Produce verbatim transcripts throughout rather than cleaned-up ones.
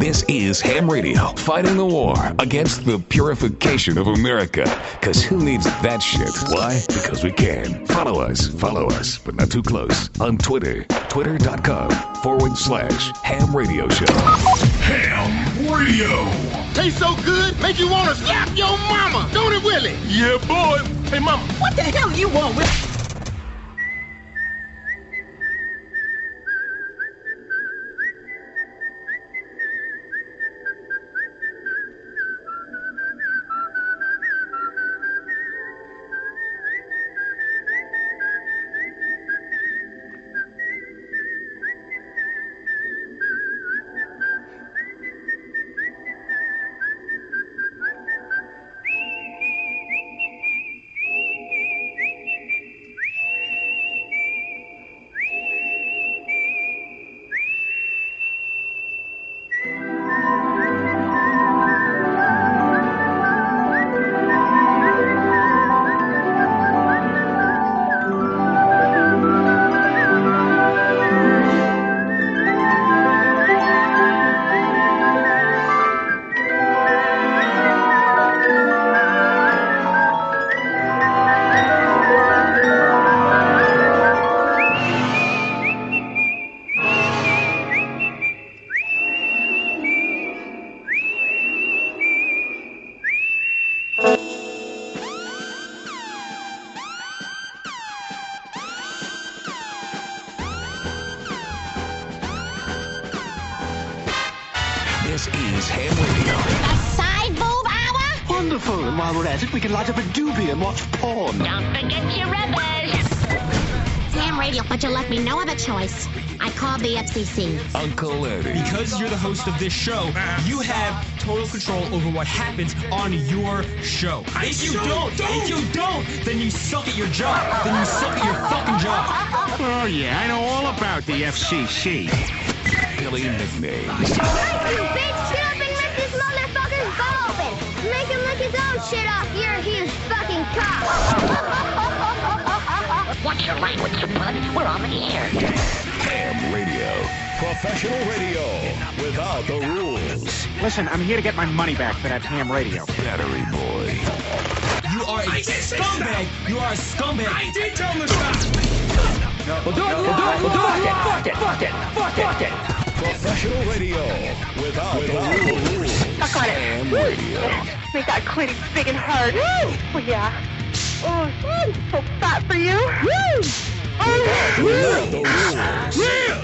This is Ham Radio, fighting the war against the purification of America. Because who needs that shit? Why? Because we can. Follow us, follow us, but not too close, on Twitter. Twitter.com forward slash Ham Radio Show. Ham Radio. Tastes so good, make you want to slap your mama. Don't it, Willie? Yeah, boy. Hey, mama. What the hell you want, Willie? This is Ham Radio. The side boob hour? Wonderful. And while we're at it, we can light up a doobie and watch porn. Don't forget your rubbish. It's Ham Radio, but you left me no other choice. I called the F C C. Uncle Eddie. Because you're the host of this show, you have total control over what happens on your show. If you don't, if you don't, then you suck at your job. Then you suck at your fucking job. Oh, yeah, I know all about the F C C. Billy nicknames. You bitch, get up and rip this motherfucker's ball open. Make him lick his own shit off. You're a huge fucking cock. Watch your language, you bud. We're on the air. Ham Radio. Professional radio without the rules. Listen, I'm here to get my money back for that ham radio. Battery Boy. You are a scumbag. You are a scumbag. I did tell him to stop. We'll do it, we'll do it, we'll do it. Fuck it, fuck it, fuck it, fuck it. Professional radio without, without the rules. Suck on it. Ham Radio. Make that clit big and hard. Woo! Oh, yeah. Oh, so fat for you. Woo! Oh, Without the rules.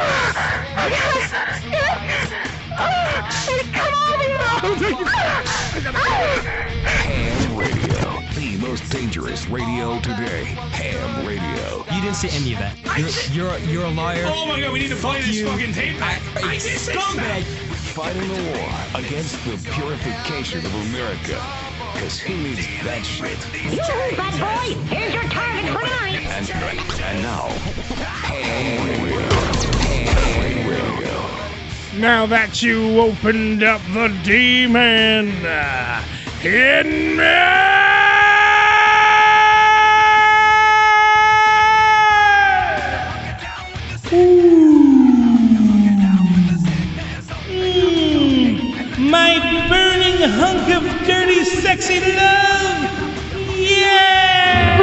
Ham Radio. The most dangerous radio today. Ham Radio. You didn't say any of that. You're you're you're a liar. Oh my god, we need to play this you. fucking tape back. I, I did say scumbag. Fighting the war against the purification of America. Because who needs that shit? Yoo-hoo, bad boy. Here's your target for tonight. And, and now, Ham Radio. Ham Radio. Now that you opened up the demon uh, in me. My burning hunk of dirty, sexy love. Yeah!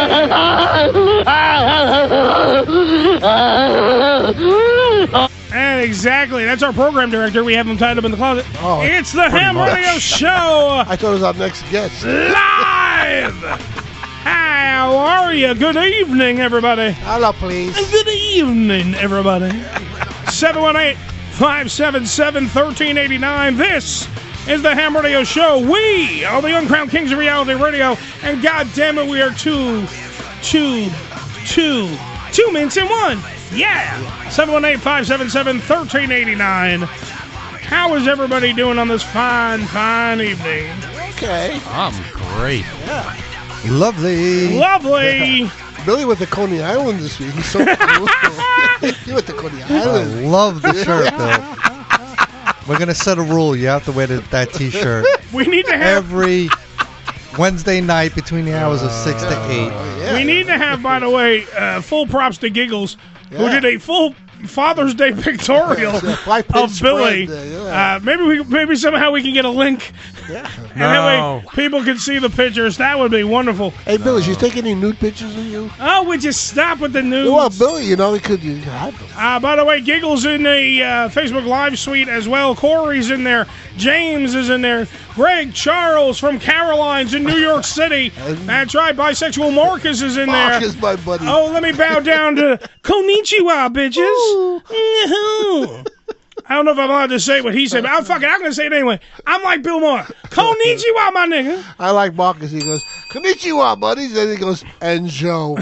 And exactly, that's our program director. We have him tied up in the closet. Oh, it's the Ham Radio Show. I thought it was our next guest. Live! How are you? Good evening, everybody. Hello, please. Good evening, everybody. seven one eight, five seven seven, one three eight nine. This is the Ham Radio Show. We are the uncrowned kings of reality radio. And God damn it, we are two, two, two, two minutes in one. Yeah. seven one eight, five seven seven, one three eight nine. How is everybody doing on this fine, fine evening? Okay. I'm great. Yeah. Lovely. Lovely. Billy with the Coney Island this week. He's so cool. You with the Coney Island. I love the shirt, Bill. We're going to set a rule. You have to wear the, that T-shirt. We need to have... Every Wednesday night between the hours of six to eight. Uh, yeah. We need to have, by the way, uh, full props to Giggles, Yeah. who did a full Father's Day pictorial Yes, yeah, of Billy. spread there, yeah. uh, maybe we maybe somehow we can get a link. Yeah. And that way people can see the pictures. That would be wonderful. Hey, Billy, did you take any nude pictures of you? Oh, would you stop with the news? Well, Billy, you know, he could you have them. Uh, by the way, Giggles in the uh, Facebook Live suite as well. Corey's in there. James is in there. Greg Charles from Caroline's in New York City. That's right. Bisexual Marcus is in there. Marcus, my buddy. Oh, let me bow down to Konnichiwa, bitches. Yahoo. I don't know if I'm allowed to say what he said, but I'm fucking, I'm going to say it anyway. I'm like Bill Maher. Konnichiwa, my nigga. I like Marcus. He goes, Konnichiwa, buddies. And he goes, and Joe.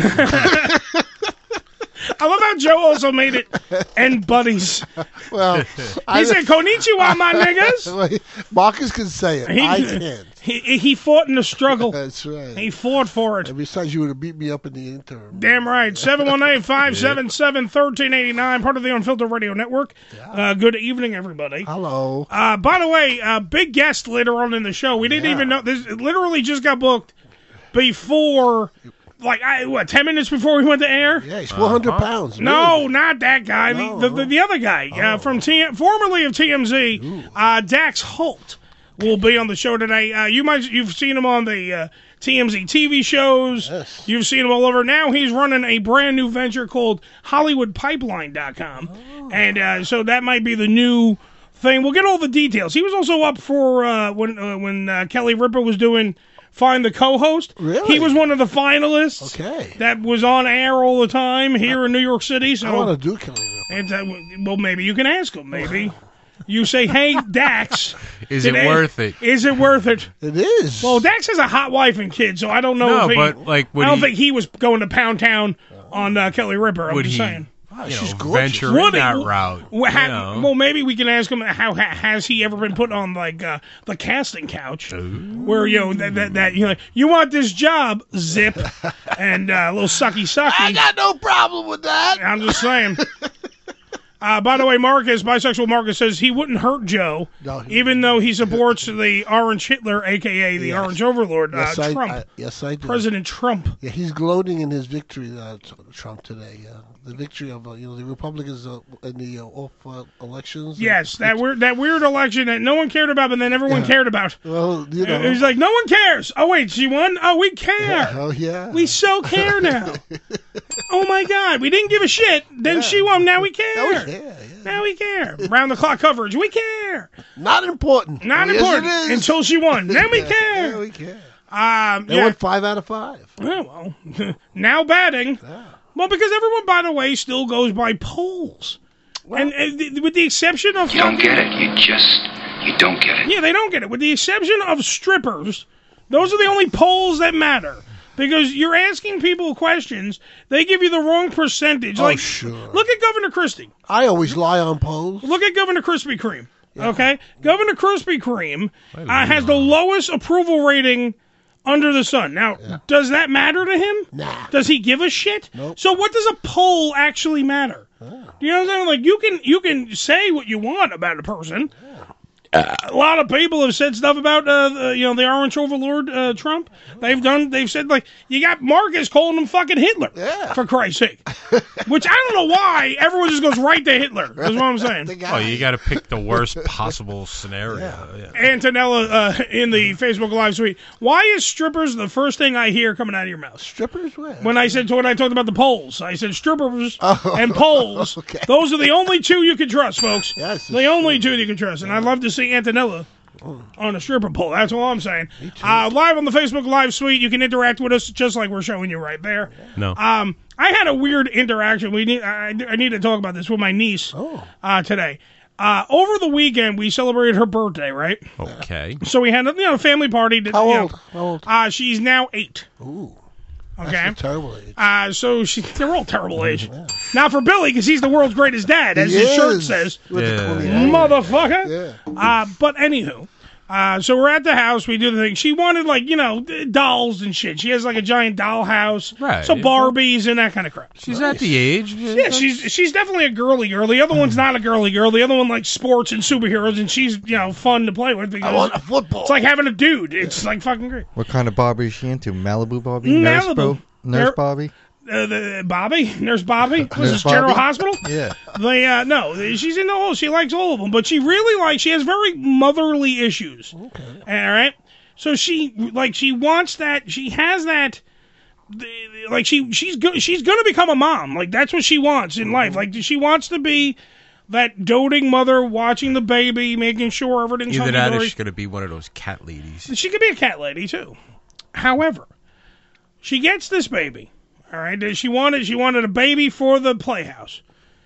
I love how Joe also made it, and buddies. Well, he I, said, Konnichiwa, my niggas. Marcus can say it. He, I can't. He, he fought in the struggle. That's right. He fought for it. And besides, you would have beat me up in the interim. Damn right. seven one eight, five seven seven, one three eight nine, part of the Unfiltered Radio Network. Uh, good evening, everybody. Hello. Uh, by the way, uh, big guest later on in the show. We didn't Yeah. even know. This literally just got booked before, like, I, what, ten minutes before we went to air? Yeah, he's four hundred Uh-huh. pounds. No, really. not that guy. No, the, the, the other guy uh, from T- formerly of T M Z, uh, Dax Holt, will be on the show today. Uh, you might you've seen him on the uh, T M Z T V shows. Yes. You've seen him all over. Now he's running a brand new venture called Hollywood Pipeline dot com, Oh. and uh, so that might be the new thing. We'll get all the details. He was also up for uh, when uh, when uh, Kelly Ripa was doing Find the Co-Host. Really? He was one of the finalists. Okay. That was on air all the time here in New York City. So I want to do Kelly Ripa. and, uh, well, maybe you can ask him. Maybe you say, "Hey, Dax, Is did it A- worth it?" Is it worth it?" It is. Well, Dax has a hot wife and kids, so I don't know. No, if he, but, like, would I don't he- think he was going to Pound Town on uh, Kelly Ripa. I'm Would just he, saying. Oh, you she's know, gorgeous. venture Would in he- that well, route? Well, you ha- know? well, maybe we can ask him how ha- has he ever been put on like uh, the casting couch, where you know that, that that you know you want this job, zip, and uh, a little sucky sucky. I got no problem with that. I'm just saying. Uh, by the way, Marcus, bisexual Marcus, says he wouldn't hurt Joe, No, he even though he supports the Orange Hitler, a k a the Yes. Orange Overlord, uh, Yes, I, Trump. I, yes, I do. President Trump. Yeah, he's gloating in his victory, uh, t- Trump today. Uh, the victory of uh, you know the Republicans uh, in the uh, off uh, elections. Yes, that weird that weird election that no one cared about, but then everyone Yeah. cared about. Well, you know. He's like, no one cares. Oh, wait, she won? Oh, we care. Oh yeah. We so care now. Oh, my God. We didn't give a shit. Then she won. Now we care. Now we care, yeah. Now we care. Round the clock coverage. We care. Not important. Not Yes, important it is. until she won. Then we care. Yeah, we care. Um, They yeah. won five out of five. Oh, well, now batting. Well, because everyone, by the way, still goes by polls. and, and th- with the exception of... You don't get it. You just, you don't get it. Yeah, they don't get it. With the exception of strippers, those are the only polls that matter. Because you're asking people questions, they give you the wrong percentage. Oh, like, sure. Look at Governor Christie. I always lie on polls. Look at Governor Krispy Kreme. Okay? Governor Krispy Kreme uh, has the lowest approval rating under the sun. Now, does that matter to him? Nah. Does he give a shit? Nope. So what does a poll actually matter? You know what I'm saying? Like, you can you can say what you want about a person. Uh, a lot of people have said stuff about uh, the, you know the Orange Overlord uh, Trump. They've done. They've said like you got Marcus calling him fucking Hitler. Yeah. For Christ's sake. Which I don't know why everyone just goes right to Hitler. That's what I'm saying. Oh, you got to pick the worst possible scenario. Yeah. Antonella uh, in the Facebook Live suite. Why is strippers the first thing I hear coming out of your mouth? Strippers? Where? When I said when I talked about the polls, I said strippers Oh, and polls. okay. Those are the only two you can trust, folks. Yes, the only two you can trust. And I'd love to see Antonella on a stripper pole. That's all I'm saying. Uh, live on the Facebook Live suite, you can interact with us just like we're showing you right there. No. Um, I had a weird interaction. We need. I, I need to talk about this with my niece Oh. uh, today. Uh, over the weekend, we celebrated her birthday, right? Okay. So we had a you know, family party. That, How you know, old? How old? Uh, she's now eight. Ooh. Okay. That's a terrible age. Uh, so she, they're all terrible age. Now for Billy, because he's the world's greatest dad, as He his shirt is. says. With the Yeah. twenty eight. Motherfucker. Yeah. Uh, but anywho, uh, so we're at the house. We do the thing. She wanted like you know d- dolls and shit. She has like a giant doll house. Right. So Barbies and that kind of crap. She's at the age. Yeah, she's she's definitely a girly girl. The other one's not a girly girl. The other one likes sports and superheroes, and she's you know fun to play with because I want a football. it's like having a dude. It's like fucking great. What kind of Barbie is she into? Malibu Barbie? Nurse, Malibu. Bo- Nurse Nurse- Barbie? Uh, the Bobby, Nurse Bobby, was Nurse this General Bobby? Hospital? Yeah. They uh, no, she's in the whole. She likes all of them, but she really likes. She has very motherly issues. Okay. All right. So she like she wants that. She has that. Like she she's go, she's gonna become a mom. Like that's what she wants in life. Like she wants to be that doting mother, watching the baby, making sure everything's Either that or hunky-dory. she's going to be one of those cat ladies. She could be a cat lady too. However, she gets this baby. All right, she wanted she wanted a baby for the playhouse,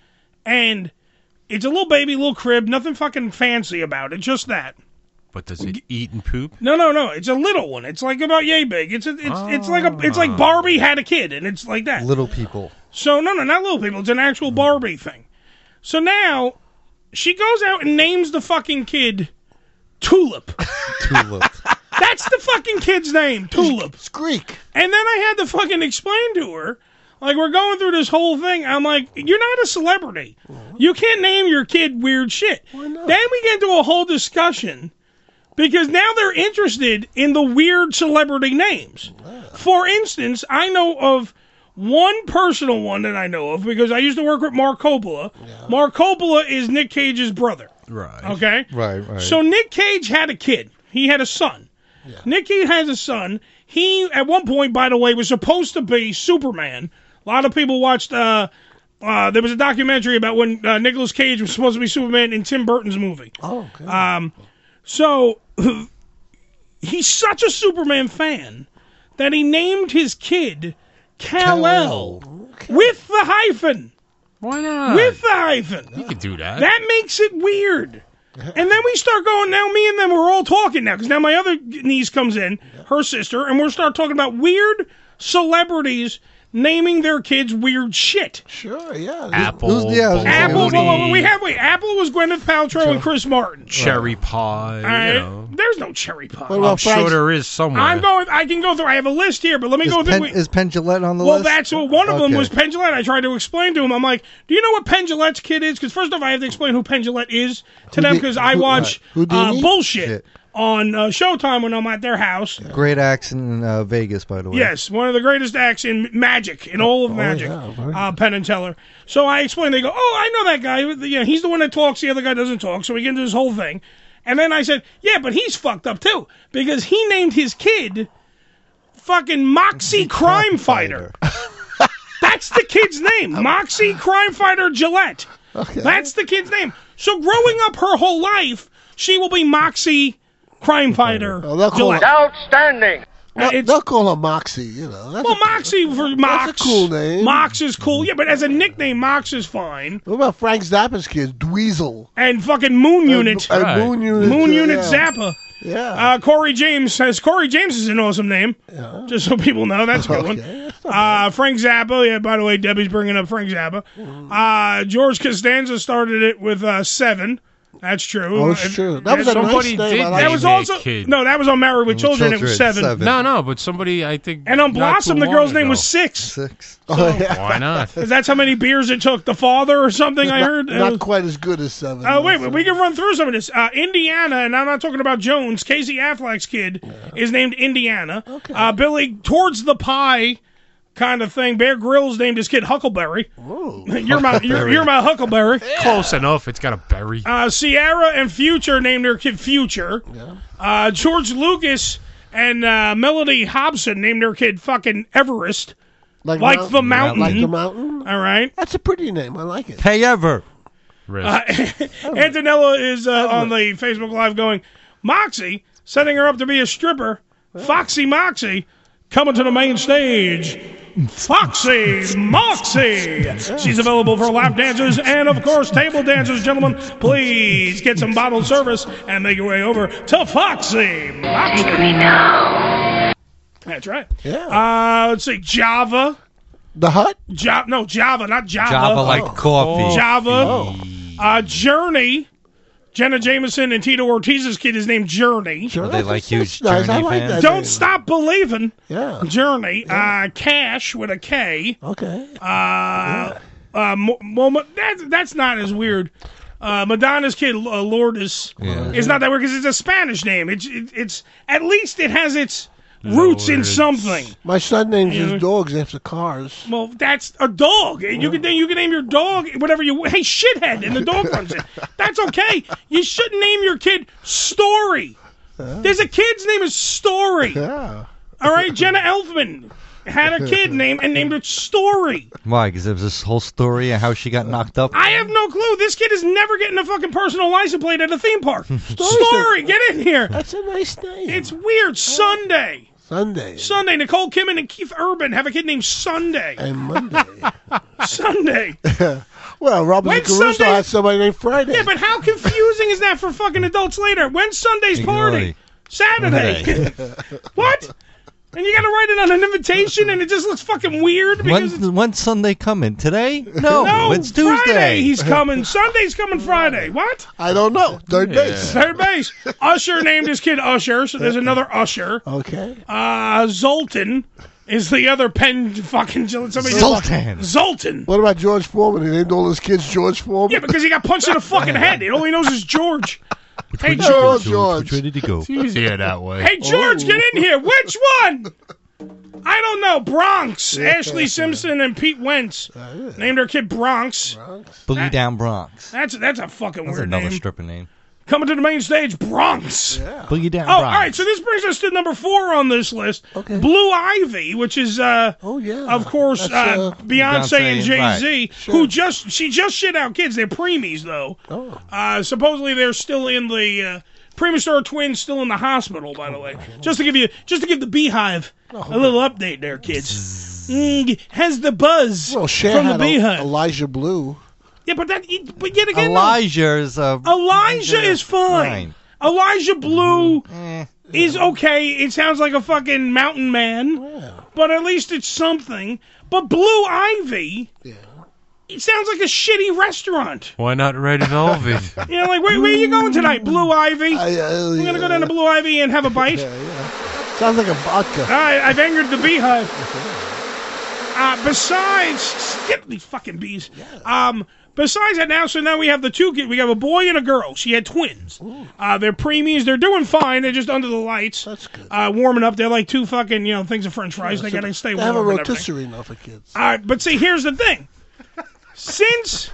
and it's a little baby, little crib, nothing fucking fancy about it, just that. But does it eat and poop? No, no, no. It's a little one. It's like about yay big. It's a, it's it's like a it's like Barbie had a kid, and it's like that. Little people. So no, no, not little people. It's an actual Barbie thing. So now she goes out and names the fucking kid Tulip. Tulip. That's the fucking kid's name, Tulip. It's Greek. And then I had to fucking explain to her, like, we're going through this whole thing. I'm like, you're not a celebrity. You can't name your kid weird shit. Then we get into a whole discussion because now they're interested in the weird celebrity names. For instance, I know of one personal one that I know of because I used to work with Mark Coppola. Mark Coppola is Nick Cage's brother. Right. Okay? Right, right. So Nick Cage had a kid. He had a son. Nick Cage has a son. He, at one point, by the way, was supposed to be Superman. A lot of people watched, uh, uh, there was a documentary about when uh, Nicolas Cage was supposed to be Superman in Tim Burton's movie. Oh, okay. Um, so, he's such a Superman fan that he named his kid Kal-El with the hyphen. Why not? With the hyphen. You could do that. That makes it weird. And then we start going, now me and them, we're all talking now, because now my other niece comes in, her sister, and we'll start talking about weird celebrities naming their kids weird shit. Sure, yeah. Apple. Who's- yeah, I was gonna say, Apple, who's whoa, whoa, whoa, Baloney, we have, wait, Apple was Gwyneth Paltrow and Chris Martin. cherry pie. All right? You know. There's no cherry pie. What about I'm sure Frank's- there is somewhere. I'm going, I can go through, I have a list here, but let me Is go through. Penn, we- is Penn Jillette on the well, list? that's what one of them Okay. was Penn Jillette. I tried to explain to him. I'm like, do you know what Penn Jillette's kid is? Because first off, I have to explain who Penn Jillette is to them Houdi- because I who- watch what? uh, Houdini? bullshit Shit. on uh, Showtime when I'm at their house. Great acts in uh, Vegas, by the way. Yes, one of the greatest acts in magic, in all of magic, yeah, right. uh, Penn and Teller. So I explained, they go, oh, I know that guy. Yeah, he's the one that talks, the other guy doesn't talk. So we get into this whole thing. And then I said, yeah, but he's fucked up too, because he named his kid fucking Moxie Crime Fighter. That's the kid's name, Moxie Crime Fighter Gillette. Okay. That's the kid's name. So growing up her whole life, she will be Moxie Crime Fighter Oh, they'll call Gillette. it- Outstanding. They'll, they'll call her Moxie, you know. That's Well, a- Moxie for Mox. That's a cool name. Mox is cool, yeah, but as a nickname, Mox is fine. What about Frank Zappa's kid, Dweezil? And fucking Moon And- Unit. and Right. Moon Unit, Moon uh, Unit yeah. Zappa. Yeah. Uh, Corey James says Corey James is an awesome name. Yeah. Just so people know, that's a good Okay, one. Uh, Frank Zappa. Yeah, by the way, Debbie's bringing up Frank Zappa. Uh, George Costanza started it with uh, seven. That's true. Oh, it's If- true. That was a Somebody nice name. did I like That it. was name a also kid. no. That was on Married with Children. It was seven. seven. No, no, but somebody, I think. And on not too Blossom, the long girl's name ago. was six. Six. Oh, yeah. Why not? Because that's how many beers it took the father or something. I Not- heard. Not, Uh, quite as good as seven. Oh, wait, wait, we can run through some of this. Uh, Indiana, and I'm not talking about Jones, Casey Affleck's kid is named Indiana. Okay. Uh, Billy, towards the pie kind of thing, Bear Grylls named his kid Huckleberry. Whoa. You're my, you're, you're my Huckleberry. Close enough. It's got a berry. Uh, Sierra and Future named their kid Future. Yeah. Uh, George Lucas and uh, Melody Hobson named their kid fucking Everest. Like Mount- the mountain. Like the mountain? All right. That's a pretty name. I like it. Hey, ever. Uh, Antonella is uh, on the Facebook Live going, Moxie, setting her up to be a stripper. Foxy Moxie, coming to the main stage. Foxy Moxie. She's available for lap dancers and, of course, table dancers. Gentlemen, please get some bottled service and make your way over to Foxy Moxie. Take me now. That's right. Yeah. Uh, let's see, Java. The Hut? Ja- no, Java, not Java. Java like Oh. coffee. Java. Oh. Uh, Journey. Jenna Jameson and Tito Ortiz's kid is named Journey. Sure, Are they that's- like that's huge nice. I Journey like fans? that Don't name. Stop Believing. Yeah. Journey. Uh, Cash with a K. Okay. Uh, uh, Mo- Mo- that's, that's not as weird. Uh, Madonna's kid, uh, Lourdes, Yeah. is not that weird because it's a Spanish name. It's it, it's at least it has its roots in something. My son names You know? his dogs after cars. Well, that's a dog. You can you can name your dog whatever you. Hey, shithead, and the dog runs it. That's okay. You shouldn't name your kid Story. There's a kid's name is Story. Yeah. All right, Jenna Elfman had a kid named and named it Story. Why? Because there was this whole story of how she got knocked up. I have no clue. This kid is never getting a fucking personal license plate at a theme park. Story, get in here. That's a nice name. It's weird. Sunday. Sunday. Sunday. Nicole Kidman and Keith Urban have a kid named Sunday. And Monday. Sunday. Well, Robert When's Caruso Sunday? had somebody named Friday. Yeah, but how confusing is that for fucking adults later? When's Sunday's party? Saturday. What? And you got to write it on an invitation, and it just looks fucking weird because When's, when's Sunday coming? Today? No, no, it's Tuesday. Friday he's coming. Sunday's coming Friday. What? I don't know. Third base. Third base. Usher named his kid Usher, so there's another Usher. Okay. Uh, Zoltan is the other pen fucking somebody. Zoltan. Zoltan. What about George Foreman? He named all his kids George Foreman. Yeah, because he got punched in the fucking head. All he knows is George. Hey, George, George. George. Which way did he go? Yeah, that way. Hey, George, get in here. Which one? I don't know. Bronx. Ashley Simpson and Pete Wentz named their kid Bronx. Boogie Down Bronx. That's that's a fucking That's weird another name. stripper name. Coming to the main stage, Bronx. Boogie Down Oh, all Bronx. right. So this brings us to number four on this list. Blue Ivy, which is, uh, oh yeah, of course, That's, uh, uh, Beyonce, Beyonce and Jay and- Z, right. who just she just shit out kids. They're preemies though. Oh. Uh, supposedly they're still in the uh, premature twins, still in the hospital. By the way, just to give you, just to give the Beehive a little update there, kids. Mm, has the buzz Well, Cher from the had Beehive. Elijah Blue. Yeah, but that, but yet again, though, Elijah is uh, Elijah is fine. fine. Elijah Blue Eh. is okay. It sounds like a fucking mountain man, but at least it's something. But Blue Ivy, it sounds like a shitty restaurant. Why not Red Velvet? You know, like, where, where are you going tonight, Blue Ivy? I, uh, We're going to go down to Blue Ivy and have a bite. Sounds like a vodka. I, I've angered the Beehive. Uh, besides, get these fucking bees. Um, besides that, now so now we have the two kids. We have a boy and a girl. She had twins. Uh, they're preemies. They're doing fine. They're just under the lights. That's good. Uh, warming up. They're like two fucking you know things of French fries. Yeah, they so gotta stay They warm. have a and everything. rotisserie now for kids. All right, but see, here's the thing. Since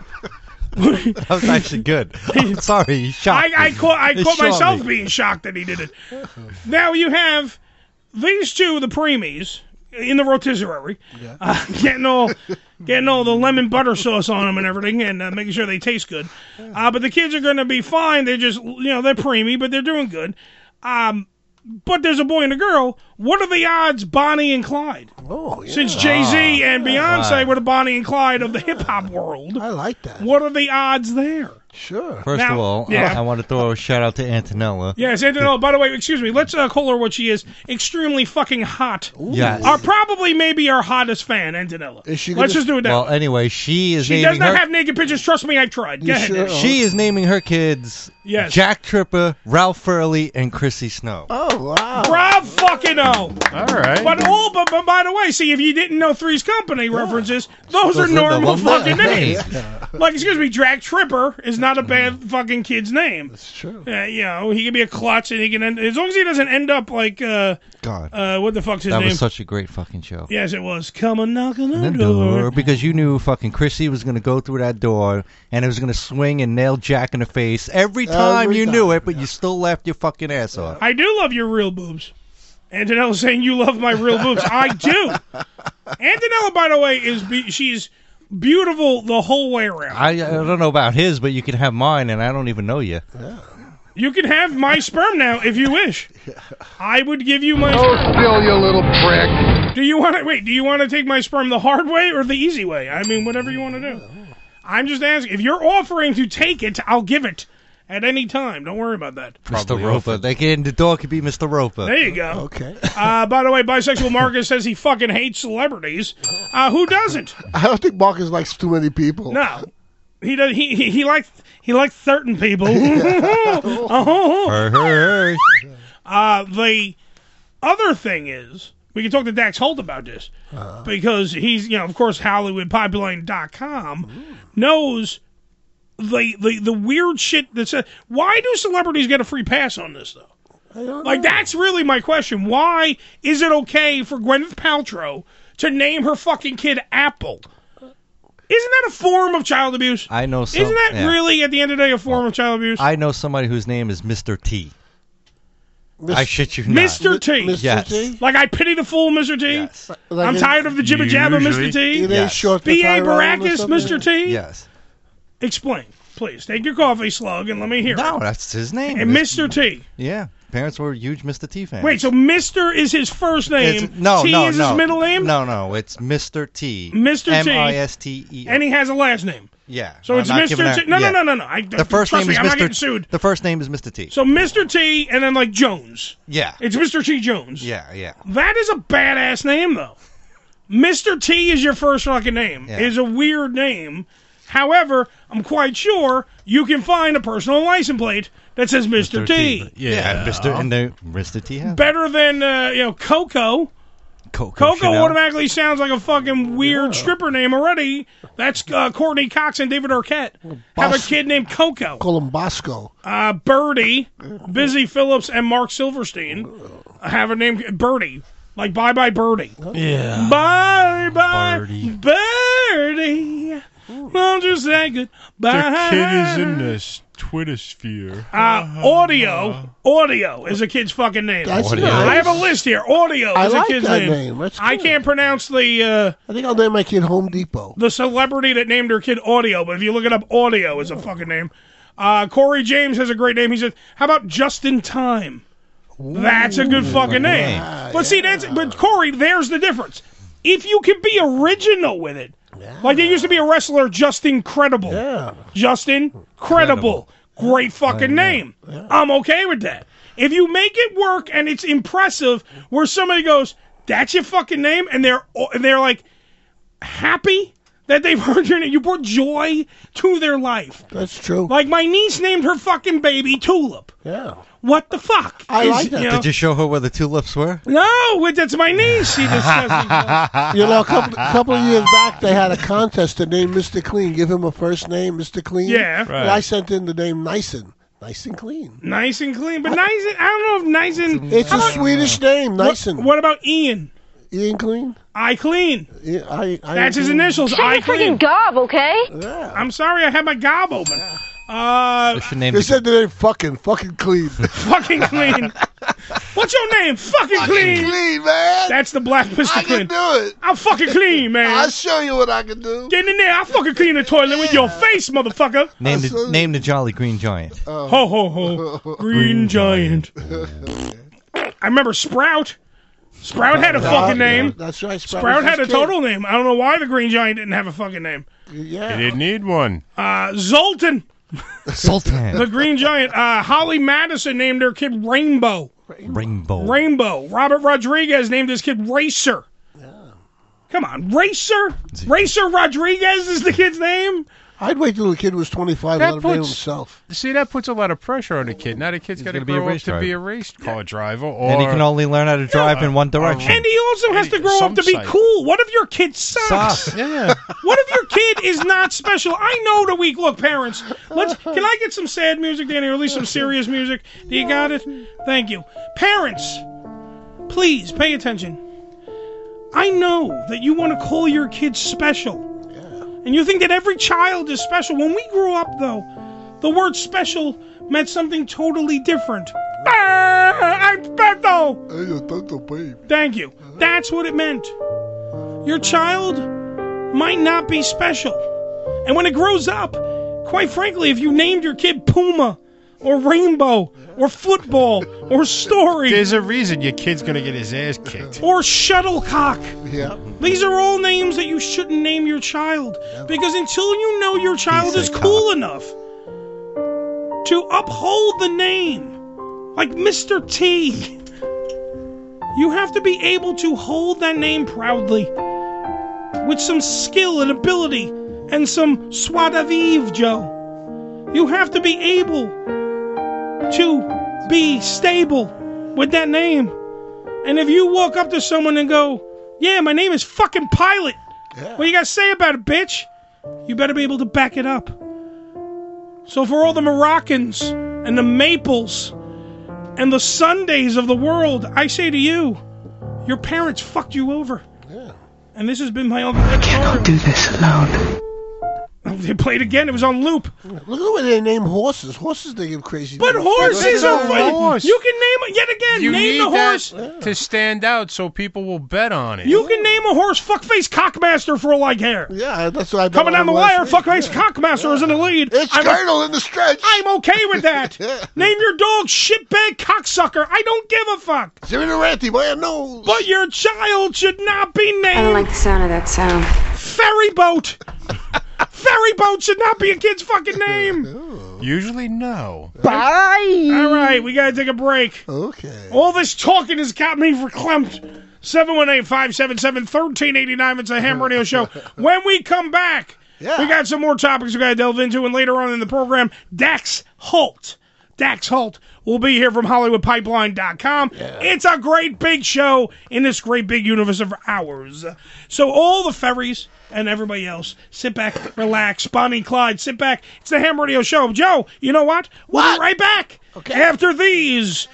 That was actually good. I'm sorry, you shocked I, I me. caught I It caught shocked myself me. being shocked that he did it. Now you have these two, the preemies, in the rotisserie, uh, getting all getting all the lemon butter sauce on them and everything, and uh, making sure they taste good. Uh, but the kids are going to be fine. They're just you know they're preemie, but they're doing good. Um, but there's a boy and a girl. What are the odds, Bonnie and Clyde? Oh, yeah. Since Jay-Z Ah, and Beyonce right. were the Bonnie and Clyde of the hip-hop world, I like that. what are the odds there? Sure. First Now- of all, yeah. I, I want to throw a shout out to Antonella. Yes, and oh, by the way, excuse me. Let's uh, call her what she is. Extremely fucking hot. Yes. Our probably maybe our hottest fan, Antonella. Is she Let's gonna- just do it that Well, way. anyway, she is She naming does not her. have naked pictures. Trust me, I've tried. Go You ahead. sure? Nick. She is naming her kids Yes. Jack Tripper, Ralph Furley, and Chrissy Snow. Oh, wow. Brav fucking oh. All right. But all, but, but by the way, see if you didn't know Three's Company references, those, Those are are the normal ones that- fucking names. Like, excuse me, Jack Tripper is not a bad fucking kid's name. That's true. Uh, you know, he can be a klutz, and he can end, as long as he doesn't end up like uh, God, uh, what the fuck's his that name? was such a great fucking show. Yes, it was. Come on, knock on the The door. door, because you knew fucking Chrissy was going to go through that door and it was going to swing and nail Jack in the face every time Every you time, knew it, but you still laughed your fucking ass off. I do love your real boobs. Antonella saying you love my real boobs. I do. Antonella, by the way, is be- she's beautiful the whole way around. I, I don't know about his, but you can have mine, and I don't even know you. You can have my sperm now if you wish. I would give you my. Oh, still, you little prick. Do you want to wait? Do you want to take my sperm the hard way or the easy way? I mean, whatever you want to do. I'm just asking. If you're offering to take it, I'll give it at any time. Don't worry about that. Mister Roper. They can, the door could be Mister Roper. There you go. Okay. Uh, by the way, bisexual Marcus says he fucking hates celebrities. Uh, who doesn't? I don't think Marcus likes too many people. No, he does. He he, he likes he likes certain people. Oh. Hey, hey, hey. Uh, the other thing is, we can talk to Dax Holt about this because he's, you know, of course, Hollywood Pipeline dot com knows the, the the weird shit that's. Uh, why do celebrities get a free pass on this though? Like, that's really my question. Why is it okay for Gwyneth Paltrow to name her fucking kid Apple? Isn't that a form of child abuse? I know some, Isn't that yeah. really, at the end of the day, a form of child abuse? I know somebody whose name is Mister T. Mis- I shit you not. Mister T. Mister Yes. T? Like, I pity the fool, Mister T. Yes. Like I'm in- tired of the jibba jabba, Mister T. It ain't short for B A Tyrone or Baracus, something? Mister T. Yes. Explain, please. Take your coffee slug and let me hear No, it. that's his name. And Mister T. Yeah. Parents were huge Mister T fans. Wait, so Mister is his first name. It's, no, T no, is no. his middle name? No, no. It's Mister T. Mister T. M I S T E. And he has a last name. Yeah. So I'm it's not Mister giving T. out- No, yeah. no, no, no, no. I, The first trust name me, is I'm Mister not getting sued. The first name is Mister T. So Mister T and then like Jones. Yeah. It's Mister T Jones. Yeah, yeah. That is a badass name, though. Mister T is your first fucking name. Yeah. Is a weird name. However, I'm quite sure you can find a personal license plate that says Mister T. Yeah, Mister and the Mister T. has it. Better than uh, you know Coco. Coco, Coco Chanel. automatically sounds like a fucking weird stripper name already. That's uh, Courtney Cox and David Arquette have a Bos- kid named Coco. Call him Bosco. Uh, Birdie, Busy Phillips, and Mark Silverstein have a name Birdie. Like Bye Bye Birdie. Yeah. Bye Bye Birdie. Birdie. Won't you say goodbye? The kid is in this Twitter sphere. Uh, audio, audio is a kid's fucking name. That's Audio. nice. I have a list here. Audio I is like a kid's that name. name. That's I good. can't pronounce the uh, I think I'll name my kid Home Depot. the celebrity that named her kid Audio, but if you look it up, Audio is a fucking name. Uh, Corey James has a great name. He said, "How about Just in Time?" That's a good fucking name. Yeah, But see, that's but Corey, there's the difference. If you can be original with it, like there used to be a wrestler, Justin Credible. Yeah. Justin Credible. Great fucking name. I'm okay with that. If you make it work and it's impressive, where somebody goes, "That's your fucking name," and they're and they're like happy that they've heard your name, you brought joy to their life. That's true. Like my niece named her fucking baby Tulip. Yeah. What the fuck? I Is, like that. You know, Did you show her where the tulips were? no, that's my niece. She disgusting. You know, a couple, couple of years back, they had a contest to name Mister Clean. Give him a first name, Mister Clean. Yeah. And Right. I sent in the name Nyson. Nice and clean. Nice and clean, but nice. And, I don't know if nice and. It's how a about- Swedish name, What, Nyson. what about Ian? Ian Clean? I clean. Yeah, I, I That's his Clean. initials. Shut I your clean. freaking gob, okay? Yeah. I'm sorry, I had my gob open. Uh, They should name They the said the name fucking, fucking clean. fucking clean. What's your name? Fucking clean. clean, man. That's the black Mister I can Clean. do it. I'm fucking clean, man. I'll show you what I can do. Get in there. I'll fucking clean the toilet with your face, motherfucker. Name the, saw- name the Jolly Green Giant. Ho, ho, ho. Green Giant. I remember Sprout. Sprout had a fucking name. That's right. Sprout, Sprout was had a his kid. total name. I don't know why the Green Giant didn't have a fucking name. Yeah. He didn't need one. Uh, Zoltan, Sultan. the Green Giant. Uh, Holly Madison named her kid Rainbow. Rainbow. Rainbow. Robert Rodriguez named his kid Racer. Come on, Racer? Racer Rodriguez is the kid's name? I'd wait till the kid was twenty-five That and let him name puts- himself. See, that puts a lot of pressure on the kid. Now the kid's got to gonna be a grow up race to driver. be a race car driver. Or, And he can only learn how to drive in one direction. And he also has to grow up to be Some site. cool. What if your kid sucks? Sucks. Yeah. What if your kid is not special? I know the weak. Look, parents, let's. Can I get some sad music, Danny, or at least some serious music? Do you got it? Thank you. Parents, please pay attention. I know that you want to call your kid special. And you think that every child is special. When we grew up, though, the word special meant something totally different. Ah, I'm special! Hey, yo, tonto babe. Thank you. That's what it meant. Your child might not be special. And when it grows up, quite frankly, if you named your kid Puma or Rainbow or Football or Story There's a reason your kid's going to get his ass kicked. or Shuttlecock, Yeah. these are all names that you shouldn't name your child. Because until you know your child He is said cool enough to uphold the name, like Mister T, you have to be able to hold that name proudly with some skill and ability and some joie de vivre, Joe. You have to be able to be stable with that name. And if you walk up to someone and go, "Yeah, my name is fucking Pilot," Yeah. what you gotta say about it, bitch? You better be able to back it up. So for all the Moroccans and the Maples and the Sundays of the world, I say to you, your parents fucked you over. Yeah. And this has been my Uncle Ed's story. I cannot do this alone. They played again. It was on loop. Look at the way they name horses. Horses they give crazy. But names. horses are funny. horse. You can name it yet again. You name need the horse. that to stand out so people will bet on it. You can name a horse fuckface cockmaster for all I care. Yeah, that's what I Coming down the wire, week. fuckface yeah. cockmaster is in the lead. It's I'm Colonel in the stretch. I'm okay with that. Yeah. Name your dog shitbag cocksucker. I don't give a fuck. Zimmerati, boy, I know. But your child should not be named. I don't like the sound of that sound. Ferry boat. Ferry boat should not be a kid's fucking name. Usually, no. Bye. All right, we gotta take a break. Okay. All this talking has got me verklempt. seven one eight, five seven seven, one three eight nine. It's a Ham Radio Show. When we come back, yeah. we got some more topics we gotta delve into, and later on in the program, Dax Holt. Dax Holt will be here from Hollywood Pipeline dot com. Yeah. It's a great big show in this great big universe of ours. So all the ferries and everybody else, sit back, relax. Bonnie and Clyde, sit back. It's the Ham Radio Show. Joe, you know what? We'll what? be right back okay. after these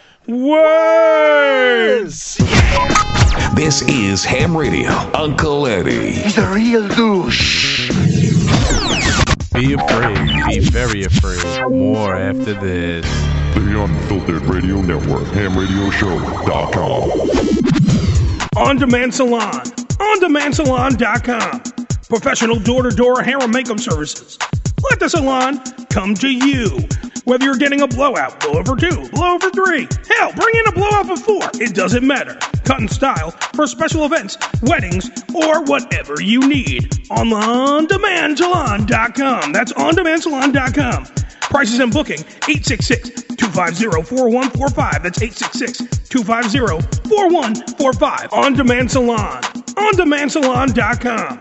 words. Yeah. This is Ham Radio. Uncle Eddie. He's a real douche. Be afraid. Be very afraid. More after this. The Unfiltered Radio Network, ham radio show dot com. On Demand Salon. On demand salon dot com. Professional door-to-door hair and makeup services. Let the salon come to you. Whether you're getting a blowout, blowout for two, blowout for three, hell, bring in a blowout for four. It doesn't matter. Cut and style for special events, weddings, or whatever you need. On on demand salon dot com. That's on demand salon dot com. Prices and booking, eight six six, two five zero, four one four five. That's eight six six, two five zero, four one four five. On Demand Salon. on demand salon dot com.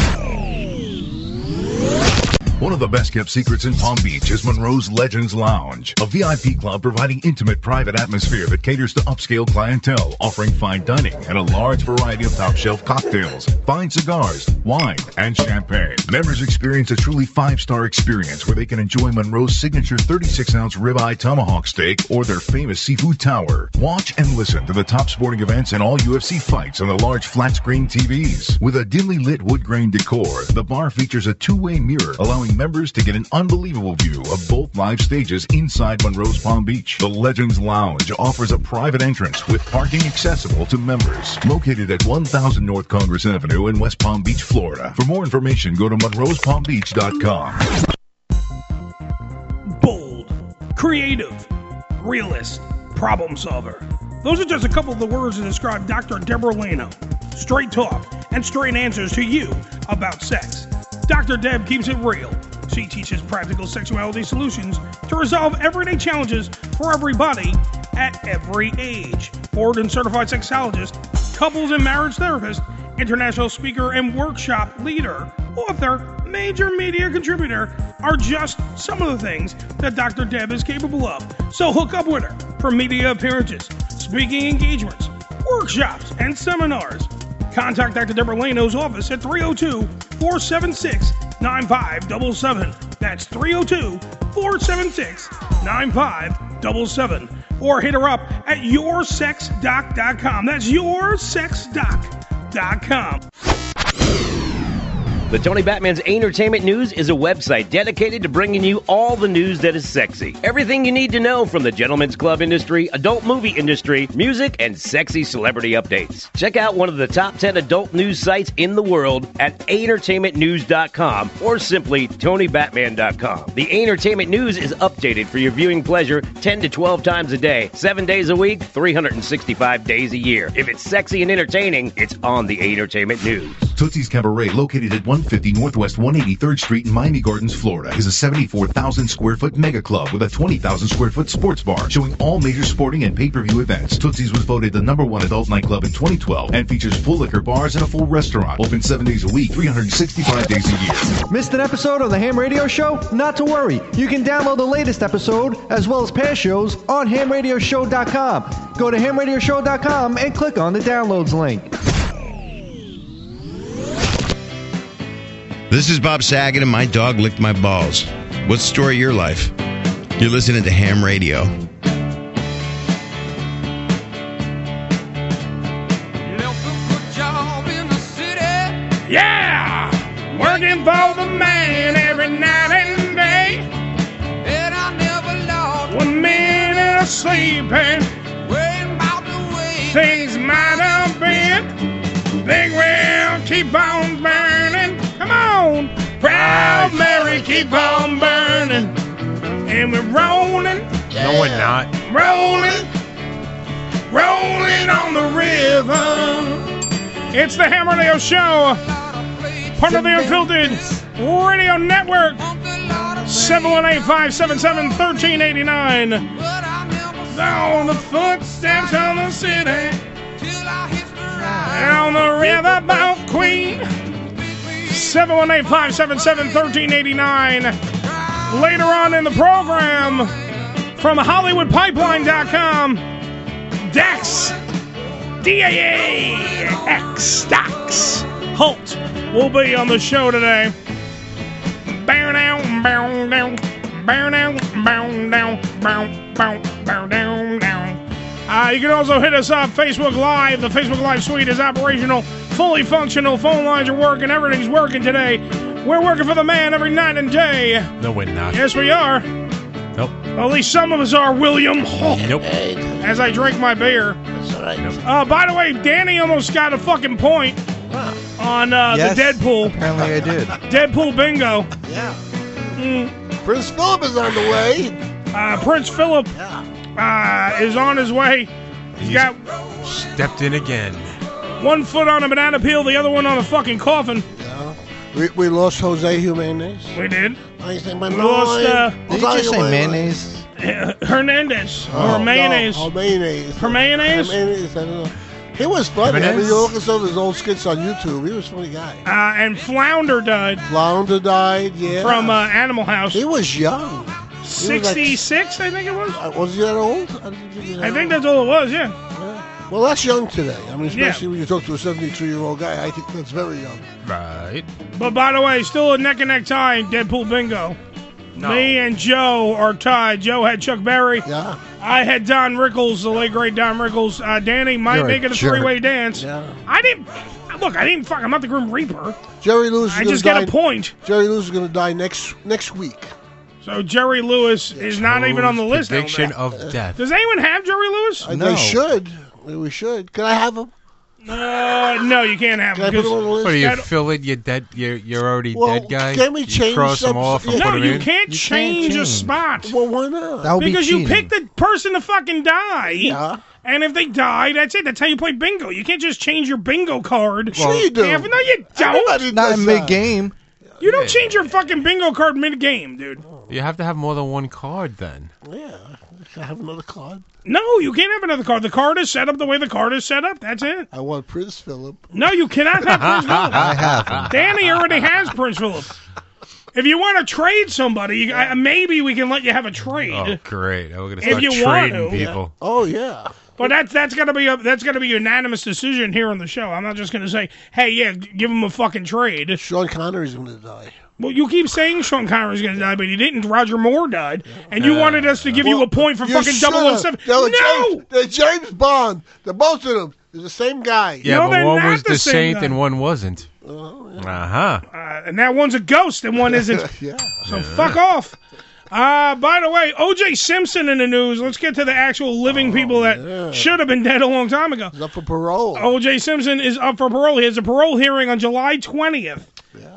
One of the best-kept secrets in Palm Beach is Monroe's Legends Lounge, a V I P club providing intimate, private atmosphere that caters to upscale clientele, offering fine dining and a large variety of top-shelf cocktails, fine cigars, wine, and champagne. Members experience a truly five-star experience where they can enjoy Monroe's signature thirty-six ounce ribeye tomahawk steak or their famous seafood tower. Watch and listen to the top sporting events and all U F C fights on the large flat-screen T Vs. With a dimly lit wood grain decor, the bar features a two-way mirror, allowing members to get an unbelievable view of both live stages inside Monroe's Palm Beach. The Legends Lounge offers a private entrance with parking accessible to members. Located at one thousand North Congress Avenue in West Palm Beach, Florida. For more information, go to monroes palm beach dot com. Bold, creative, realist, problem solver. Those are just a couple of the words to describe Doctor Deborah Leno. Straight talk and straight answers to you about sex. Doctor Deb keeps it real. She teaches practical sexuality solutions to resolve everyday challenges for everybody at every age. Board and certified sexologist, couples and marriage therapist, international speaker and workshop leader, author, major media contributor are just some of the things that Doctor Deb is capable of. So hook up with her for media appearances, speaking engagements, workshops, and seminars. Contact Doctor Deborah Leno's office at three oh two, four seven six, nine five seven seven. That's three oh two, four seven six, nine five seven seven. Or hit her up at your sex doc dot com. That's your sex doc dot com. The Tony Batman's Entertainment News is a website dedicated to bringing you all the news that is sexy. Everything you need to know from the gentleman's club industry, adult movie industry, music, and sexy celebrity updates. Check out one of the top ten adult news sites in the world at entertainment news dot com or simply tony batman dot com. The Entertainment News is updated for your viewing pleasure ten to twelve times a day, seven days a week, three hundred sixty-five days a year. If it's sexy and entertaining, it's on the Entertainment News. Tootsie's Cabaret, located at one fifty Northwest one eighty-third Street in Miami Gardens, Florida, is a seventy-four thousand square foot mega club with a twenty thousand square foot sports bar showing all major sporting and pay-per-view events. Tootsie's was voted the number one adult nightclub in twenty twelve and features full liquor bars and a full restaurant. Open seven days a week, three hundred sixty-five days a year. Missed an episode of the Ham Radio Show? Not to worry. You can download the latest episode as well as past shows on ham radio show dot com. Go to ham radio show dot com and click on the downloads link. This is Bob Saget, and my dog licked my balls. What's the story of your life? You're listening to Ham Radio. Yeah! Working for the man every night and day. And I never lost one minute of sleeping. Worrying about the way things might have been. Big wheel, keep on burning. Come on! Proud Mary, keep on burning. And we're rolling. No, we're not. Rolling. Rolling on the river. It's the Ham Radio Show. Part of the Unfiltered Radio Network. seven one eight, five seven seven, one three eight nine. Down the footsteps of the city. Down the riverboat Queen. seven one eight, five seven seven, one three eight nine. Later on in the program, from Hollywood Pipeline dot com, Dax, D A A X, Dax Holt will be on the show today. Bow down, bow down, bow down, bow down, bow, bow, bow down, down. Uh, you can also hit us up Facebook Live. The Facebook Live suite is operational, fully functional. Phone lines are working. Everything's working today. We're working for the man every night and day. No, we're not. Yes, we are. Nope. At least some of us are, William. Nope. As I drink my beer. That's all right. Nope. Uh, by the way, Danny almost got a fucking point on uh, Yes, the Deadpool. Apparently I did. Deadpool bingo. Yeah. Mm. Prince Philip is on the way. Uh, Prince Philip uh, is on his way. He's He's got stepped in again. one foot on a banana peel, the other one on a fucking coffin. Yeah. We, we lost Jose Jimenez. We did. I think my We lost uh, Did you just say mayonnaise? Hernandez Oh, or mayonnaise. No, oh, mayonnaise. For mayonnaise? Mayonnaise, I don't know. He was funny. I mean, Jimenez? you look at some of his old skits on YouTube. He was a funny guy. Uh, and Flounder died. Flounder died, yeah. From uh, Animal House. He was young. sixty-six, I think it was. Uh, was he that old? I, didn't think he was that I think old. that's all it was, yeah. Yeah. Well, that's young today. I mean, Yeah. especially when you talk to a seventy-three-year-old guy. I think that's very young. Right. But by the way, still a neck and neck tie in Deadpool bingo. No. Me and Joe are tied. Joe had Chuck Berry. Yeah. I had Don Rickles, the late great Don Rickles. Uh, Danny might You're a make it a jerk. three-way dance. Yeah. I didn't. Look, I didn't fuck. I'm not the Grim Reaper. Jerry Lewis is I gonna just got die, a point. Jerry Lewis is going to die next next week. So Jerry Lewis is not even on the list. I don't Prediction think. of death. Does anyone have Jerry Lewis? I, They should. We should. Can I have him? Uh, no, you can't have Can I him. put him on the list? What do you that- fill in? You're dead. You're you're already Well, dead guy. can we You change cross them some- off and yeah. put No, them you in? can't You change can't a change. spot. Well, why not? That would be Because you cheating. pick the person to fucking die. Yeah. And if they die, that's it. That's how you play bingo. You can't just change your bingo card. Sure you do. Yeah, but no, you don't. Everybody Not does in that. mid-game. You don't change your fucking bingo card mid-game, dude. You have to have more than one card then. Yeah. Can I have another card? No, you can't have another card. The card is set up the way the card is set up. That's it. I want Prince Philip. No, you cannot have Prince Philip. I have him. Danny already has Prince Philip. If you want to trade somebody, you, I, maybe we can let you have a trade. Oh, great! We're gonna If start you want trading to. people. Oh, yeah. But that's that's gotta be a that's gotta be a unanimous decision here on the show. I'm not just gonna say, hey, yeah, g- give him a fucking trade. Sean Connery's going to die. Well, you keep saying Sean Connery's gonna die, but he didn't. Roger Moore died, and you Uh, wanted us to give you a point for You fucking should've. double oh seven. They were No, James, they're James Bond. They're both of them. They're the same guy. Yeah, No, but they're one not was the the same saint guy. and one wasn't. Oh, Uh huh. uh, and that one's a ghost and one isn't. yeah. So fuck off. Uh, by the way, O J Simpson in the news. Let's get to the actual living people that yeah. should have been dead a long time ago. He's up for parole. O J Simpson is up for parole. He has a parole hearing on July twentieth yeah.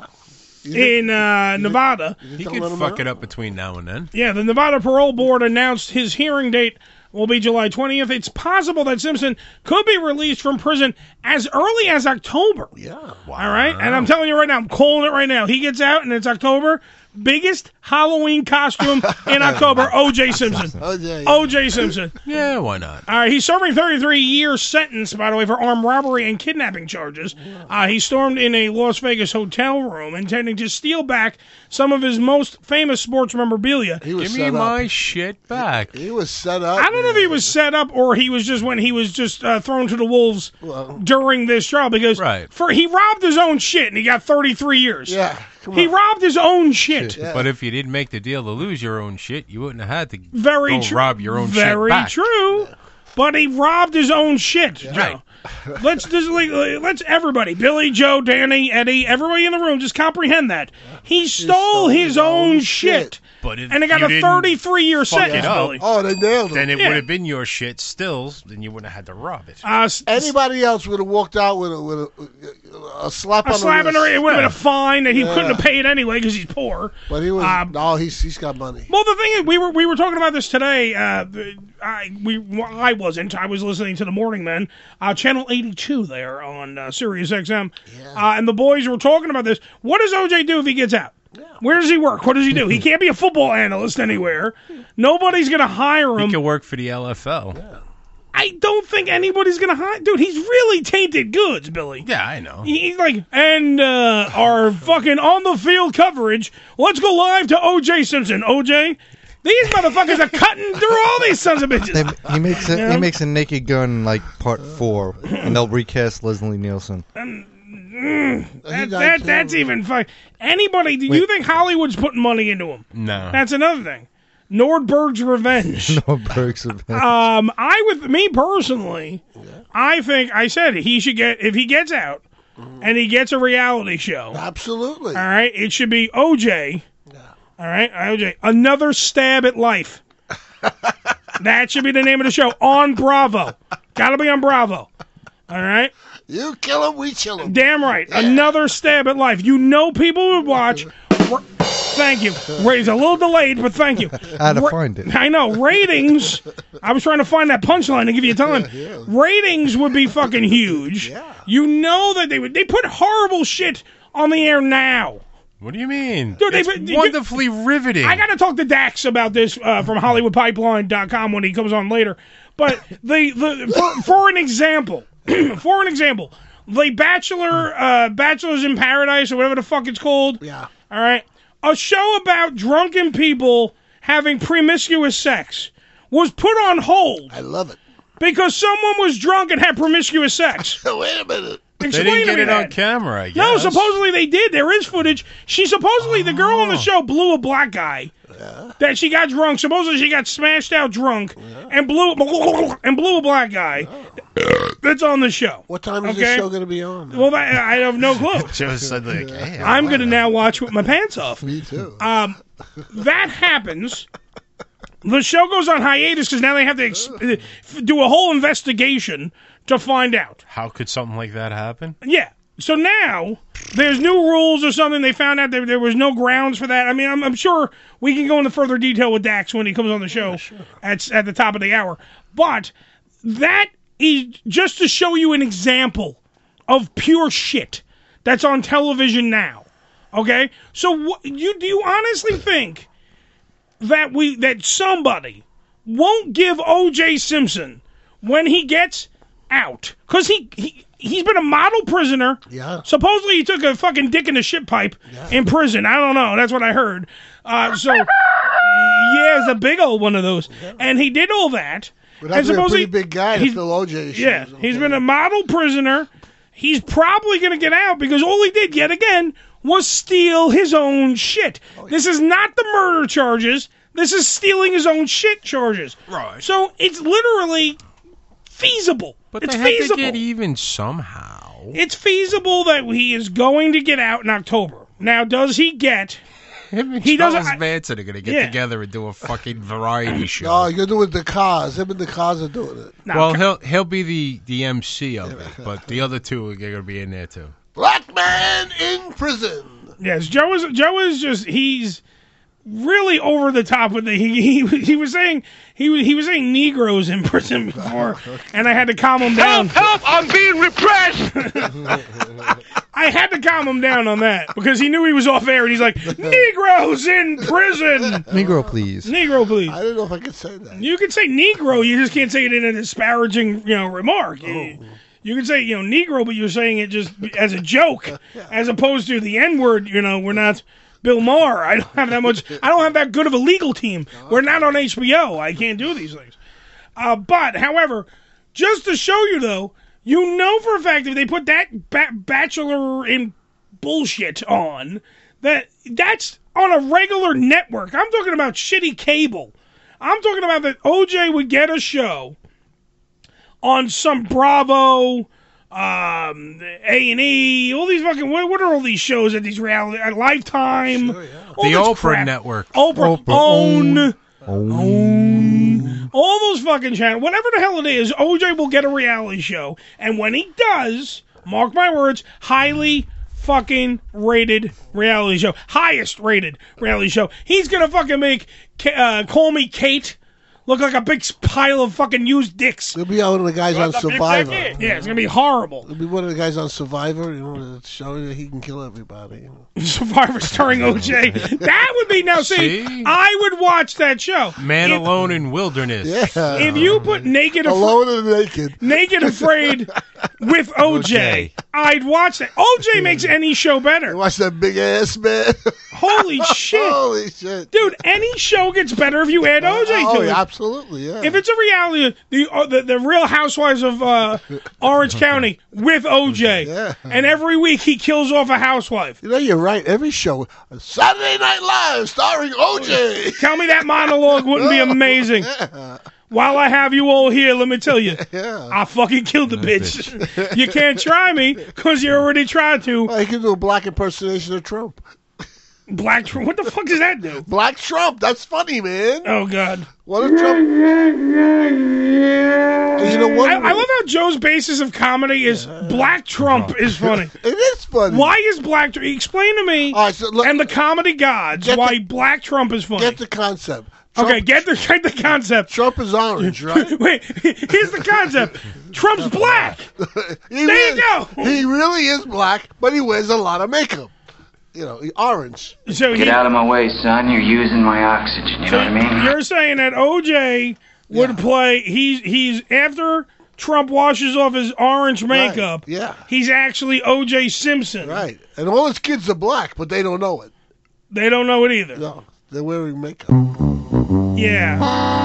in uh, Nevada. He could fuck it up between now and then. Yeah, the Nevada Parole Board announced his hearing date will be July twentieth. It's possible that Simpson could be released from prison as early as October. Yeah. All right? And I'm telling you right now, I'm calling it right now. He gets out and it's October. Biggest Halloween costume in October, O J Simpson. O J. O J Simpson. Yeah, why not? All right, he's serving thirty-three year sentence, by the way, for armed robbery and kidnapping charges. Uh, he stormed in a Las Vegas hotel room intending to steal back some of his most famous sports memorabilia. He was Give set me up. my shit back. He was set up. I don't know if he was set up or he was just when he was just uh, thrown to the wolves Well, during this trial because Right. for he robbed his own shit and he got thirty-three years. yeah. Come He on. robbed his own shit. Yeah. But if you didn't make the deal to lose your own shit, you wouldn't have had to Very go true. rob your own Very shit back. true. but he robbed his own shit, Joe. Right. Let's just like, let's everybody, Billy, Joe, Danny, Eddie, everybody in the room, just comprehend that he stole, he stole his, his own, own shit. shit. But if and they got you a didn't thirty-three year fuck sentence, it up, Billy. Oh, they nailed it. Then it Yeah. would have been your shit still, then you wouldn't have had to rob it. Uh, s- Anybody else would have walked out with a, with a, a slap a on slap the in the wrist. wrist. It would have been a fine that he Yeah. couldn't have paid anyway because he's poor. But he was Um, no, he's he's got money. Well, the thing is, we were we were talking about this today. Uh, I we well, I wasn't. I was listening to the Morning Men, uh, channel eighty-two there on uh, Sirius X M, uh, and the boys were talking about this. What does O J do if he gets out? Where does he work? What does he do? He can't be a football analyst anywhere. Nobody's going to hire him. He could work for the L F L. I don't think anybody's going to hire. Dude, he's really tainted goods, Billy. Yeah, I know. He's like, and uh, our fucking on the field coverage. Let's go live to O J Simpson. O J, these motherfuckers are cutting through all these sons of bitches. They, he makes a, You know? he makes a Naked Gun like part four, and they'll recast Leslie Nielsen. Mm, that, that that's even fun. Anybody? Do you think Hollywood's putting money into him? No. That's another thing. Nordberg's Revenge. Nordberg's Revenge. Um, I with me personally, I think I said it, he should get if he gets out and he gets a reality show. Absolutely. All right, it should be O J. All right, O J. Another stab at life. That should be the name of the show on Bravo. Got to be on Bravo. All right. You kill him, we chill him. Damn right. Another stab at life. You know people would watch. R- thank you. It's a little delayed, but thank you. How to Ra- find it. I know. Ratings. I was trying to find that punchline to give you time. Ratings would be fucking huge. You know that they would. They put horrible shit on the air now. What do you mean? Dude, they- it's they- wonderfully riveting. I got to talk to Dax about this uh, from Hollywood Pipeline dot com when he comes on later. But the, the for, for an example, for an example, the Bachelor, uh, Bachelors in Paradise or whatever the fuck it's called. Yeah. All right. A show about drunken people having promiscuous sex was put on hold. I love it. Because someone was drunk and had promiscuous sex. Wait a minute. They Explain didn't to get me it that. on camera, I guess. No, supposedly they did. There is footage. She supposedly, the girl on the show blew a black guy. That she got drunk. Supposedly she got smashed out drunk and blew and blew a black guy. That's on the show. What time is Okay? this show going to be on? Well, that, I have no clue. Joe said like, hey, I'm going to now watch with my pants off. Me too. Um, that happens. The show goes on hiatus because now they have to ex- uh, do a whole investigation to find out. how could something like that happen? Yeah. So now there's new rules or something. They found out that there was no grounds for that. I mean, I'm, I'm sure we can go into further detail with Dax when he comes on the show at at the top of the hour. But that is just to show you an example of pure shit that's on television now. Okay, so wh- you do you honestly think that we that somebody won't give O J Simpson when he gets out because he, he he's been a model prisoner. Yeah. Supposedly he took a fucking dick in a shit pipe in prison. I don't know. That's what I heard. Uh, so yeah, it's a big old one of those, and he did all that. But that's and a supposedly pretty big guy to he's- fill O J's shoes. Yeah, he's been a model prisoner. He's probably going to get out because all he did yet again was steal his own shit. This is not the murder charges. This is stealing his own shit charges. Right. So it's literally feasible. But it's they had feasible. to get even somehow. It's feasible that he is going to get out in October. Now, does he get? He doesn't- Charles Manson are going to get Yeah. together and do a fucking variety show. No, you're doing the cars. Him and the cars are doing it. well, he'll he'll be the, the M C of it, but the other two are going to be in there too. Black man in prison. Yes, Joe is Joe is just he's really over the top with the he he, he was saying he was he was saying Negroes in prison before, and I had to calm him down. Help! I'm being repressed! I had to calm him down on that because he knew he was off air, and he's like, Negroes in prison. Negro, please. Negro, please. I don't know if I could say that. You can say Negro, you just can't say it in a disparaging, you know, remark. You, you can say, you know, Negro, but you're saying it just as a joke, as opposed to the N-word. You know, we're not Bill Maher. I don't have that much. I don't have that good of a legal team. We're not on H B O. I can't do these things. Uh, but, however, just to show you though, you know for a fact if they put that ba- Bachelor in bullshit on, that that's on a regular network. I'm talking about shitty cable. I'm talking about that O J would get a show on some Bravo, um, A and E, all these fucking, what, what are all these shows at these reality, at Lifetime? The this Oprah crap. Network. Oprah, Oprah own, own. own, all those fucking channels, whatever the hell it is, O J will get a reality show, and when he does, mark my words, highly fucking rated reality show, highest rated reality show, he's gonna fucking make, uh, Call Me Kate look like a big pile of fucking used dicks. It'll be one of the guys on Survivor. Yeah, it's gonna be horrible. It'll be one of the guys on Survivor, you know, that's showing that he can kill everybody. You know. Survivor starring O J. That would be, now see, See? I would watch that show. Man If- Alone in Wilderness. Yeah. If you put Naked Afraid, Alone and Naked. Naked Afraid with O J, I'd watch that. O J makes any show better. Watch that big ass man. Holy shit. Holy shit. Dude, any show gets better if you add O J Oh, to it. yeah, absolutely, yeah. If it's a reality, the uh, the, the Real Housewives of uh, Orange County with O J, Yeah. and every week he kills off a housewife. You know, you're right. Every show, Saturday Night Live starring O J. Tell me that monologue wouldn't be amazing. While I have you all here, let me tell you, Yeah. I fucking killed the bitch. You can't try me because you already tried to. Well, he can do a black impersonation of Trump. Black Trump? What the fuck does that do? Black Trump. That's funny, man. Oh, God. What if Trump... And you know what? I, I love how Joe's basis of comedy is Black Trump is funny. It is funny. Why is Black Trump? Explain to me All right, so look, and the comedy gods Get why the- Black Trump is funny. get the concept. Trump, Okay, get the get the concept. Trump is orange, right? Wait, here's the concept. Trump's black. He There really, you go. He really is black, but he wears a lot of makeup. You know, he- orange. So Get he, out of my way, son. You're using my oxygen. You know what I mean? You're saying that O J would Yeah. play. He's he's after Trump washes off his orange makeup. Right, yeah. He's actually O J Simpson. Right. And all his kids are black, but they don't know it. They don't know it either. No, they're wearing makeup. Yeah.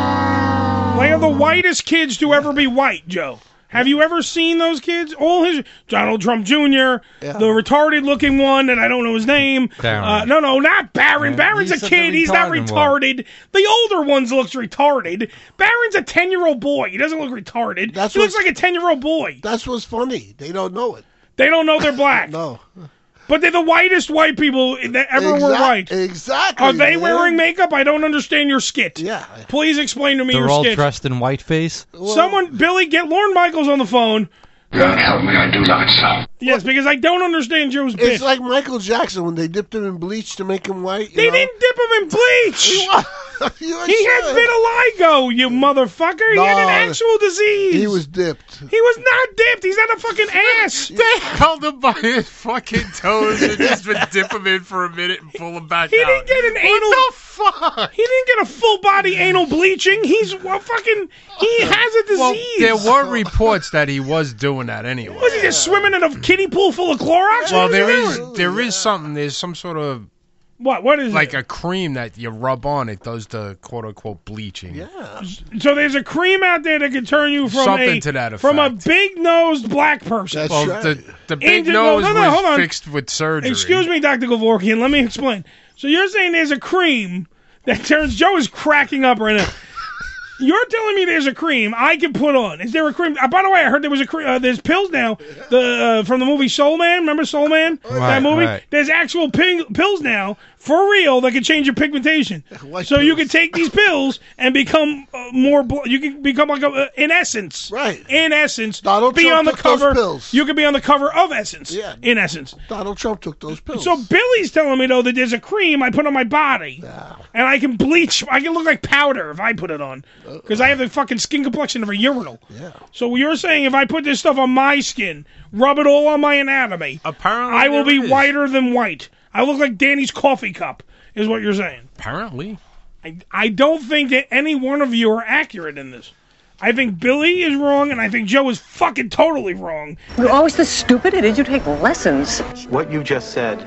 They are the whitest kids to ever be white, Joe. Have you ever seen those kids? All his Donald Trump Junior, Yeah. the retarded-looking one that I don't know his name. Barron. Uh, no, no, not Barron. Yeah, Barron's you a said the kid. He's not retarded retarded. The older ones looks retarded. Barron's a ten-year-old boy. He doesn't look retarded. That's he looks what's- like a ten-year-old boy. That's what's funny. They don't know it. They don't know they're black. No. But they're the whitest white people that ever were Exact- white. Exactly. Are they man. wearing makeup? I don't understand your skit. Yeah. Please explain to me They're your all skit. dressed in whiteface. Someone, Billy, get Lorne Michaels on the phone. God help me, I do love it so. Yes, because I don't understand Joe's bit. It's like Michael Jackson when they dipped him in bleach to make him white. you They know? didn't dip him in bleach. He, was, he, was He had sure. vitiligo, you motherfucker. He had an No, actual disease. He was dipped. He was not dipped. He's not a fucking ass. They held him by his fucking toes and just would dip him in for a minute and pull him back He out. didn't get an anal. What the fuck? He didn't get a full body anal bleaching. He's well, fucking. He has a disease. Well, there were reports that he was doing that anyway. Was he just swimming in a kiddie pool full of Clorox? Well, What was there he is doing? there is something. There's some sort of What? What is like it? a cream that you rub on. It does the quote unquote bleaching. Yeah. So there's a cream out there that can turn you from Something a to that from a effect. big nosed black person. That's Well, right. the the big Into- no, nose no, no, hold was on. fixed with surgery. Excuse me, Doctor Kevorkian. Let me explain. So you're saying there's a cream that turns. Joe is cracking up right now. You're telling me there's a cream I can put on. Is there a cream? Uh, by the way, I heard there was a cream. Uh, there's pills now. The uh, from the movie Soul Man. Remember Soul Man? Right, that movie. right. There's actual ping- pills now for real that can change your pigmentation. White so you pills. can take these pills and become uh, more. Bl- you can become like a, uh, in essence. Right. In essence, Donald be Trump on the took those cover. pills. You could be on the cover of Essence. Yeah. In essence. Donald Trump took those pills. So Billy's telling me though that there's a cream I put on my body, and I can bleach. I can look like powder if I put it on, because I have the fucking skin complexion of a urinal. Yeah. So you're saying if I put this stuff on my skin, rub it all on my anatomy, Apparently, I will there be is. whiter than white. I look like Danny's coffee cup, is what you're saying. Apparently. I, I don't think that any one of you are accurate in this. I think Billy is wrong, and I think Joe is fucking totally wrong. You're always this stupid. Did you take lessons? What you just said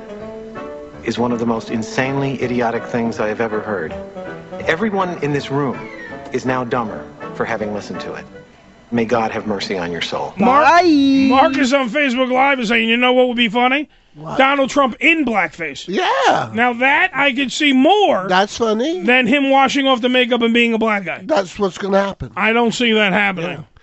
is one of the most insanely idiotic things I have ever heard. Everyone in this room is now dumber for having listened to it. May God have mercy on your soul. Mark, Marcus on Facebook Live is saying, you know what would be funny? Donald Trump in blackface. Yeah. Now that I could see more That's funny. than him washing off the makeup and being a black guy. That's what's going to happen. I don't see that happening.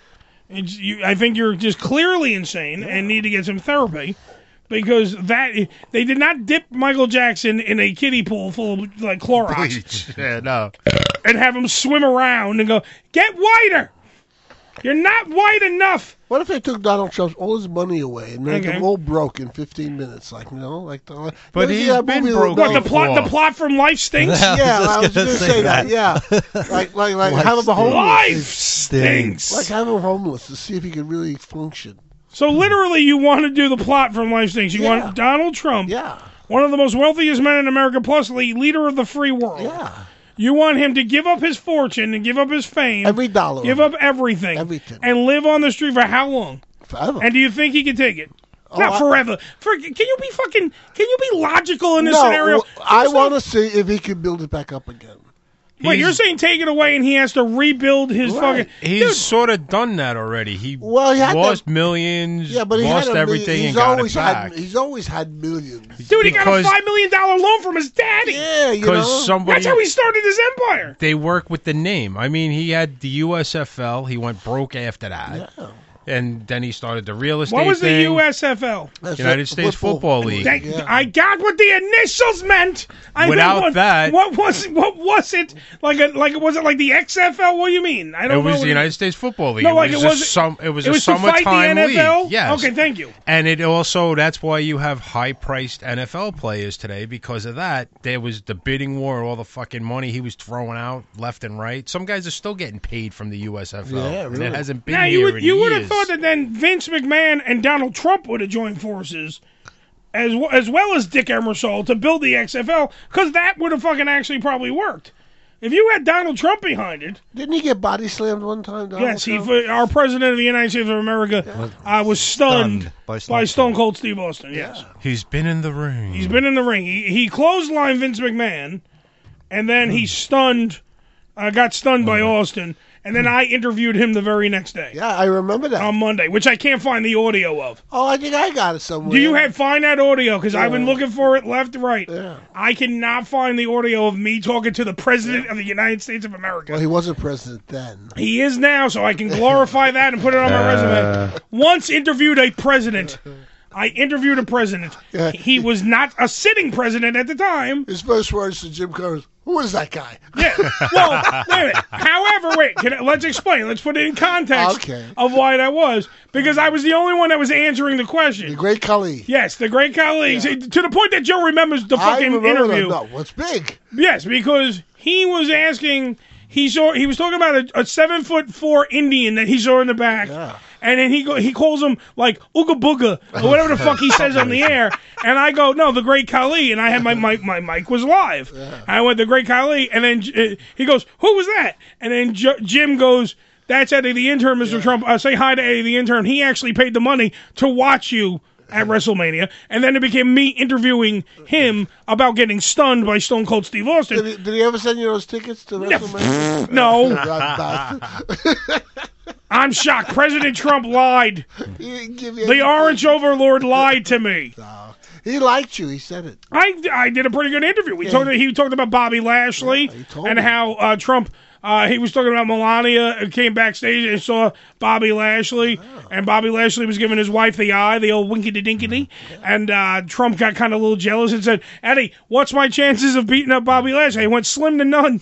It's, you, I think you're just clearly insane and need to get some therapy. Because that they did not dip Michael Jackson in a kiddie pool full of like Clorox. Bleach. Yeah, no. And have him swim around and go, get whiter. You're not white enough. What if they took Donald Trump's all his money away and made Okay. him all broke in fifteen minutes? Like, you know, like the. But you he's ever see that been movie broke with- What the plot? The plot from Life Stinks. Yeah, I was going to say that. Yeah, like, like, like, Life have him homeless. Life stinks. Like, have him homeless to see if he can really function. So literally, you want to do the plot from Life Stinks. You Yeah. want Donald Trump, yeah. one of the most wealthiest men in America, plus the leader of the free world. Yeah. You want him to give up his fortune and give up his fame, Every dollar. give up everything, Everything. and live on the street for how long? Forever. And do you think he can take it? Oh, Not I- forever. For, can you be fucking? Can you be logical in this no, scenario? well, I want to see if he can build it back up again. Wait, you're saying take it away and he has to rebuild his Right. fucking? He's Dude, sort of done that already. He Well, he had lost that- millions, Yeah, but he lost had a everything, million, and he's got always it back. had. He's always had millions. dude, he got a because- five million dollar loan from his daddy. Yeah, you Because know. somebody, That's how he started his empire. they work with the name. I mean, he had the U S F L. He went broke after that. Yeah. And then he started the real estate What was the thing. U S F L? That's United it, States Football, League. That- I got what the initials meant. I Without meant what, that- what was what was it like? A, like was it like the X F L? What do you mean? I It don't know. was what the United States Football League. No, it like was it a was. some. It was it a was to fight the summertime N F L. league. Yes. Okay, thank you. And it also that's why you have high-priced N F L players today because of that. There was the bidding war, all the fucking money he was throwing out left and right. Some guys are still getting paid from the U S F L, Yeah, and really. it hasn't been Now here you would in you would years. have thought that then Vince McMahon and Donald Trump would have joined forces. As, w- as well as Dick Emersol to build the X F L, because that would have fucking actually probably worked. If you had Donald Trump behind it, Didn't he get body slammed one time? Donald yes, he, Trump? our president of the United States of America uh, was stunned, Stunned by by Stone Stone Cold Steve Austin. Yes, He's been in the ring. he's been in the ring. He he clotheslined Vince McMahon, and then he stunned, uh, got stunned by Austin, and then I interviewed him the very next day. Yeah, I remember that. On Monday, which I can't find the audio of. Oh, I think I got it somewhere. Do you have find that audio? Because I've been Yeah. looking for it left to right. Yeah. I cannot find the audio of me talking to the president of the United States of America. Well, he wasn't president then. He is now, so I can glorify that and put it on my Uh. resume. Once interviewed a president. I interviewed a president. Yeah. He was not a sitting president at the time. His first words to Jim Carrey, who is that guy? Yeah. Well, wait a minute. However, wait. Can I, let's explain. Let's put it in context Okay. of why that was. Because I was the only one that was answering the question. The great Khali. Yes, the great colleagues. To the point that Joe remembers the I fucking remember interview. that. No, what's big? Yes, because he was asking. He saw. He was talking about a, a seven foot four Indian that he saw in the back, and then he go, he calls him like Ooga Booga or whatever the fuck he says on the air. And I go, no, the Great Khali, and I had my mic. My mic was live. I went the Great Khali, and then uh, he goes, who was that? And then J- Jim goes, that's Eddie the intern, Mister Trump. Uh, say hi to Eddie the intern. He actually paid the money to watch you at WrestleMania, and then it became me interviewing him about getting stunned by Stone Cold Steve Austin. Did he, did he ever send you those tickets to WrestleMania? No. That bastard. I'm shocked. President Trump lied. He didn't give you The any- Orange Overlord lied to me. He liked you. He said it. I, I did a pretty good interview. We Yeah. talked. He talked about Bobby Lashley told and me. how uh, Trump. Uh, he was talking about Melania and came backstage and saw Bobby Lashley, and Bobby Lashley was giving his wife the eye, the old winkety dinkety, and uh, Trump got kind of a little jealous and said, "Eddie, what's my chances of beating up Bobby Lashley?" He went slim to none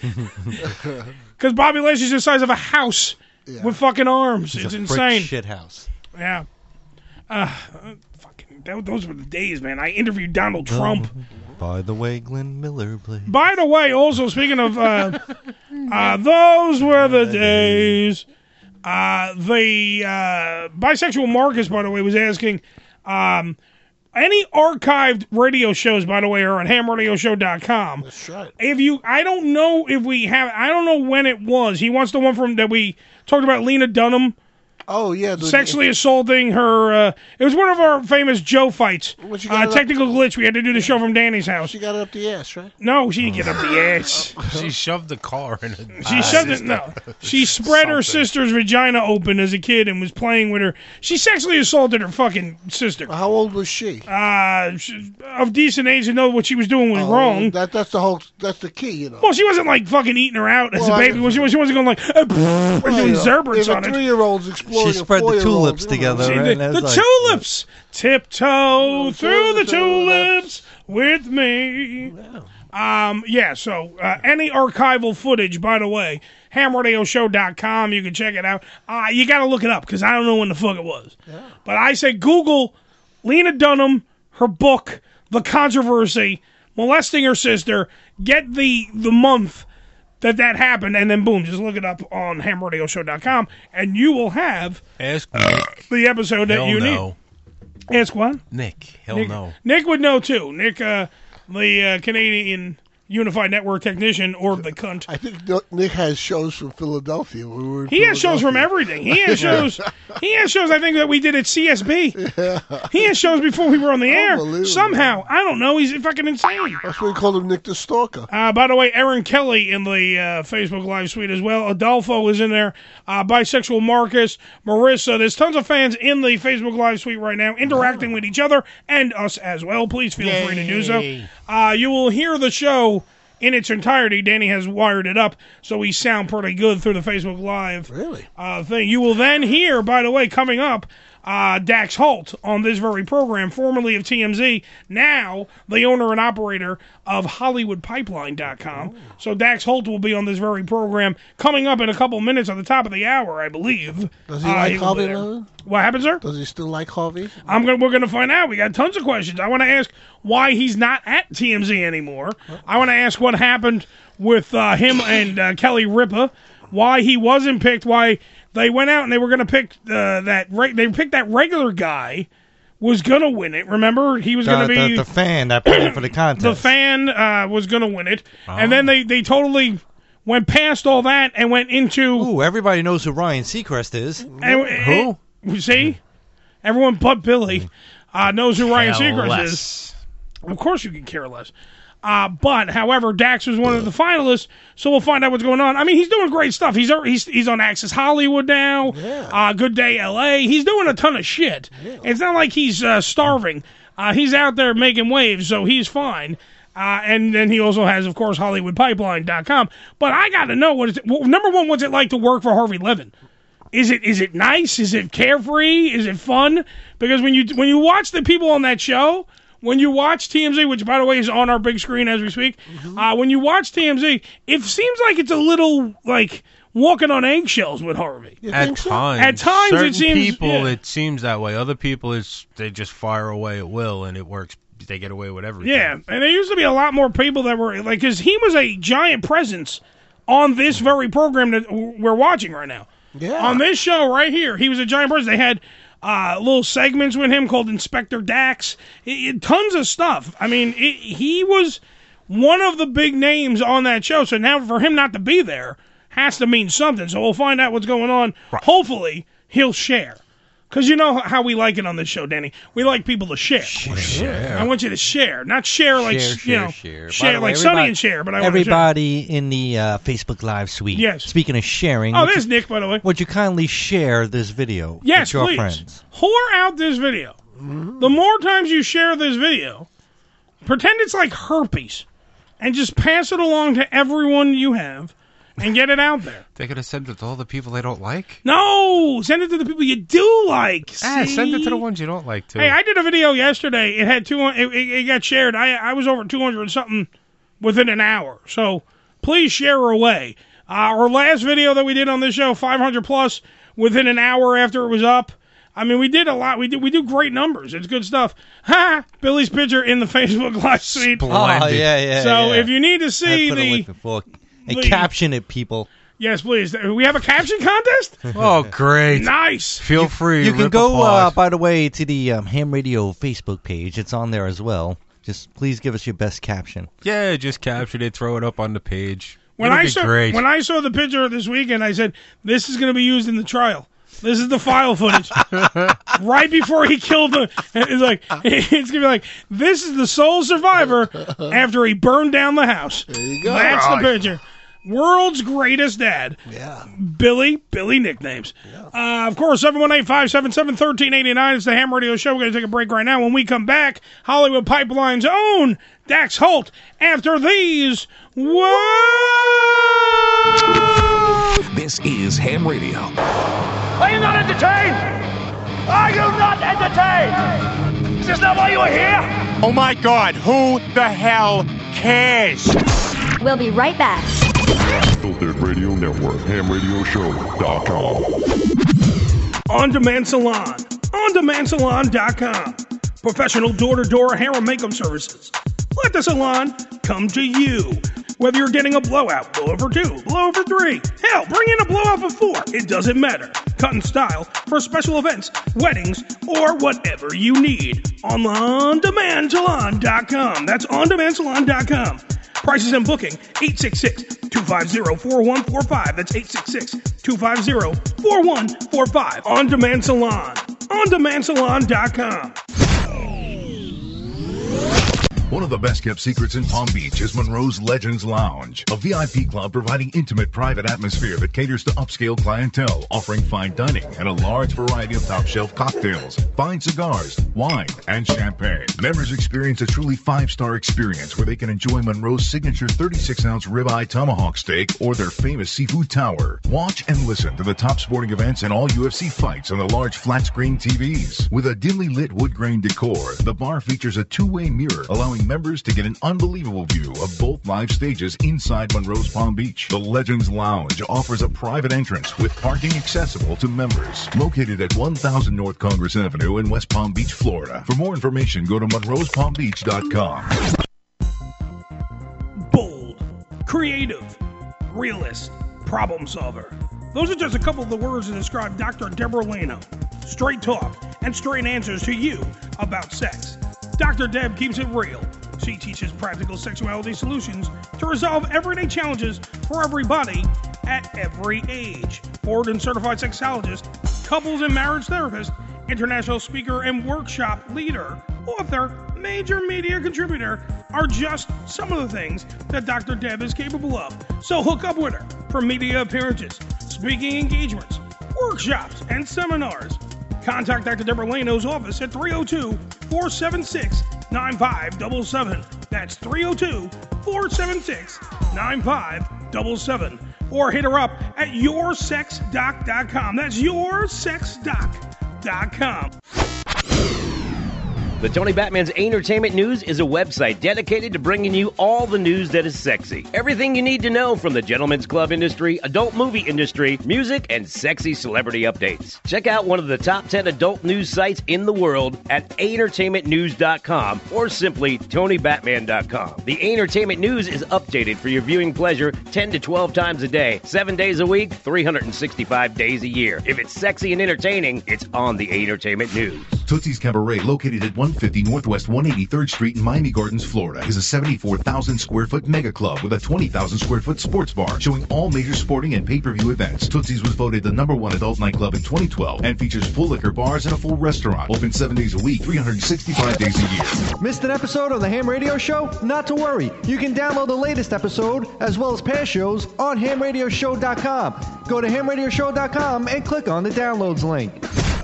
because Bobby Lashley's the size of a house with fucking arms. He's it's a insane. brick shit house. Yeah. Uh, fucking, that, those were the days, man. I interviewed Donald Trump. By the way, Glenn Miller played. By the way, also speaking of, uh, uh, those were the days. Uh, the uh, bisexual Marcus, by the way, was asking, um, any archived radio shows, by the way, are on ham radio show dot com. That's right. If you, I don't know if we have, I don't know when it was. He wants the one from that we talked about, Lena Dunham. Oh, yeah. The, Sexually assaulting her. Uh, it was one of our famous Joe fights. What, you got Uh, it technical glitch. We had to do the show from Danny's house. She got it up the ass, right? No, she didn't get up the ass. She shoved the car in her. She shoved it. No, she spread her Something. sister's vagina open as a kid and was playing with her. She sexually assaulted her fucking sister. How old was she? Uh, she, of decent age to know what she was doing was Oh, wrong. That that's the whole. That's the key, you know. Well, she wasn't like fucking eating her out as Well, a I- baby. Well, she, was- she wasn't going like uh, and Well, doing you know, Zerberts if on a it. three-year-old's exploring exploring She a spread the four-year-old, tulips you know. together, See, right? the, And that's the like- tulips. Tiptoe through the tulips with me. Um, yeah, so uh, any archival footage, by the way, ham radio show dot com, you can check it out. Uh, you got to look it up because I don't know when the fuck it was. But I say Google Lena Dunham, her book, The Controversy, molesting her sister, get the the month that that happened, and then boom, just look it up on ham radio show dot com, and you will have Ask Nick. the episode that He'll you know. need. Ask what? Nick, he'll Nick, know. Nick would know too. Nick, uh, the uh, Canadian Unified Network technician, or the cunt. I think Nick has shows from Philadelphia. We were in He has shows from Philadelphia. everything. He has shows. He has shows. I think that we did at C S B. He has shows before we were on the air. Somehow, I don't know. He's fucking insane. That's why we called him Nick the Stalker. Uh, by the way, Aaron Kelly in the uh, Facebook Live suite as well. Adolfo is in there. Uh, bisexual Marcus, Marissa. There's tons of fans in the Facebook Live suite right now, interacting with each other and us as well. Please feel free to do so. Uh, you will hear the show in its entirety. Danny has wired it up so we sound pretty good through the Facebook Live really? uh, thing. You will then hear, by the way, coming up, uh, Dax Holt on this very program, formerly of T M Z, now the owner and operator of Hollywood Pipeline dot com. So Dax Holt will be on this very program coming up in a couple minutes at the top of the hour, I believe. Does he Uh, like will be Harvey there. Levin? What happened, sir? Does he still like Harvey? I'm gonna, we're going to find out. We got tons of questions. I want to ask why he's not at T M Z anymore. I want to ask what happened with uh, him and uh, Kelly Ripa, why he wasn't picked, why they went out and they were going to pick uh, that. Re- they picked that regular guy was going to win it. Remember, he was going The, to be the, the fan that put in for the contest. the fan uh, was going to win it, Oh. and then they they totally went past all that and went into. Ooh, everybody knows who Ryan Seacrest is. And, Who? and- see? Everyone but Billy uh, knows who Ryan Care Seacrest less. is. Of course you can care less. Uh, but, however, Dax was one of the finalists, so we'll find out what's going on. I mean, he's doing great stuff. He's he's, he's on Access Hollywood now, uh, Good Day L A. He's doing a ton of shit. It's not like he's uh, starving. Uh, he's out there making waves, so he's fine. Uh, and then he also has, of course, Hollywood Pipeline dot com. But I got to know, what is it, well, number one, what's it like to work for Harvey Levin? Is it is it nice? Is it carefree? Is it fun? Because when you when you watch the people on that show, when you watch T M Z, which by the way is on our big screen as we speak, uh, when you watch T M Z, it seems like it's a little like walking on eggshells with Harvey. At times, At times certain it seems people yeah. it seems that way. Other people, it's they just fire away at will, and it works. They get away with everything. Yeah, and there used to be a lot more people that were like, because he was a giant presence on this very program that we're watching right now. Yeah. On this show right here, he was a giant presence. They had uh, little segments with him called Inspector Dax. It, it- tons of stuff. I mean, it, he was one of the big names on that show. So now for him not to be there has to mean something. So we'll find out what's going on. Hopefully, he'll share. Because you know how we like it on this show, Danny. We like people to share. Share. I want you to share. Not share like, Share, you share, know, share. By share the way, like Sonny everybody- and share, but I want to share. Everybody in the uh, Facebook Live suite. Yes. Speaking of sharing. Oh, would there's you, Nick, by the way. Would you kindly share this video Yes, with your please. friends? Whore out this video. The more times you share this video, pretend it's like herpes, and just pass it along to everyone you have, and get it out there. They're gonna send it to all the people they don't like. No, send it to the people you do like. Ah, see? send it to the ones you don't like too. Hey, I did a video yesterday. It had two. It, it, it got shared. I I was over two hundred and something within an hour. So please share away. Uh, our last video that we did on this show, five hundred plus within an hour after it was up. I mean, we did a lot. We did we do great numbers. It's good stuff. Ha! Billy's picture in the Facebook Live suite. Oh, yeah, yeah. So yeah. if you need to see I put a the link before. And the- caption it, people. yes, please. We have a caption contest. Oh, great! Nice. Feel free. You can rip go, uh, apart. by the way, to the um, Ham Radio Facebook page. It's on there as well. Just please give us your best caption. Yeah, just caption it, throw it up on the page. When It'll I be saw great. when I saw the picture this weekend, I said, "This is going to be used in the trial. This is the file footage." Right before he killed the, it's like it's going to be like, "This is the sole survivor after he burned down the house." There you go. That's Right. the picture. World's greatest dad. Yeah. Billy, Billy nicknames. Uh, of course, seven one eight, five seven seven, one three eight nine. It's the Ham Radio Show. We're going to take a break right now. When we come back, Hollywood Pipeline's own Dax Holt after these. Whoa! This is Ham Radio. Are you not entertained? Are you not entertained? Is this not why you are here? Oh my God, who the hell cares? We'll be right back. Unfiltered Radio Network, ham radio show dot com. On Demand Salon, on demand salon dot com. Professional door-to-door hair and makeup services. Let the salon come to you. Whether you're getting a blowout, blowout for two, blowout for three, hell, bring in a blowout for four. It doesn't matter. Cut and style for special events, weddings, or whatever you need. On on demand salon dot com. That's on demand salon dot com. Prices and booking, eight six six, two five zero, four one four five. That's eight six six, two five zero, four one four five. On Demand Salon. on demand salon dot com. One of the best-kept secrets in Palm Beach is Monroe's Legends Lounge, a V I P club providing intimate, private atmosphere that caters to upscale clientele, offering fine dining and a large variety of top-shelf cocktails, fine cigars, wine, and champagne. Members experience a truly five-star experience where they can enjoy Monroe's signature thirty-six ounce ribeye tomahawk steak or their famous seafood tower. Watch and listen to the top sporting events and all U F C fights on the large flat-screen T Vs. With a dimly lit wood grain decor, the bar features a two-way mirror, allowing members to get an unbelievable view of both live stages inside Monroe's Palm Beach. The Legends Lounge offers a private entrance with parking accessible to members. Located at one thousand North Congress Avenue in West Palm Beach, Florida. For more information, go to monroes palm beach dot com. Bold, creative, realist, problem solver. Those are just a couple of the words that describe Doctor Deborah Leno. Straight talk and straight answers to you about sex. Doctor Deb keeps it real. She teaches practical sexuality solutions to resolve everyday challenges for everybody at every age. Board and certified sexologist, couples and marriage therapist, international speaker and workshop leader, author, major media contributor are just some of the things that Doctor Deb is capable of. So hook up with her for media appearances, speaking engagements, workshops, and seminars. Contact Doctor Deborah Leno's office at three oh two, four seven six, nine five seven seven. That's three oh two, four seven six, nine five seven seven. Or hit her up at your sex doc dot com. That's your sex doc dot com. The Tony Batman's Entertainment News is a website dedicated to bringing you all the news that is sexy. Everything you need to know from the gentlemen's club industry, adult movie industry, music, and sexy celebrity updates. Check out one of the top ten adult news sites in the world at entertainment news dot com or simply tony batman dot com. The Entertainment News is updated for your viewing pleasure ten to twelve times a day, seven days a week, three hundred sixty-five days a year. If it's sexy and entertaining, it's on the Entertainment News. Tootsie's Cabaret, located at one fifty Northwest one eighty-third Street in Miami Gardens, Florida, is a seventy-four thousand square foot mega club with a twenty thousand square foot sports bar showing all major sporting and pay-per-view events. Tootsie's was voted the number one adult nightclub in twenty twelve and features full liquor bars and a full restaurant. Open seven days a week, three hundred sixty-five days a year. Missed an episode of the Ham Radio Show? Not to worry. You can download the latest episode as well as past shows on ham radio show dot com. Go to ham radio show dot com and click on the downloads link.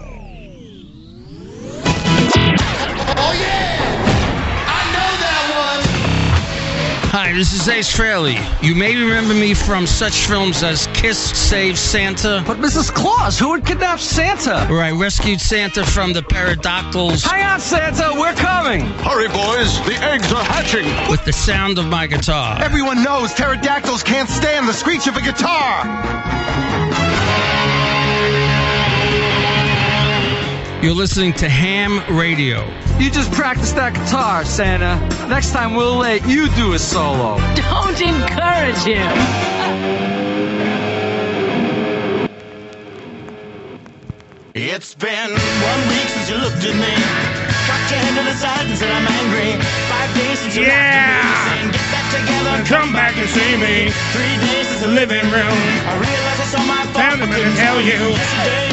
Oh yeah! I know that one! Hi, this is Ace Frehley. You may remember me from such films as Kiss Save Santa. But Missus Claus, who would kidnap Santa? Where I rescued Santa from the pterodactyls. Hang on, Santa, we're coming! Hurry, boys, the eggs are hatching! With the sound of my guitar. Everyone knows pterodactyls can't stand the screech of a guitar! You're listening to Ham Radio. You just practiced that guitar, Santa. Next time we'll let you do a solo. Don't encourage him. It's been one week since you looked at me. Cocked your head to the side and said I'm angry. Five days since you Yeah. laughed at me, saying get back together, Come back and see me. Three days since The living room. I realized it's all my fault. Found him and tell you. Yesterday, you'd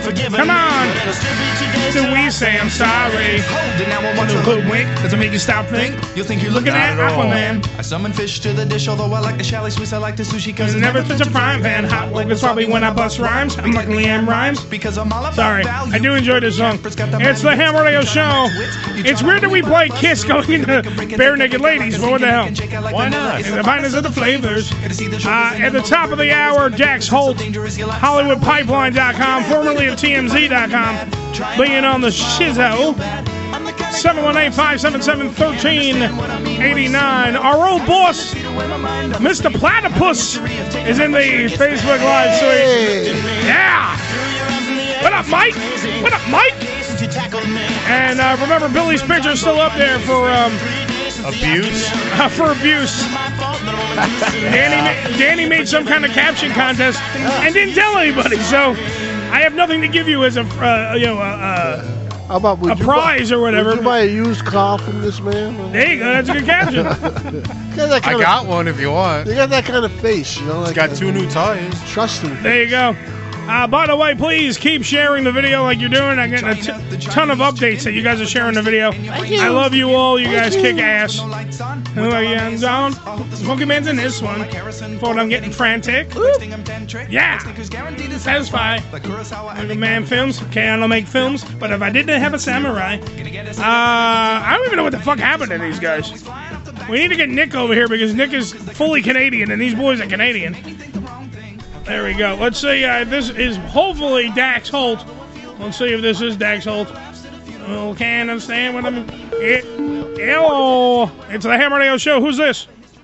forgiven. Come on. But it'll still be two days Do till we I say I'm sorry? Hold it now, I want The your hoodwink doesn't make you stop think. You think you're Looking at Aquaman. I summon fish to the dish, although I like the chalet Swiss, I like the sushi cause It's never such a frying pan. Hot work is probably when I bust rhymes. I'm like Leanne Rhymes. Because I'm all about Sorry, value. I do enjoy this song. It's the Ham Radio Show. It's weird that we play Kiss going into Bare Naked Ladies, but what the hell? Why not? And the finest of the flavors. Uh, at the top of the hour, Dax Holt, Hollywood Pipeline dot com, formerly of T M Z dot com, being on the shizzo. seven one eight, five seven seven, one three eight nine. Our old boss, Mister Platypus, is in the Facebook Live suite. Yeah! What up, Mike? What up, Mike? And uh, remember, Billy's picture's still up there for um, abuse. Uh, for abuse. Danny, Danny made some kind of caption contest and didn't tell anybody, so I have nothing to give you as a uh, you know a, How about, would a you prize buy, or whatever. Would you buy a used car from this man? There you go. That's a good caption. That I kind got of, one if you want. They got that kind of face, you know. Like got two new tires. Trusting. There you go. Uh, by the way, please keep sharing the video like you're doing. I'm getting a t- ton of updates that you guys are sharing the video. I love you all. You guys kick ass. Oh, yeah, I'm down. Smokey Man's in this one. Thought I'm getting frantic. Woo. Yeah. Satisfied. The man films. Okay, I don't make films. But if I didn't have a samurai, uh, I don't even know what the fuck happened to these guys. We need to get Nick over here because Nick is fully Canadian and these boys are Canadian. There we go. Let's see. Uh, this is hopefully Dax Holt. Let's see if this is Dax Holt. Oh, can't understand what I'm. It, hello. It's the Ham Radio Show. Who's this?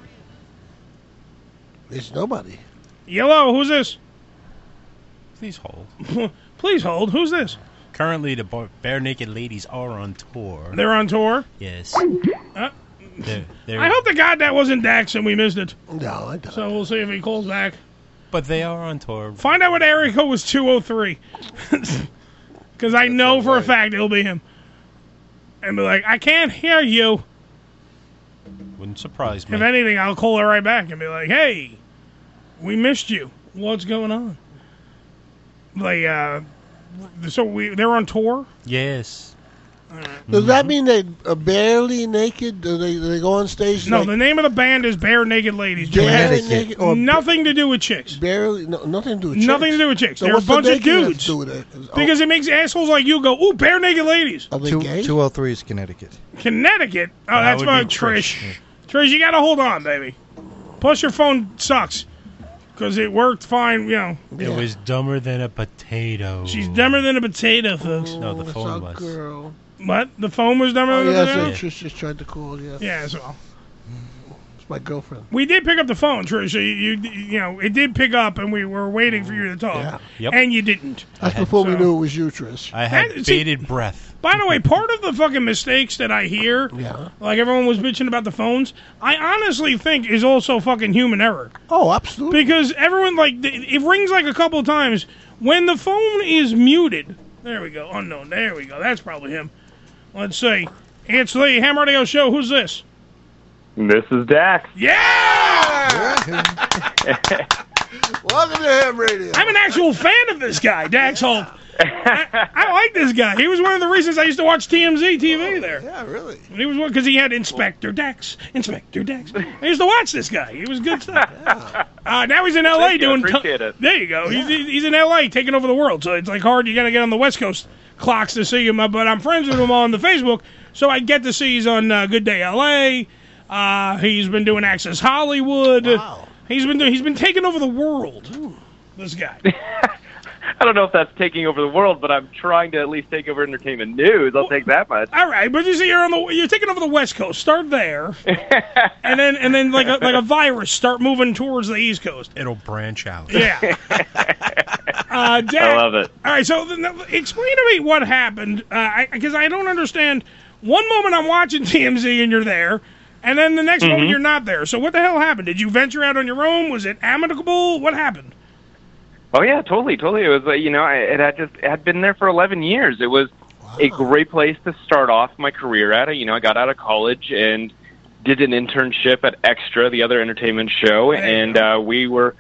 It's nobody. Hello. Who's this? Please hold. Please hold. Who's this? Currently, the Bar- Bare Naked Ladies are on tour. They're on tour? Yes. Uh, They're, they're, I hope to God that wasn't Dax and we missed it. No, I don't. So we'll see if he calls back. But they are on tour. Find out what area code was two oh three. Because I know for a fact it'll be him. And be like, I can't hear you. Wouldn't surprise me. If anything, I'll call her right back and be like, hey, we missed you. What's going on? Like, uh, so we they're on tour? Yes. Does that mean they are barely naked? Do they, do they go on stage? No, like, the name of the band is Bare Naked Ladies. Bare Naked, or nothing to do with chicks. Barely, no, nothing to do with chicks. Nothing to do with chicks. So They're a what's the bunch of naked have to dudes. do with it? Oh, Because it makes assholes like you go, ooh, Bare Naked Ladies. Are they Two, gay? two oh three is Connecticut. Connecticut? Oh, That that's would my be Trish. Trish. Trish, you got to hold on, baby. Plus, your phone sucks. Because it worked fine, you know. It was dumber than a potato. She's dumber than a potato, folks. No, the phone was. Girl. What? The phone was dumber Oh, than a yeah, potato? so Trish just tried to call, yeah. Yeah, so. It's my girlfriend. We did pick up the phone, Trish. You, you, you know, it did pick up, and we were waiting for you to talk. Yeah. Yep. And you didn't. That's before we So- knew it was you, Trish. I had And- see- bated breath. By the way, part of the fucking mistakes that I hear, Yeah. like everyone was bitching about the phones, I honestly think is also fucking human error. Oh, absolutely. Because everyone, like, th- it rings like a couple of times. When the phone is muted, there we go, unknown, there we go, that's probably him. Let's see. It's the Ham Radio Show. Who's this? This is Dax. Yeah! Welcome to Ham Radio. I'm an actual fan of this guy, Dax Holt. I, I like this guy. He was one of the reasons I used to watch T M Z T V there. Yeah, really. He was one because he had Inspector Dax. Inspector Dax. I used to watch this guy. He was good stuff. Uh, now he's in L A Thank you, I doing. appreciate it. There you go. He's, he's in L A taking over the world. So it's like hard. You got to get on the West Coast clocks to see him. But I'm friends with him on the Facebook, so I get to see he's on uh, Good Day L A. Uh, he's been doing Access Hollywood. Wow. He's been doing, he's been taking over the world. This guy. I don't know if that's taking over the world, but I'm trying to at least take over entertainment news. I'll take that much. All right, but you see, you're on the you're taking over the West Coast. Start there, and then and then like a, like a virus, start moving towards the East Coast. It'll branch out. Yeah. uh, Jack, I love it. All right, so then, explain to me what happened, because uh, I, 'cause I don't understand. One moment I'm watching T M Z and you're there, and then the next Mm-hmm. moment you're not there. So what the hell happened? Did you venture out on your own? Was it amicable? What happened? Oh yeah, totally, totally. It was, uh, you know, I, it had just it had been there for eleven years. It was a great place to start off my career at. You know, I got out of college and did an internship at Extra, the other entertainment show, and uh, we were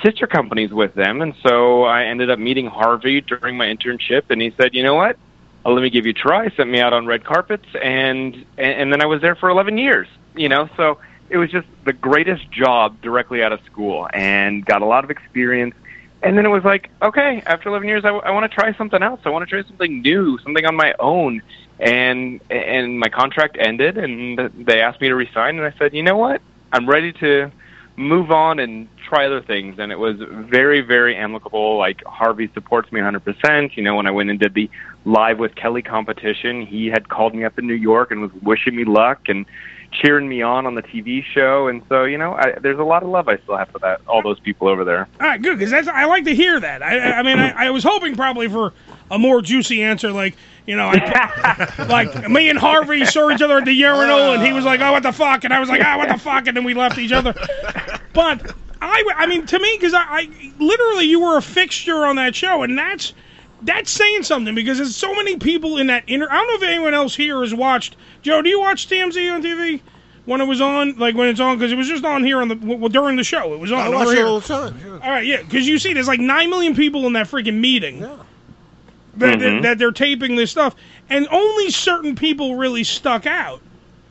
sister companies with them. And so I ended up meeting Harvey during my internship, and he said, you know what? Uh, let me give you a try. Sent me out on red carpets, and, and and then I was there for eleven years. You know, so it was just the greatest job directly out of school, and got a lot of experience. And then it was like, okay, after eleven years, I, w- I want to try something else. I want to try something new, something on my own. And and my contract ended, and they asked me to resign, and I said, you know what? I'm ready to move on and try other things. And it was very, very amicable. Like, Harvey supports me one hundred percent. You know, when I went and did the Live with Kelly competition, he had called me up in New York and was wishing me luck and cheering me on on the T V show. And so, you know, I, there's a lot of love I still have for that, all those people over there. All right, good, because that's I like to hear that. I, I mean, I, I was hoping probably for a more juicy answer, like, you know, I, like me and Harvey saw each other at the urinal, and he was like, oh, what the fuck? And I was like, ah, oh, what the fuck? And then we left each other. But, I, I mean, to me, because I, I literally, you were a fixture on that show, and that's that's saying something, because there's so many people in that inner. I don't know if anyone else here has watched. Joe, do you watch T M Z on T V when it was on? Like when it's on, because it was just on here on the well, during the show. It was on. I over watch it here. all the time. Yeah. All right, yeah, because you see, there's like nine million people in that freaking meeting. Yeah. That, Mm-hmm. that, that they're taping this stuff, and only certain people really stuck out.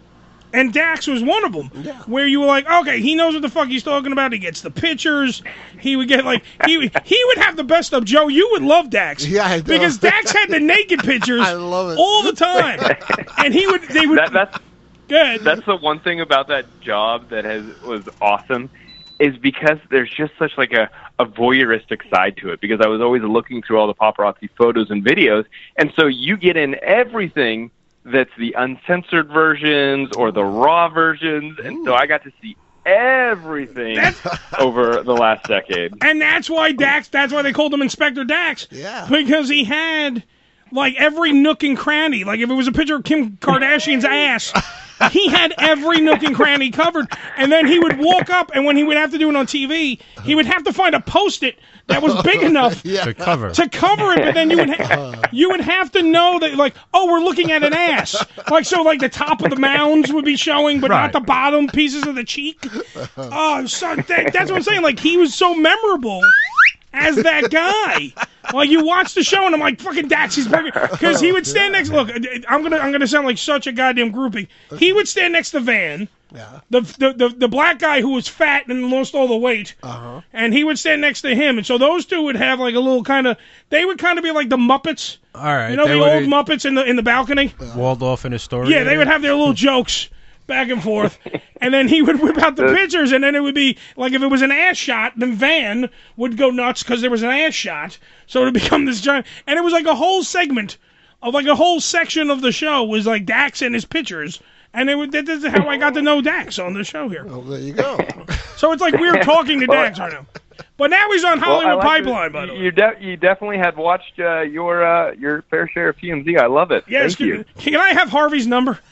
And Dax was one of them, yeah. Where you were like, okay, he knows what the fuck he's talking about. He gets the pictures. He would get like he he would have the best of Joe. You would love Dax, yeah, I do. Because Dax had the naked pictures. I love it. All the time, and he would they would. That, that's good. That's the one thing about that job that has was awesome, is because there's just such like a, a voyeuristic side to it, because I was always looking through all the paparazzi photos and videos, and so you get in everything that's the uncensored versions or the raw versions, and so I got to see everything over the last decade. And that's why Dax, that's why they called him Inspector Dax. Yeah. Because he had, like, every nook and cranny. Like, if it was a picture of Kim Kardashian's ass, he had every nook and cranny covered. And then he would walk up, and when he would have to do it on T V, he would have to find a Post-it that was big enough Yeah. To cover. to cover it. But then you would ha- you would have to know that, like, oh, we're looking at an ass. Like, so, like, the top of the mounds would be showing, but Right. not the bottom pieces of the cheek. Oh, so that, that's what I'm saying. Like, he was so memorable as that guy. Like, you watch the show, and I'm like, fucking Dax, he's because he would stand next. Look, I'm gonna I'm gonna sound like such a goddamn groupie. He would stand next to Van, Yeah. the the the, the black guy who was fat and lost all the weight, Uh-huh. and he would stand next to him, and so those two would have like a little kind of. They would kind of be like the Muppets. All right. You know they the would- old Muppets in the in the balcony. Waldorf in Astoria. Yeah, they would have their little jokes back and forth, and then he would whip out the pictures, and then it would be like if it was an ass shot, then Van would go nuts because there was an ass shot, so it would become this giant, and it was like a whole segment of like a whole section of the show was like Dax and his pictures, and it would, this is how I got to know Dax on the show here. Well, there you go. So it's like we're talking to Well, Dax right now, but now he's on Well, I Hollywood like Pipeline, to- by the way. You, de- you definitely had watched uh, your uh, your fair share of T M Z. I love it. Yes, Thank you. can, can I have Harvey's number?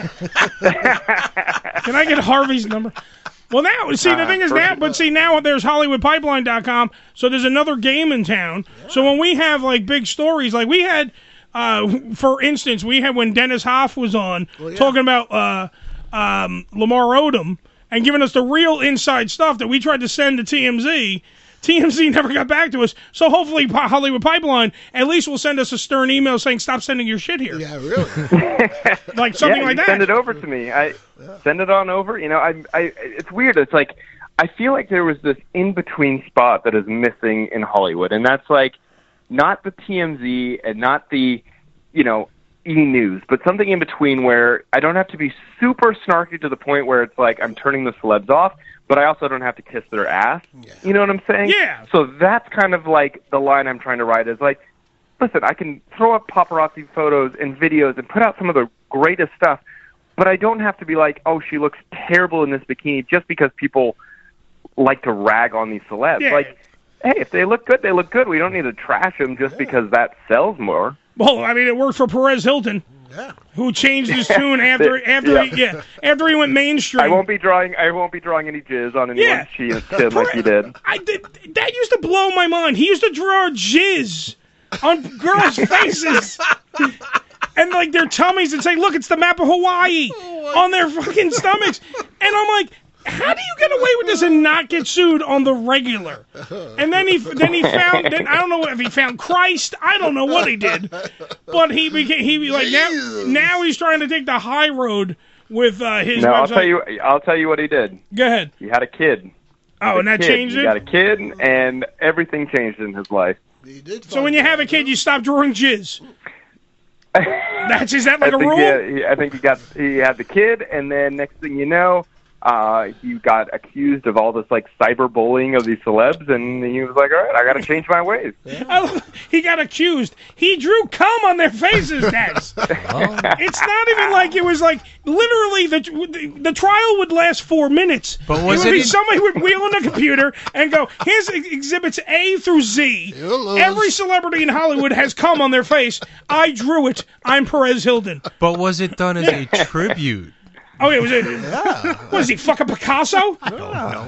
Can I get Harvey's number? Well, now, see, the Uh, thing is now, but see, now there's Hollywood Pipeline dot com, so there's another game in town. So when we have, like, big stories, like we had, uh, for instance, we had when Dennis Hoff was on talking about uh, um, Lamar Odom and giving us the real inside stuff that we tried to send to T M Z. T M Z never got back to us, so hopefully P- Hollywood Pipeline at least will send us a stern email saying, stop sending your shit here. Yeah, really. Like something yeah, like you that. Send it over to me. I send it on over. You know, I, I, it's weird. It's like I feel like there was this in between spot that is missing in Hollywood, and that's like not the T M Z and not the, you know, E! News, but something in between where I don't have to be super snarky to the point where it's like I'm turning the celebs off, but I also don't have to kiss their ass. You know what I'm saying? Yeah. So that's kind of like the line I'm trying to write is like, listen, I can throw up paparazzi photos and videos and put out some of the greatest stuff, but I don't have to be like, oh, she looks terrible in this bikini just because people like to rag on these celebs. Yeah. Like, hey, if they look good, they look good. We don't need to trash them just because that sells more. Well, I mean, it worked for Perez Hilton, who changed his tune after after Yeah. he, yeah after he went mainstream. I won't be drawing. I won't be drawing any jizz on anyone's Yeah. chin, chin like he did. I did, that used to blow my mind. He used to draw jizz on girls' faces and like their tummies and say, "Look, it's the map of Hawaii on their fucking stomachs." And I'm like, how do you get away with this and not get sued on the regular? And then he then he found then, I don't know if he found Christ. I don't know what he did, but he became he like now now he's trying to take the high road with uh, his. No, website. I'll tell you. I'll tell you what he did. Go ahead. He had a kid. Oh, and that kid. changed he it? He got a kid, and everything changed in his life. So when you have a kid, you stop drawing jizz. That's is that like I a think rule? He, he, I think he got he had the kid, and then next thing you know, uh, he got accused of all this like cyberbullying of these celebs, and he was like, "All right, I got to change my ways." Oh, he got accused. He drew cum on their faces, Dad. Oh. It's not even like it was like literally the the, the trial would last four minutes. But was it would it be in- somebody would wheel in a computer and go, "Here's ex- exhibits A through Z. Every celebrity in Hollywood has cum on their face. I drew it. I'm Perez Hilton." But was it done as a tribute? Oh, yeah, was it? Yeah. What is he, fucking Picasso? No.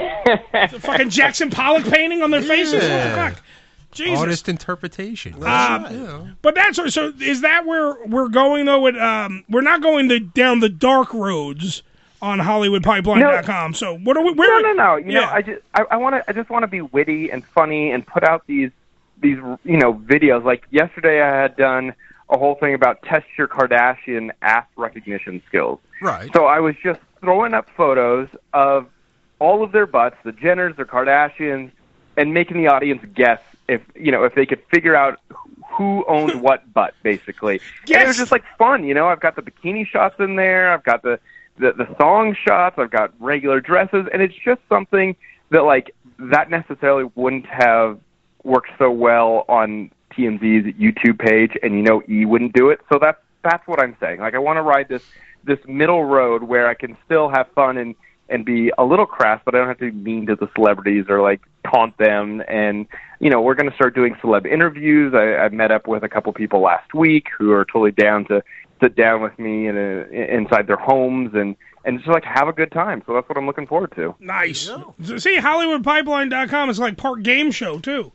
Fucking Jackson Pollock painting on their faces? Yeah. What the fuck? Jesus. Artist interpretation. Um, But that's so. Is that where we're going though? With um, we're not going the down the dark roads on Hollywood Pipeline dot com. So what are we? Where, no, no, no. You yeah. know, I just I, I want to I just want to be witty and funny and put out these these you know videos. Like yesterday, I had done a whole thing about test your Kardashian ass recognition skills. Right. So I was just throwing up photos of all of their butts, the Jenners, the Kardashians, and making the audience guess if you know if they could figure out who owned what butt, basically. Yes. And it was just like fun, you know. I've got the bikini shots in there. I've got the the, the song shots. I've got regular dresses, and it's just something that like that necessarily wouldn't have worked so well on T M Z's YouTube page, and you know E wouldn't do it. So that's that's what I'm saying. Like I want to ride this this middle road where I can still have fun and and be a little crass, but I don't have to be mean to the celebrities or like taunt them. And you know, we're going to start doing celeb interviews. I, I met up with a couple people last week who are totally down to sit down with me in a, inside their homes and and just like have a good time. So that's what I'm looking forward to. Nice. So, see, Hollywood Pipeline dot com is like part game show too.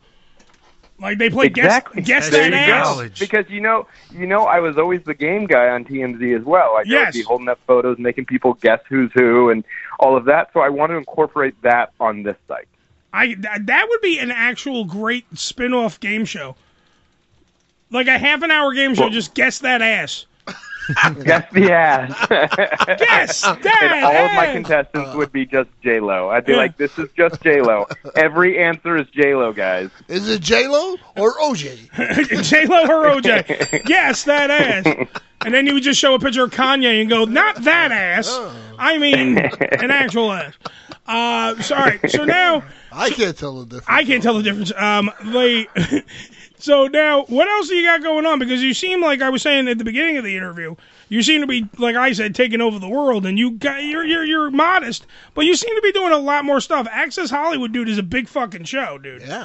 Like they play exactly. guess guess There that you ass. go. Because you know, you know, I was always the game guy on T M Z as well. Like, I Yes. would be holding up photos, making people guess who's who, and all of that. So I want to incorporate that on this site. I th- that would be an actual great spin-off game show. Like a half an hour game show, Well- just guess that ass. Guess the ass. Guess that And all of my ass. contestants would be just J Lo. I'd be Yeah. like, "This is just J Lo. Every answer is J Lo, guys." Is it J Lo or O J? J Lo or O J? Guess that ass. And then you would just show a picture of Kanye and go, not that ass. I mean, an actual ass. Uh, sorry. So now I can't tell the difference. I can't tell the difference. Um, they. So now, what else do you got going on? Because you seem like I was saying at the beginning of the interview, you seem to be, like I said, taking over the world, and you got you're you're you're modest, but you seem to be doing a lot more stuff. Access Hollywood, dude, is a big fucking show, dude. Yeah.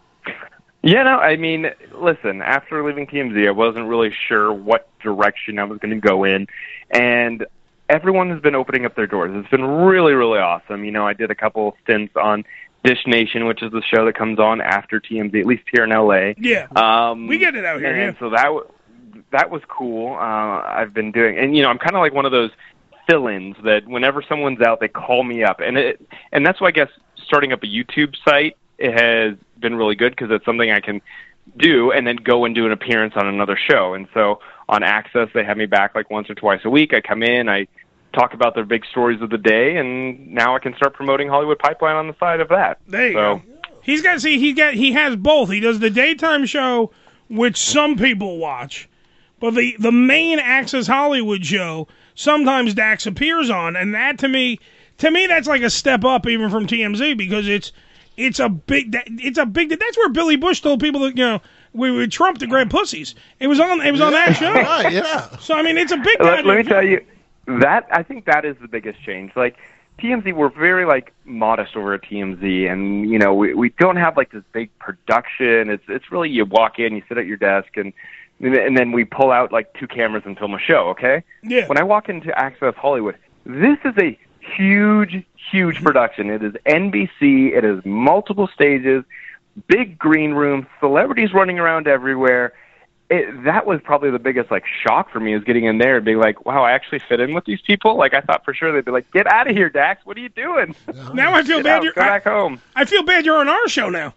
Yeah, no, I mean, listen, after leaving T M Z, I wasn't really sure what direction I was going to go in, and everyone has been opening up their doors. It's been really, really awesome. You know, I did a couple stints on Dish Nation, which is the show that comes on after T M Z, at least here in L A. Yeah, um, we get it out here. And Yeah. so that w- that was cool. Uh, I've been doing, and you know, I'm kind of like one of those fill-ins that whenever someone's out, they call me up, and it, and that's why I guess starting up a YouTube site it has been really good because it's something I can do and then go and do an appearance on another show. And so on Access, they have me back like once or twice a week. I come in, I talk about their big stories of the day, and now I can start promoting Hollywood Pipeline on the side of that. There you so, go. He's got see he got he has both. He does the daytime show, which some people watch, but the the main Access Hollywood show sometimes Dax appears on, and that to me to me that's like a step up even from T M Z because it's it's a big that- it's a big that's where Billy Bush told people that you know we would Trump to grab pussies. It was on it was on that show. Right, yeah. So I mean it's a big. let, let me tell you, that I think that is the biggest change. Like T M Z, we're very like modest over at T M Z, and you know we we don't have like this big production. It's it's really you walk in, you sit at your desk, and and then we pull out like two cameras and film a show. Okay. Yeah. When I walk into Access Hollywood, this is a huge, huge production. It is N B C. It is multiple stages, big green rooms, celebrities running around everywhere. it, that was probably the biggest like shock for me, is getting in there and being like, wow, I actually fit in with these people. Like I thought for sure they'd be like, get out of here, Dax. What are you doing? Now I feel Get bad. out, You're go back home. I feel bad you're on our show now.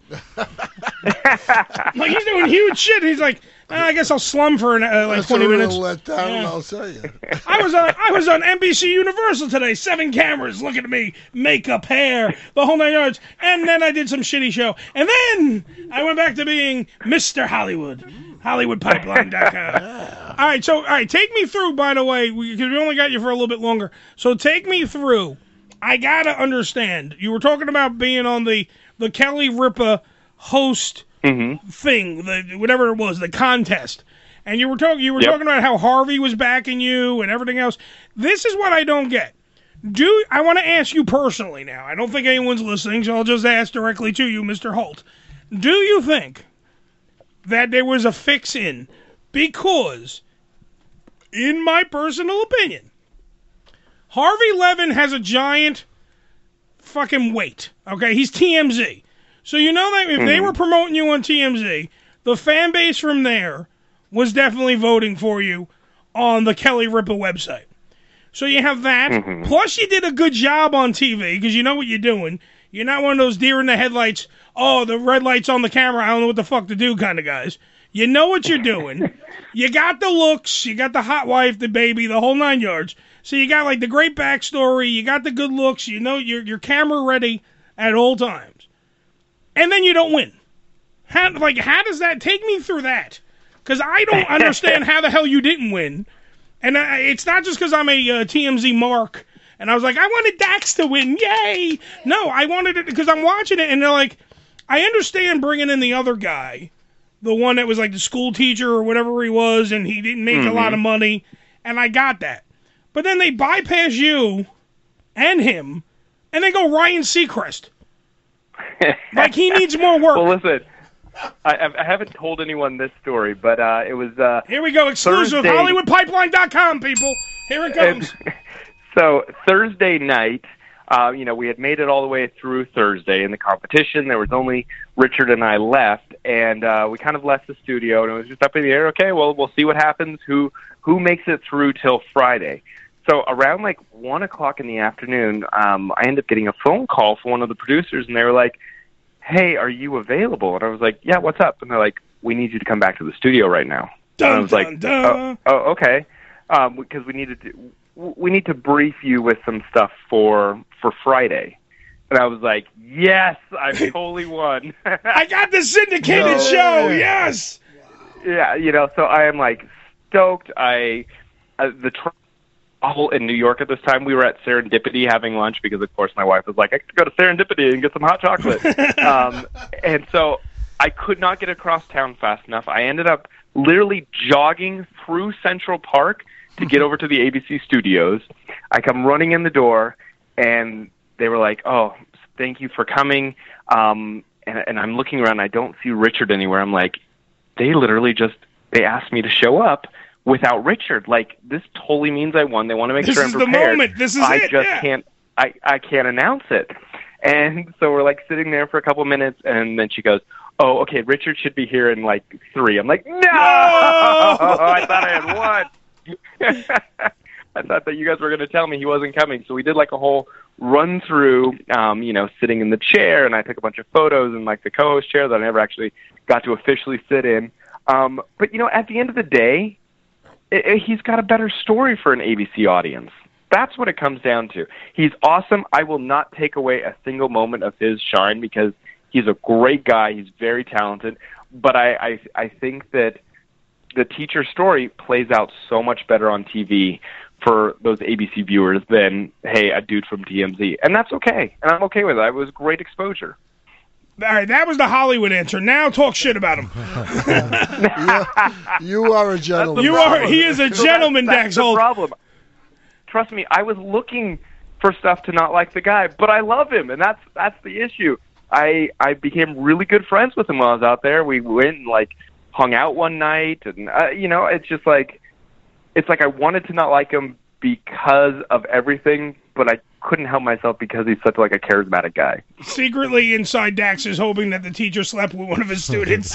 Like he's doing huge shit. He's like, uh, I guess I'll slum for an, uh, like That's twenty a real minutes. letdown, Yeah. I'll tell you. I was on I was on N B C Universal today. Seven cameras looking at me, makeup, hair, the whole nine yards. And then I did some shitty show. And then I went back to being Mister Hollywood. Hollywood Pipeline dot com. All right, so all right, take me through. By the way, because we, we only got you for a little bit longer. So take me through. I gotta understand. You were talking about being on the the Kelly Ripa host Mm-hmm. thing, the whatever it was, the contest. And you were talking you were Yep. talking about how Harvey was backing you and everything else. This is what I don't get. Do I want to ask you personally now? I don't think anyone's listening, so I'll just ask directly to you, Mister Holt. Do you think that there was a fix-in? Because, in my personal opinion, Harvey Levin has a giant fucking weight. Okay, he's T M Z. So you know that if they were promoting you on T M Z, the fan base from there was definitely voting for you on the Kelly Ripa website. So you have that. Mm-hmm. Plus you did a good job on T V because you know what you're doing. You're not one of those deer in the headlights, oh, the red light's on the camera, I don't know what the fuck to do kind of guys. You know what you're doing. You got the looks, you got the hot wife, the baby, the whole nine yards. So you got like the great backstory, you got the good looks, you know you're, you're camera ready at all times. And then you don't win. How, like, how does that... Take me through that. Because I don't understand how the hell you didn't win. And I, it's not just because I'm a uh, T M Z mark, and I was like, I wanted Dax to win, yay! No, I wanted it because I'm watching it, and they're like, I understand bringing in the other guy, the one that was like the school teacher or whatever he was, and he didn't make Mm-hmm. a lot of money, and I got that. But then they bypass you and him, and they go Ryan Seacrest. Like he needs more work. Well, listen, I, I haven't told anyone this story, but uh, it was uh, Here we go, exclusive, Thursday- Hollywood Pipeline dot com, people. Here it comes. So Thursday night, uh, you know, we had made it all the way through Thursday in the competition. There was only Richard and I left, and uh, we kind of left the studio, and it was just up in the air. Okay, well, we'll see what happens. Who who makes it through till Friday? So around like one o'clock in the afternoon, um, I ended up getting a phone call from one of the producers, and they were like, "Hey, are you available?" And I was like, "Yeah, what's up?" And they're like, "We need you to come back to the studio right now." Dun, and I was dun, like, dun. "Oh, oh okay," um, because we needed to. We need to brief you with some stuff for for Friday. And I was like, yes, I totally won. I got the syndicated No. show, yes! Yeah, you know, so I am like stoked. I uh, the travel in New York at this time, we were at Serendipity having lunch because, of course, my wife was like, I could go to Serendipity and get some hot chocolate. um, and so I could not get across town fast enough. I ended up literally jogging through Central Park to get over to the A B C studios. I come running in the door, and they were like, oh, thank you for coming. Um, and, and I'm looking around. I don't see Richard anywhere. I'm like, they literally just, they asked me to show up without Richard. Like, this totally means I won. They want to make This sure I'm is the prepared. moment. This is I it, just yeah. can't, I, I can't announce it. And so we're like sitting there for a couple minutes, and then she goes, oh, okay, Richard should be here in like three. I'm like, no! I thought I had won. I thought that you guys were going to tell me he wasn't coming. So we did like a whole run through, um, you know, sitting in the chair, and I took a bunch of photos in like the co-host chair that I never actually got to officially sit in. Um, but, you know, at the end of the day, it, it, he's got a better story for an A B C audience. That's what it comes down to. He's awesome. I will not take away a single moment of his shine because he's a great guy. He's very talented. But I, I, I think that the teacher story plays out so much better on T V for those A B C viewers than, hey, a dude from T M Z. And that's okay. And I'm okay with it. It was great exposure. All right, that was the Hollywood answer. Now talk shit about him. You are a gentleman. You are. He is a So gentleman, that's, Dax that's the Holt. problem. Trust me, I was looking for stuff to not like the guy, but I love him, and that's that's the issue. I I became really good friends with him while I was out there. We went and like hung out one night, and uh, you know, it's just like it's like I wanted to not like him because of everything, but I couldn't help myself because he's such like a charismatic guy. Secretly inside, Dax is hoping that the teacher slept with one of his students.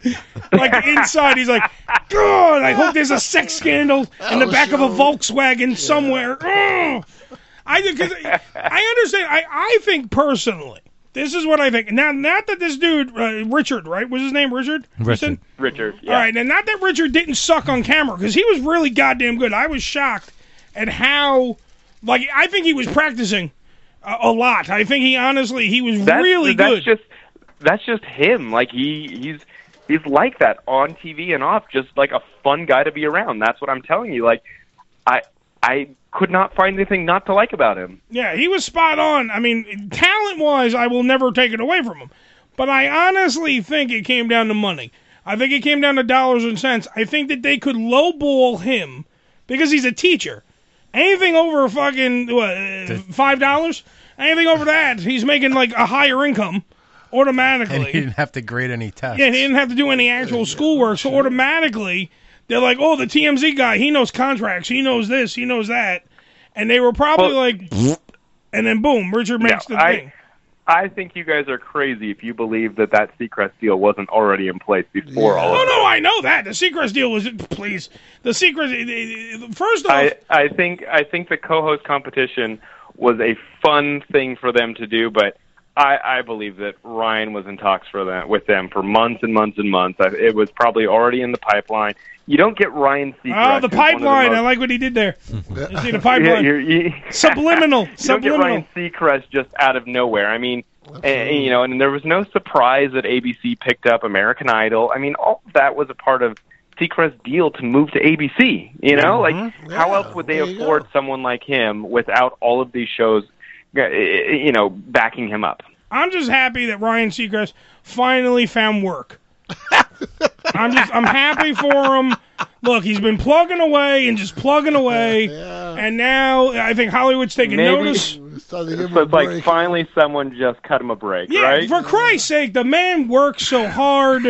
Like inside, he's like, God, I hope there's a sex scandal in the back of a Volkswagen somewhere. Ugh. I because I understand. I, I think personally, this is what I think. Now, not that this dude, uh, Richard, right? Was his name Richard? Richard. Richard, yeah. All right, and not that Richard didn't suck on camera, because he was really goddamn good. I was shocked at how, like, I think he was practicing a, a lot. I think he honestly, he was That's, really that's good. Just, that's just him. Like, he he's he's like that on T V and off, just like a fun guy to be around. That's what I'm telling you. Like, I I could not find anything not to like about him. Yeah, he was spot on. I mean, talent-wise, I will never take it away from him. But I honestly think it came down to money. I think it came down to dollars and cents. I think that they could lowball him because he's a teacher. Anything over fucking what, uh, five dollars, anything over that, he's making like a higher income automatically. And he didn't have to grade any tests. Yeah, he didn't have to do any actual schoolwork, so automatically they're like, oh, the T M Z guy, he knows contracts, he knows this, he knows that. And they were probably Well- like, and then boom, Richard makes No, the I- thing. I think you guys are crazy if you believe that that Seacrest deal wasn't already in place before all Oh, of no, I know that. The Seacrest deal was, please, the Seacrest, first off, I, I think I think the co-host competition was a fun thing for them to do, but I, I believe that Ryan was in talks for them with them for months and months and months. I, it was probably already in the pipeline. You don't get Ryan Seacrest. oh, the who's one of pipeline, most- I like what he did there. You see the pipeline. Yeah, you're- you- Subliminal, You don't get subliminal. Ryan Seacrest just out of nowhere. I mean, and, you know, and there was no surprise that A B C picked up American Idol. I mean, all of that was a part of Seacrest's deal to move to A B C. You know, like how else would they afford someone like him without all of these shows, uh, you know, backing him up? I'm just happy that Ryan Seacrest finally found work. I'm just I'm happy for him. Look, he's been plugging away and just plugging away, and now I think Hollywood's taking Maybe- notice. So it's like finally someone just cut him a break, Yeah, right? for Christ's sake, the man works so hard.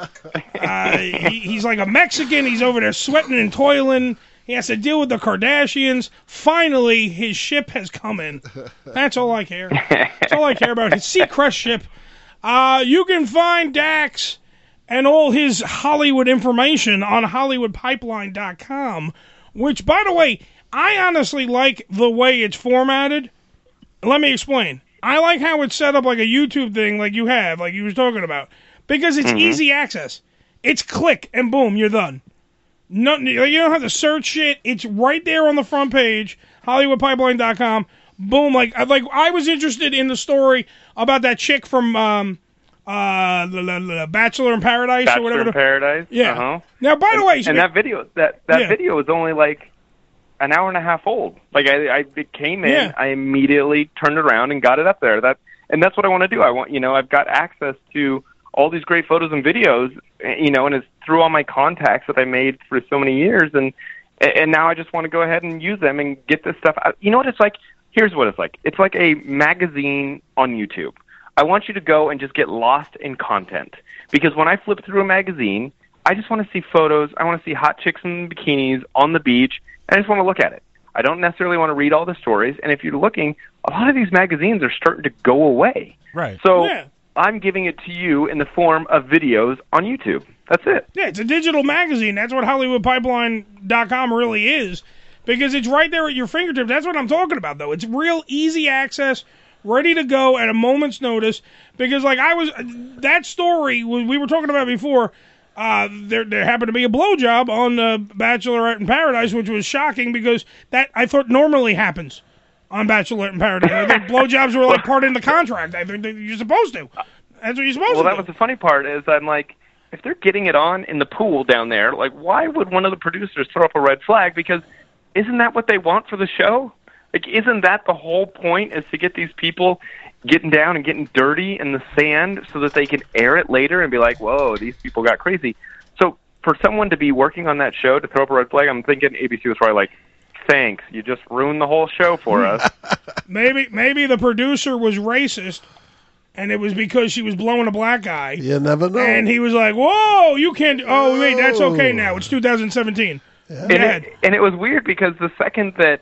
Uh, he, he's like a Mexican. He's over there sweating and toiling. He has to deal with the Kardashians. Finally, his ship has come in. That's all I care. That's all I care about. His Seacrest ship. Uh, you can find Dax and all his Hollywood information on Hollywood Pipeline dot com, which, by the way, I honestly like the way it's formatted. Let me explain. I like how it's set up like a YouTube thing like you have, like you were talking about, because it's Mhm. easy access. It's click and boom, you're done. Nothing, you don't have to search shit. It's right there on the front page, Hollywood Pipeline dot com. Boom, like I- like I was interested in the story about that chick from um, uh, the, the, the Bachelor in Paradise Bachelor or whatever. in the- Paradise. Yeah. Uh-huh. Now, by the and, way, and that video that that Yeah. video was only like an hour and a half old. Like I, I it came in, Yeah. I immediately turned it around and got it up there. That and that's what I want to do. I want you know I've got access to all these great photos and videos, eh, you know, and it's through all my contacts that I made for so many years, and and now I just want to go ahead and use them and get this stuff out. You know what it's like? Here's what it's like. It's like a magazine on YouTube. I want you to go and just get lost in content, because when I flip through a magazine, I just want to see photos. I want to see hot chicks in bikinis on the beach, and I just want to look at it. I don't necessarily want to read all the stories, and if you're looking, a lot of these magazines are starting to go away. Right. So Yeah. I'm giving it to you in the form of videos on YouTube. That's it. Yeah, it's a digital magazine. That's what Hollywood Pipeline dot com really is, because it's right there at your fingertips. That's what I'm talking about, though. It's real easy access, ready to go at a moment's notice. Because, like, I was that story we were talking about before. Uh, there, there happened to be a blowjob on uh, Bachelorette in Paradise, which was shocking because that I thought normally happens on Bachelorette in Paradise. I think blowjobs were like part in the contract. I think that you're supposed to. That's what you're supposed Well, to that do. was the funny part is I'm like, if they're getting it on in the pool down there, like, why would one of the producers throw up a red flag? Because isn't that what they want for the show? Like, isn't that the whole point, is to get these people getting down and getting dirty in the sand so that they can air it later and be like, whoa, these people got crazy. So for someone to be working on that show to throw up a red flag, I'm thinking A B C was probably like, thanks, you just ruined the whole show for us. Maybe maybe the producer was racist, and it was because she was blowing a black guy. You never know. And he was like, "Whoa, you can't." Oh, wait, that's okay now. It's two thousand seventeen. And it, and it was weird because the second that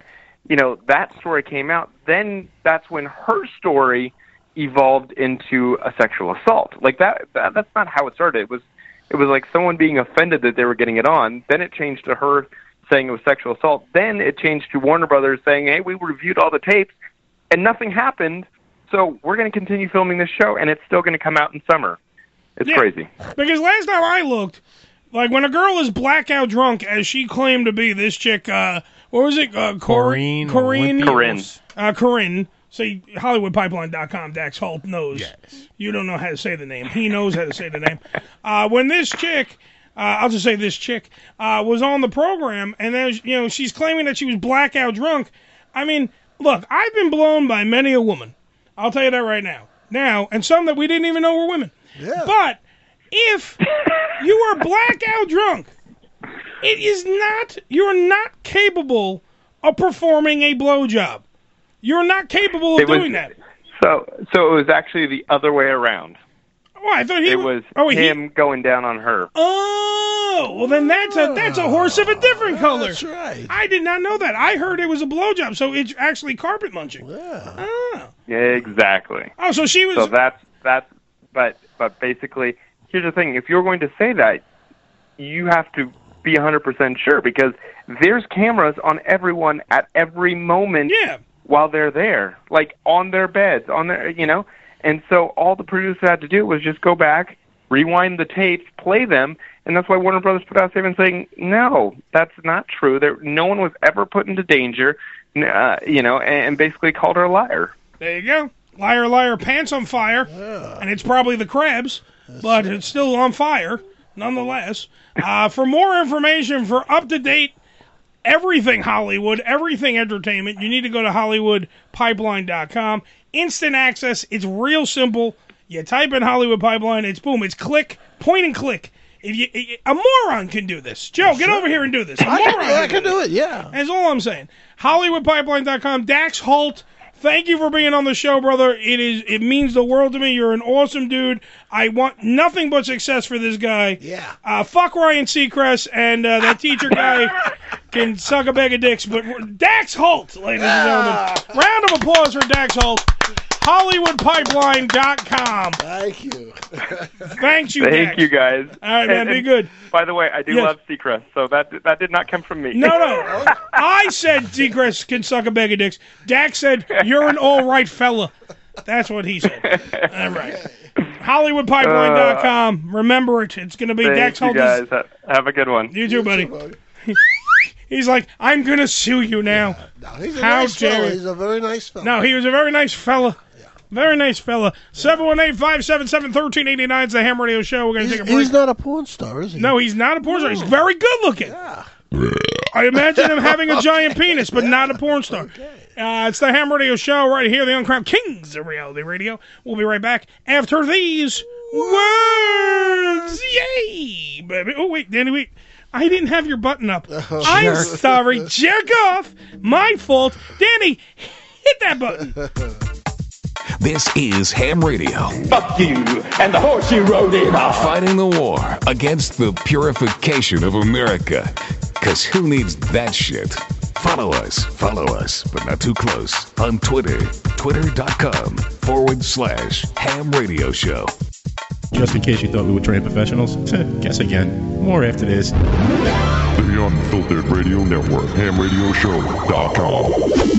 you know, that story came out, then that's when her story evolved into a sexual assault. Like that, that that's not how it started. It was it was like someone being offended that they were getting it on. Then it changed to her saying it was sexual assault. Then it changed to Warner Brothers saying, hey, we reviewed all the tapes and nothing happened. So we're going to continue filming this show and it's still going to come out in summer. It's Yeah, crazy. Because last time I looked, like when a girl is blackout drunk, as she claimed to be, this chick, uh, what was it? Uh, Cor- Corinne Corinne. Corinne. Uh, Corinne. See, Hollywood Pipeline dot com, Dax Holt knows. Yes. You don't know how to say the name. He knows how to say the name. Uh, when this chick, uh, I'll just say this chick, uh, was on the program, and then, you know, she's claiming that she was blackout drunk. I mean, look, I've been blown by many a woman. I'll tell you that right now. Now, and some that we didn't even know were women. Yeah. But if you are blackout drunk, it is not, you're not capable of performing a blowjob. You're not capable of It was- doing that. So so it was actually the other way around. Oh, I thought he It wa- was oh, he- him going down on her. Oh, well then that's a that's a horse of a different color. That's right. I did not know that. I heard it was a blowjob, so it's actually carpet munching. Yeah. Oh. Yeah, exactly. Oh, so she was. So that's that's but but basically, here's the thing: if you're going to say that, you have to be one hundred percent sure because there's cameras on everyone at every moment. Yeah. While they're there, like on their beds, on their, you know, and so all the producer had to do was just go back, rewind the tapes, play them, and that's why Warner Brothers put out a statement saying, no, that's not true. There, no one was ever put into danger, uh, you know, and, and basically called her a liar. There you go. Liar, liar, pants on fire. And it's probably the crabs, but it's still on fire, nonetheless. Uh, for more information, for up-to-date everything Hollywood, everything entertainment, you need to go to Hollywood Pipeline dot com. Instant access. It's real simple. You type in Hollywood Pipeline, it's boom. It's click, point and click. If you, a moron can do this. Joe, get over here and do this. A I moron can, I can do it, yeah. That's all I'm saying. Hollywood Pipeline dot com. Dax Holt, thank you for being on the show, brother. It is it means the world to me. You're an awesome dude. I want nothing but success for this guy. Yeah. Uh, fuck Ryan Seacrest and uh, that teacher guy can suck a bag of dicks. But Dax Holt, ladies and gentlemen. Round of applause for Dax Holt. Hollywood Pipeline dot com. Thank you. Thanks, you Thank Dax. you, guys. All right, man, And- be and good. By the way, I do Yes. love Seacrest, so that that did not come from me. No, no. I said Seacrest can suck a bag of dicks. Dax said, you're an all right fella. That's what he said. All right. Hollywood Pipeline dot com. Remember it. It's going to be Thank Dax you, Holt. guys. Ha- Have a good one. You too, buddy. He's like, I'm going to sue you now. No, he's a How nice dare fella. you. He's a very nice fella. No, he was a very nice fella. Very nice fella. seven one eight, five seven seven, one three eight nine is the Ham Radio Show. We're going to He's, take a break. he's not a porn star, is he? No, he's not a porn star. He's very good looking. I imagine him having a giant penis, but not a porn star. Uh, it's the Ham Radio Show right here, the Uncrowned Kings of Reality Radio. We'll be right back after these words. Yay, baby. Oh, wait, Danny, wait. I didn't have your button up. I'm jerk. sorry. Jerk off. My fault. Danny, hit that button. This is Ham Radio. Fuck you and the horse you rode in on. Fighting the war against the purification of America. Because who needs that shit? Follow us, follow us, but not too close, on Twitter. Twitter.com forward slash Ham Radio Show. Just in case you thought we were trained professionals, guess again. More after this. The Unfiltered Radio Network, ham radio show dot com.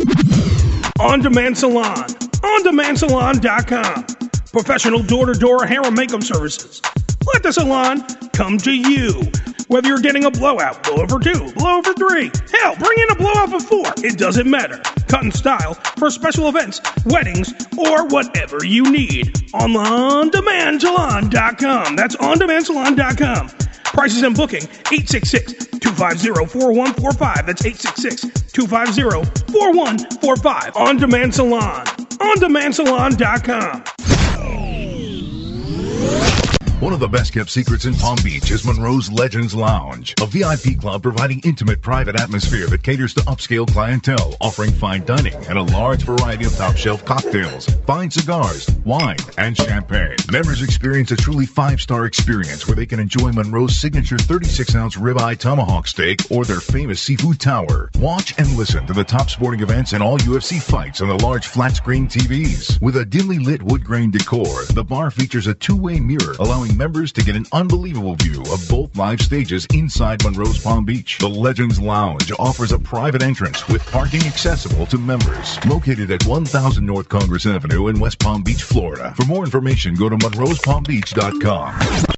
On Demand Salon. On demand salon dot com. Professional door-to-door hair and makeup services. Let the salon come to you. Whether you're getting a blowout, blow over two, blow over three. Hell, bring in a blowout for four. It doesn't matter. Cut and style for special events, weddings, or whatever you need. On on demand salon dot com. That's on demand salon dot com. Prices and booking, eight six six, two five zero, four one four five. That's eight six six, two five zero, four one four five. On Demand Salon. on demand salon dot com. One of the best-kept secrets in Palm Beach is Monroe's Legends Lounge, a V I P club providing intimate private atmosphere that caters to upscale clientele, offering fine dining and a large variety of top-shelf cocktails, fine cigars, wine, and champagne. Members experience a truly five-star experience where they can enjoy Monroe's signature thirty-six ounce ribeye tomahawk steak or their famous seafood tower. Watch and listen to the top sporting events and all U F C fights on the large flat-screen T Vs. With a dimly lit wood grain decor, the bar features a two-way mirror, allowing members to get an unbelievable view of both live stages inside Monroe's Palm Beach. The Legends Lounge offers a private entrance with parking accessible to members. Located at one thousand North Congress Avenue in West Palm Beach, Florida. For more information, go to monroes palm beach dot com.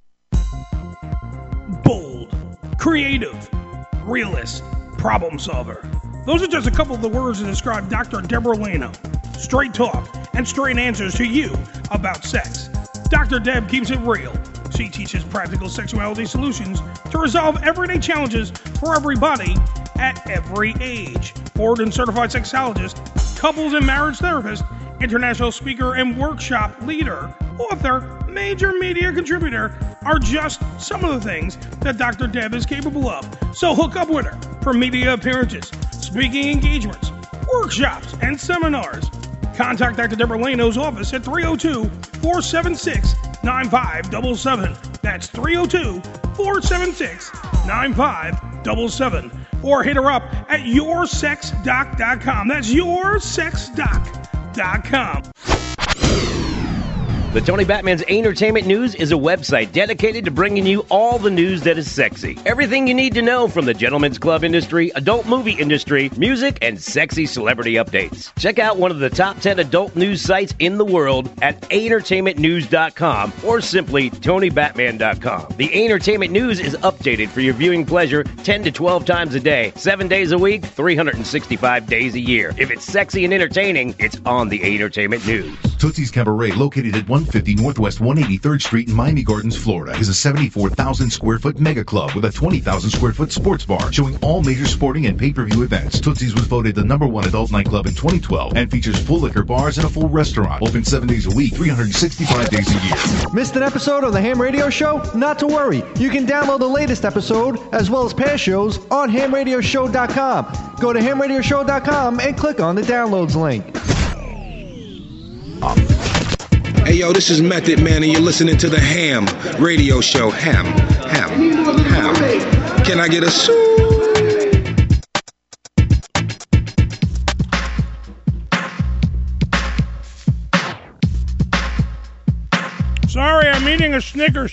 Bold, creative, realist, problem solver. Those are just a couple of the words that describe Doctor Deborah Leno. Straight talk and straight answers to you about sex. Doctor Deb keeps it real. She teaches practical sexuality solutions to resolve everyday challenges for everybody at every age. Board and certified sexologist, couples and marriage therapist, international speaker and workshop leader, author, major media contributor are just some of the things that Doctor Deb is capable of. So hook up with her for media appearances, speaking engagements, workshops, and seminars. Contact Doctor Deborah Leno's office at three oh two, four seven six, nine five seven seven. That's three oh two, four seven six, nine five seven seven. Or hit her up at your sex doc dot com. That's your sex doc dot com. The Tony Batman's Entertainment News is a website dedicated to bringing you all the news that is sexy. Everything you need to know from the gentlemen's club industry, adult movie industry, music, and sexy celebrity updates. Check out one of the top ten adult news sites in the world at entertainment news dot com or simply tony batman dot com. The Entertainment News is updated for your viewing pleasure ten to twelve times a day, seven days a week, three hundred sixty-five days a year. If it's sexy and entertaining, it's on the Entertainment News. Tootsie's Cabaret, located at one fifty Northwest one eighty-third Street in Miami Gardens, Florida, is a seventy-four thousand square foot mega club with a twenty thousand square foot sports bar showing all major sporting and pay-per-view events. Tootsie's was voted the number one adult nightclub in twenty twelve and features full liquor bars and a full restaurant. Open seven days a week, three hundred sixty-five days a year. Missed an episode of the Ham Radio Show? Not to worry. You can download the latest episode as well as past shows on ham radio show dot com. Go to ham radio show dot com and click on the downloads link. Hey yo, this is Method Man and you're listening to the Ham Radio Show. Ham, ham, ham. Can I get a suit? Sorry, I'm eating a Snickers.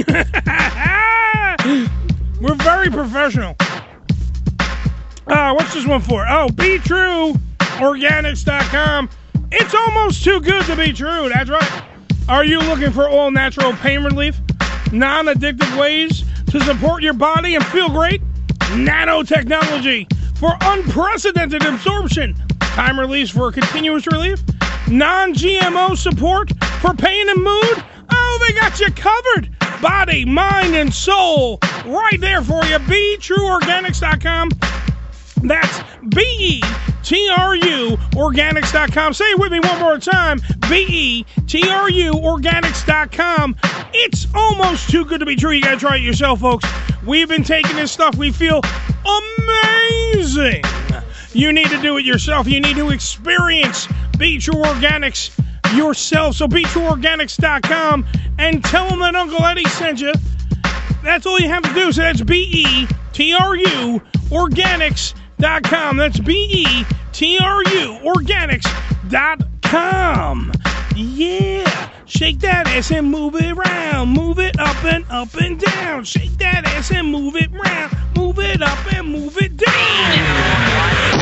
We're very professional. Uh, what's this one for? Oh, Be True Organics dot com. It's almost too good to be true. That's right. Are you looking for all-natural pain relief? Non-addictive ways to support your body and feel great? Nanotechnology for unprecedented absorption. Time release for continuous relief? Non-G M O support for pain and mood? Oh, they got you covered. Body, mind, and soul. Right there for you. Be True Organics dot com. That's B E T R U Organics dot com. Say it with me one more time. B E T R U Organics dot com. It's almost too good to be true. You got to try it yourself, folks. We've been taking this stuff. We feel amazing. You need to do it yourself. You need to experience Be True Organics yourself. So be true organics dot com and tell them that Uncle Eddie sent you. That's all you have to do. So that's B E T R U Organics dot com. That's B E T R U Organics dot com. Yeah. Shake that ass and move it around. Move it up and up and down. Shake that ass and move it around. Move it up and move it down.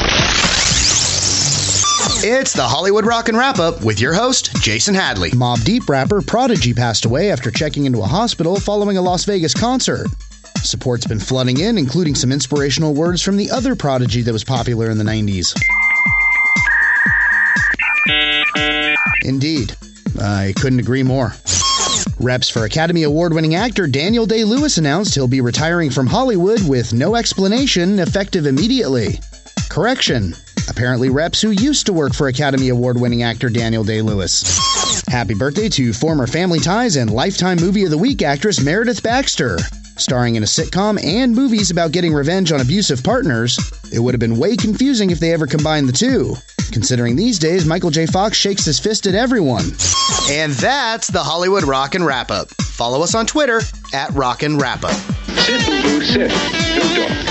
It's the Hollywood Rockin' Wrap-Up with your host, Jason Hadley. Mobb Deep rapper Prodigy passed away after checking into a hospital following a Las Vegas concert. Support's been flooding in, including some inspirational words from the other Prodigy that was popular in the nineties. Indeed. I couldn't agree more. Reps for Academy Award-winning actor Daniel Day-Lewis announced he'll be retiring from Hollywood with no explanation, effective immediately. Correction. Apparently reps who used to work for Academy Award-winning actor Daniel Day-Lewis. Happy birthday to former Family Ties and Lifetime Movie of the Week actress Meredith Baxter. Starring in a sitcom and movies about getting revenge on abusive partners, it would have been way confusing if they ever combined the two. Considering these days, Michael J. Fox shakes his fist at everyone. And that's the Hollywood Rockin' Wrap-Up. Follow us on Twitter at Rockin' Wrap-Up. Simple, Blue Sid. Snoop Dogg.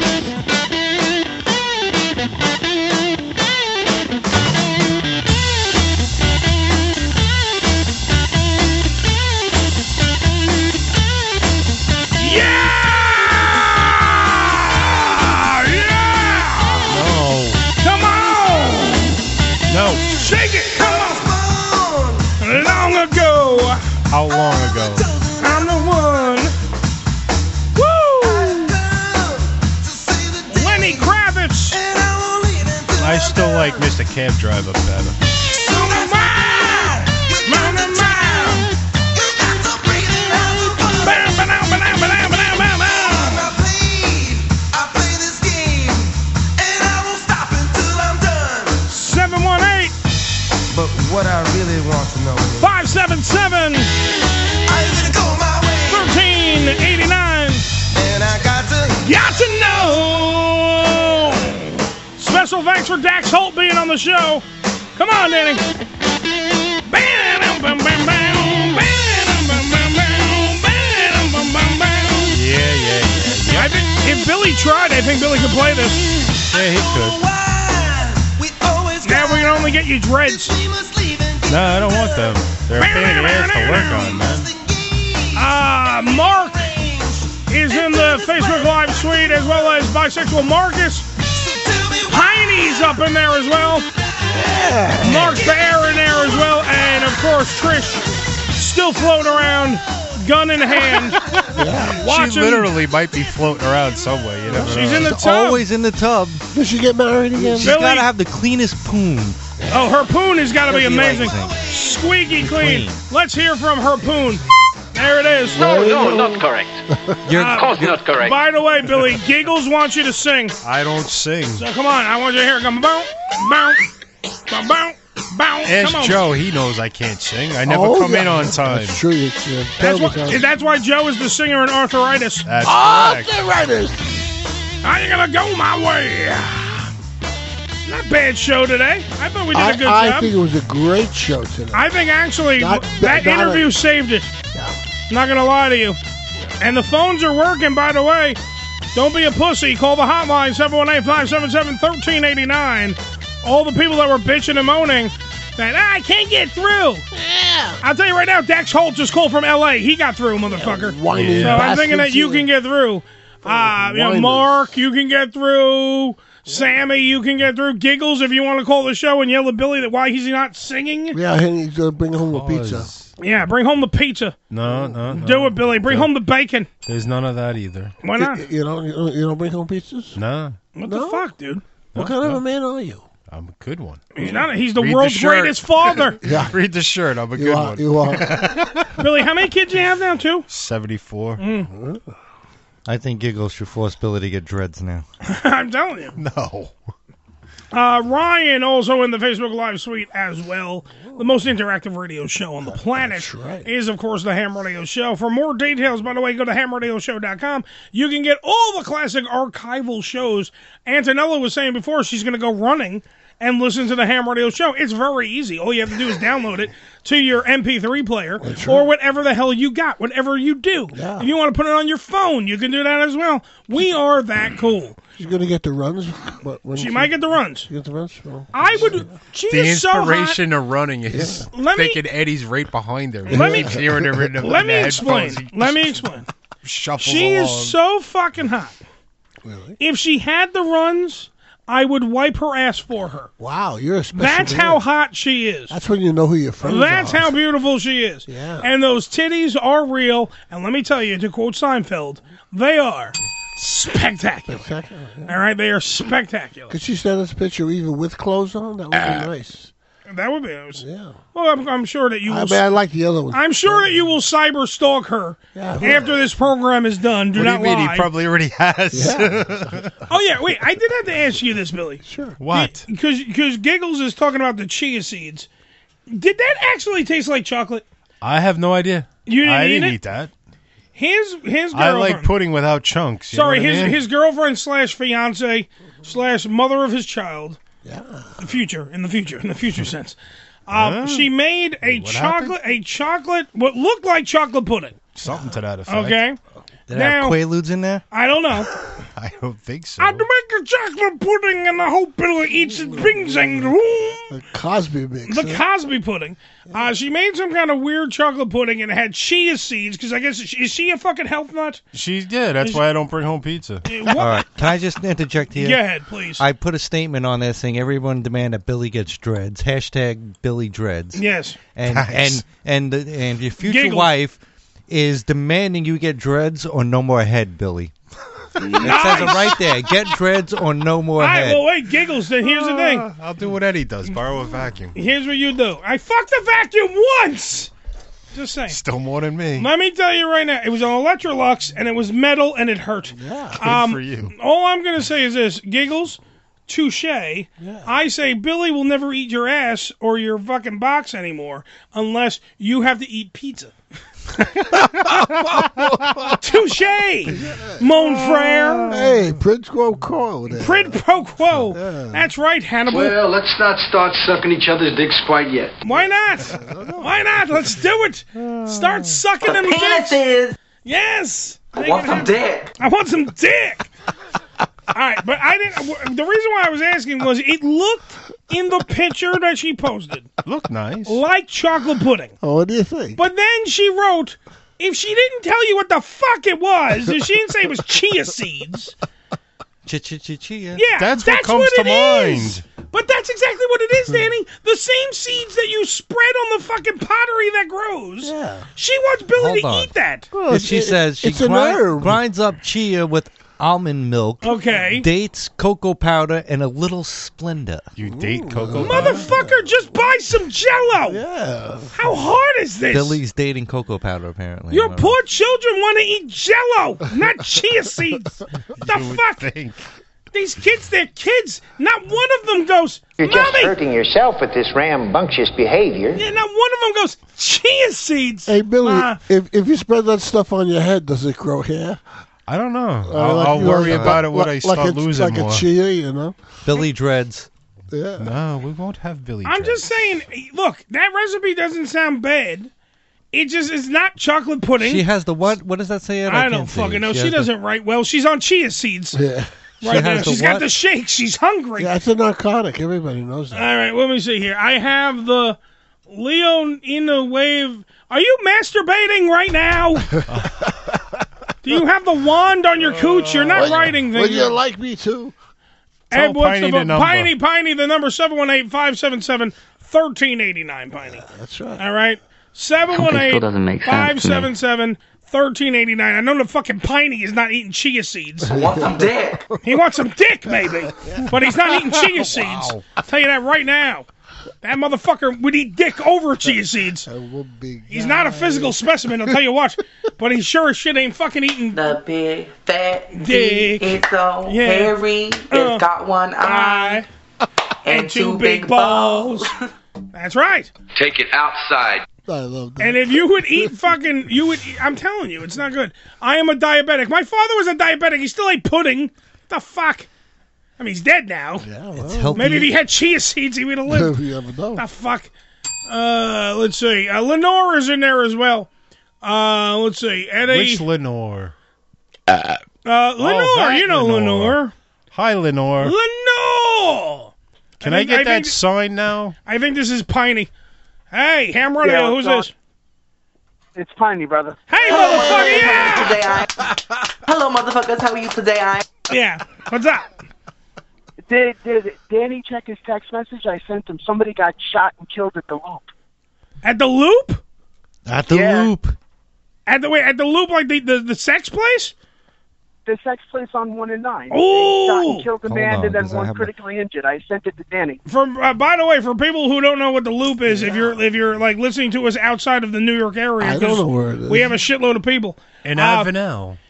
No. Shake it! Come on! Long ago. How long ago? I'm the one. Woo! Lenny Kravitz. I still like Mister Cab Driver better. But what I really want to know is five seven seven, thirteen eighty-nine. And I got to got to know. Special thanks for Dax Holt being on the show. Come on, Danny. Yeah, yeah, yeah. yeah. I think if Billy tried, I think Billy could play this. Yeah, he could. Now we can only get you dreads. No, I don't want them. They're a pain in the ass to work on, man. Uh, Mark is in the Facebook Live suite, as well as bisexual Marcus. Heine's up in there as well. Mark's Bear in there as well. And, of course, Trish still floating around, gun in hand. Watching. She literally might be floating around somewhere. You never She's know. in the She's tub. always in the tub. Does she get married again? She's Billy- got to have the cleanest poon. Oh, Harpoon has got to be That'd be amazing. like- Squeaky clean. Clean. Let's hear from Harpoon. There it is. No, no, not correct. You're, Uh, Of course not correct. By the way, Billy, Giggles wants you to sing. I don't sing. So come on, I want you to hear it. Come bounce, bounce, bounce, bounce, bounce. Ask Come on. Joe. He knows I can't sing. I never Oh, come in yeah. on time. That's true. It's, uh, That's terrible why, time. that's why Joe is the singer in Arthritis. That's Ah, correct. the writers. I ain't gonna go my way. Not bad show today. I thought we did I, a good I job. think it was a great show today. I think actually Not- that not interview a- saved it. Not gonna lie to you. And the phones are working, by the way. Don't be a pussy. Call the hotline, seven one eight, five seven seven, one three eight nine. All the people that were bitching and moaning that, ah, I can't get through. Yeah. I'll tell you right now, Dax Holt just called from L A. He got through, motherfucker. whiny So I'm bastards, thinking that you yeah. can get through. Uh, you know, whiners. Mark, you can get through. Sammy, you can get through. Giggles, if you want to call the show and yell at Billy that why he's not singing. Yeah, and he's gonna bring home the pizza. Yeah, bring home the pizza. No, no, no. Do it, Billy. Bring home the bacon. There's none of that either. Why not? You, you don't, you don't, you don't bring home pizzas? No, What No? the fuck, dude? What kind of a man are you? I'm a good one. He's not. He's the Read the world's shirt. greatest father. Yeah, Read the shirt. I'm a you good are. one. You are. Billy, how many kids do you have now, too? seventy-four. Mm. I think Giggles should force Billy to get dreads now. I'm telling you. No. Uh, Ryan also in the Facebook Live suite as well. The most interactive radio show on the planet right. is, of course, the Ham Radio Show. For more details, by the way, go to ham radio show dot com. You can get all the classic archival shows. Antonella was saying before she's going to go running and listen to the Ham Radio Show. It's very easy. All you have to do is download it to your M P three player or whatever the hell you got, whatever you do. Yeah. If you want to put it on your phone, you can do that as well. We are that cool. She's gonna get the runs. But when She might get the runs. She get the runs. Well, I would. She The is so hot. inspiration of running is Let me- thinking Eddie's right behind her. Let me- Keeps hearing her in the, Let in me the explain. headphones. He Let me explain. Shuffles She along. is so fucking hot. Really? If she had the runs, I would wipe her ass for her. Wow, you're a special. That's man. how hot she is. That's when you know who your friends That's are. how beautiful she is. Yeah. And those titties are real. And let me tell you, to quote Seinfeld, they are spectacular. Spectacular. All right, they are spectacular. Could she send us a picture even with clothes on? That would Uh, be nice. That would be nice. Yeah. Well, I'm, I'm sure that you I will. mean, I like the other one. I'm sure that you will cyber stalk her Yeah. after this program is done. Do What do not you mean? lie. He probably already has. Oh yeah, wait. I did have to ask you this, Billy. Sure. What? Because because Giggles is talking about the chia seeds. Did that actually taste like chocolate? I have no idea. You didn't I eat didn't it? eat that. His his I girlfriend. like pudding without chunks. You Sorry, know what I his mean? his girlfriend slash fiance slash mother of his child. Yeah. The future, in the future, in the future sense. Um, Huh? She made a What chocolate, a chocolate, what looked like chocolate pudding. Something to that effect. Okay. Did it have Now- Quaaludes in there? I don't know. I don't think so. I'd make a chocolate pudding and I hope Billy eats it. Bing, zang, boom. The Cosby mix. The huh? Cosby pudding. Uh, she made some kind of weird chocolate pudding and it had chia seeds because I guess is she a fucking health nut? She yeah, that's Is- why I don't bring home pizza. What? All right. Can I just interject here? Go ahead, please. I put a statement on there saying everyone demand that Billy gets dreads. Hashtag Billy dreads. Yes. And Nice. and and and your future Giggle. wife is demanding you get dreads or no more head, Billy. It says it right there. Get dreads or no more All right, head. well, wait, Giggles, then here's the thing. I'll do what Eddie does. Borrow a vacuum. Here's what you do. I fucked the vacuum once. Just saying. Still more than me. Let me tell you right now, it was an Electrolux, and it was metal, and it hurt. Yeah. Good Um, for you. All I'm going to say is this. Giggles, touche. I say Billy will never eat your ass or your fucking box anymore unless you have to eat pizza. Touche, mon frère. Hey, Prince Quo Quo. there. Prid pro quo. That's right, Hannibal. Well, let's not start sucking each other's dicks quite yet. Why not? Why not? Let's do it. Start sucking them dicks. Yes. I want some dick. I want some dick. All right, but I didn't. The reason why I was asking was it looked in the picture that she posted Look nice. like chocolate pudding. Oh, what do you think? But then she wrote, if she didn't tell you what the fuck it was, if she didn't say it was chia seeds, Ch-ch-ch-chia. yeah, That's what comes what to it is. mind. But that's exactly what it is, Danny. The same seeds that you spread on the fucking pottery that grows. Yeah. She wants Billy Hold to on. eat that. Well, If she it- says she it's an grind- herb. grinds up chia with almond milk, Okay. dates, cocoa powder, and a little Splenda. You date cocoa? Motherfucker, just buy some Jello. Yeah. How hard is this? Billy's dating cocoa powder, apparently. Your I don't know. poor children want to eat Jello, not chia seeds. The You would fuck? think. These kids, they're kids. Not one of them goes, You're just Mommy. hurting yourself with this rambunctious behavior. Yeah, not one of them goes, chia seeds. Hey, Billy, Ma. if if you spread that stuff on your head, does it grow hair? I don't know. Uh, I'll, like- I'll you know, worry like- about it when I like start a, losing like more. a chia, you know? Billy dreads. Yeah. No, we won't have Billy. I'm Dreads. just saying, look, that recipe doesn't sound bad. It just is not chocolate pudding. She has the what? What does that say? I, can't don't see. fucking know. She, has the- doesn't write well. She's on chia seeds. Yeah. Right She now. has the She's got what? the shakes. She's hungry. Yeah, it's a narcotic. Everybody knows All that. right, let me see here. I have the Leo in the wave. Are you masturbating right now? Do you have the wand on your cooch? You're not Would you- writing Would things. you like me to? Ed, Tell what's Piney the, the number. Piney, Piney, the number seven one eight, five seven seven, one three eight nine, Piney. That's right. All right? seven one eight, still doesn't make sense five to me. seven seven, one three eight nine. I know the fucking Piney is not eating chia seeds. I want some dick. He wants some dick, maybe. But he's not eating chia seeds. I'll tell you that right now. That motherfucker would eat dick over chia seeds. He's not a physical specimen, I'll tell you what. But he sure as shit ain't fucking eating The big fat dick. dick is so Yeah. hairy. It's Uh, got one eye and, two big balls. That's right. Take it outside. I love that. And if you would eat fucking, you would. Eat, I'm telling you, it's not good. I am a diabetic. My father was a diabetic. He still ate pudding. The fuck? I mean, he's dead now. Yeah, It's well, healthy. Maybe if he had chia seeds, he would have lived. you never know. The fuck? Uh, let's see. Uh, Lenore is in there as well. Uh, let's see. Eddie. Which Lenore? uh, Lenore. that You know Lenore. Lenore. Hi, Lenore. Lenore. Can I I, think- get I that think- sign now? I think this is Piney. Hey, Ham Radio, Yeah, who's what's this? It's Piney, brother. Hey, motherfucker, yeah! Today I. Hello, motherfuckers. How are you today? I. Yeah, what's up? Did, did Danny check his text message I sent him? Somebody got shot and killed at the Loop. At the Loop? At the Yeah. loop. At the wait, at the Loop, like the, the, the sex place? The sex place on one and nine. Ooh! They shot and killed a Hold man on, and then does that one have my- critically injured. I sent it to Danny. For uh, by the way, for people who don't know what the Loop is, if you're if you're like listening to us outside of the New York area, I don't 'cause know where it is. we have a shitload of people. In Uh, Avenel.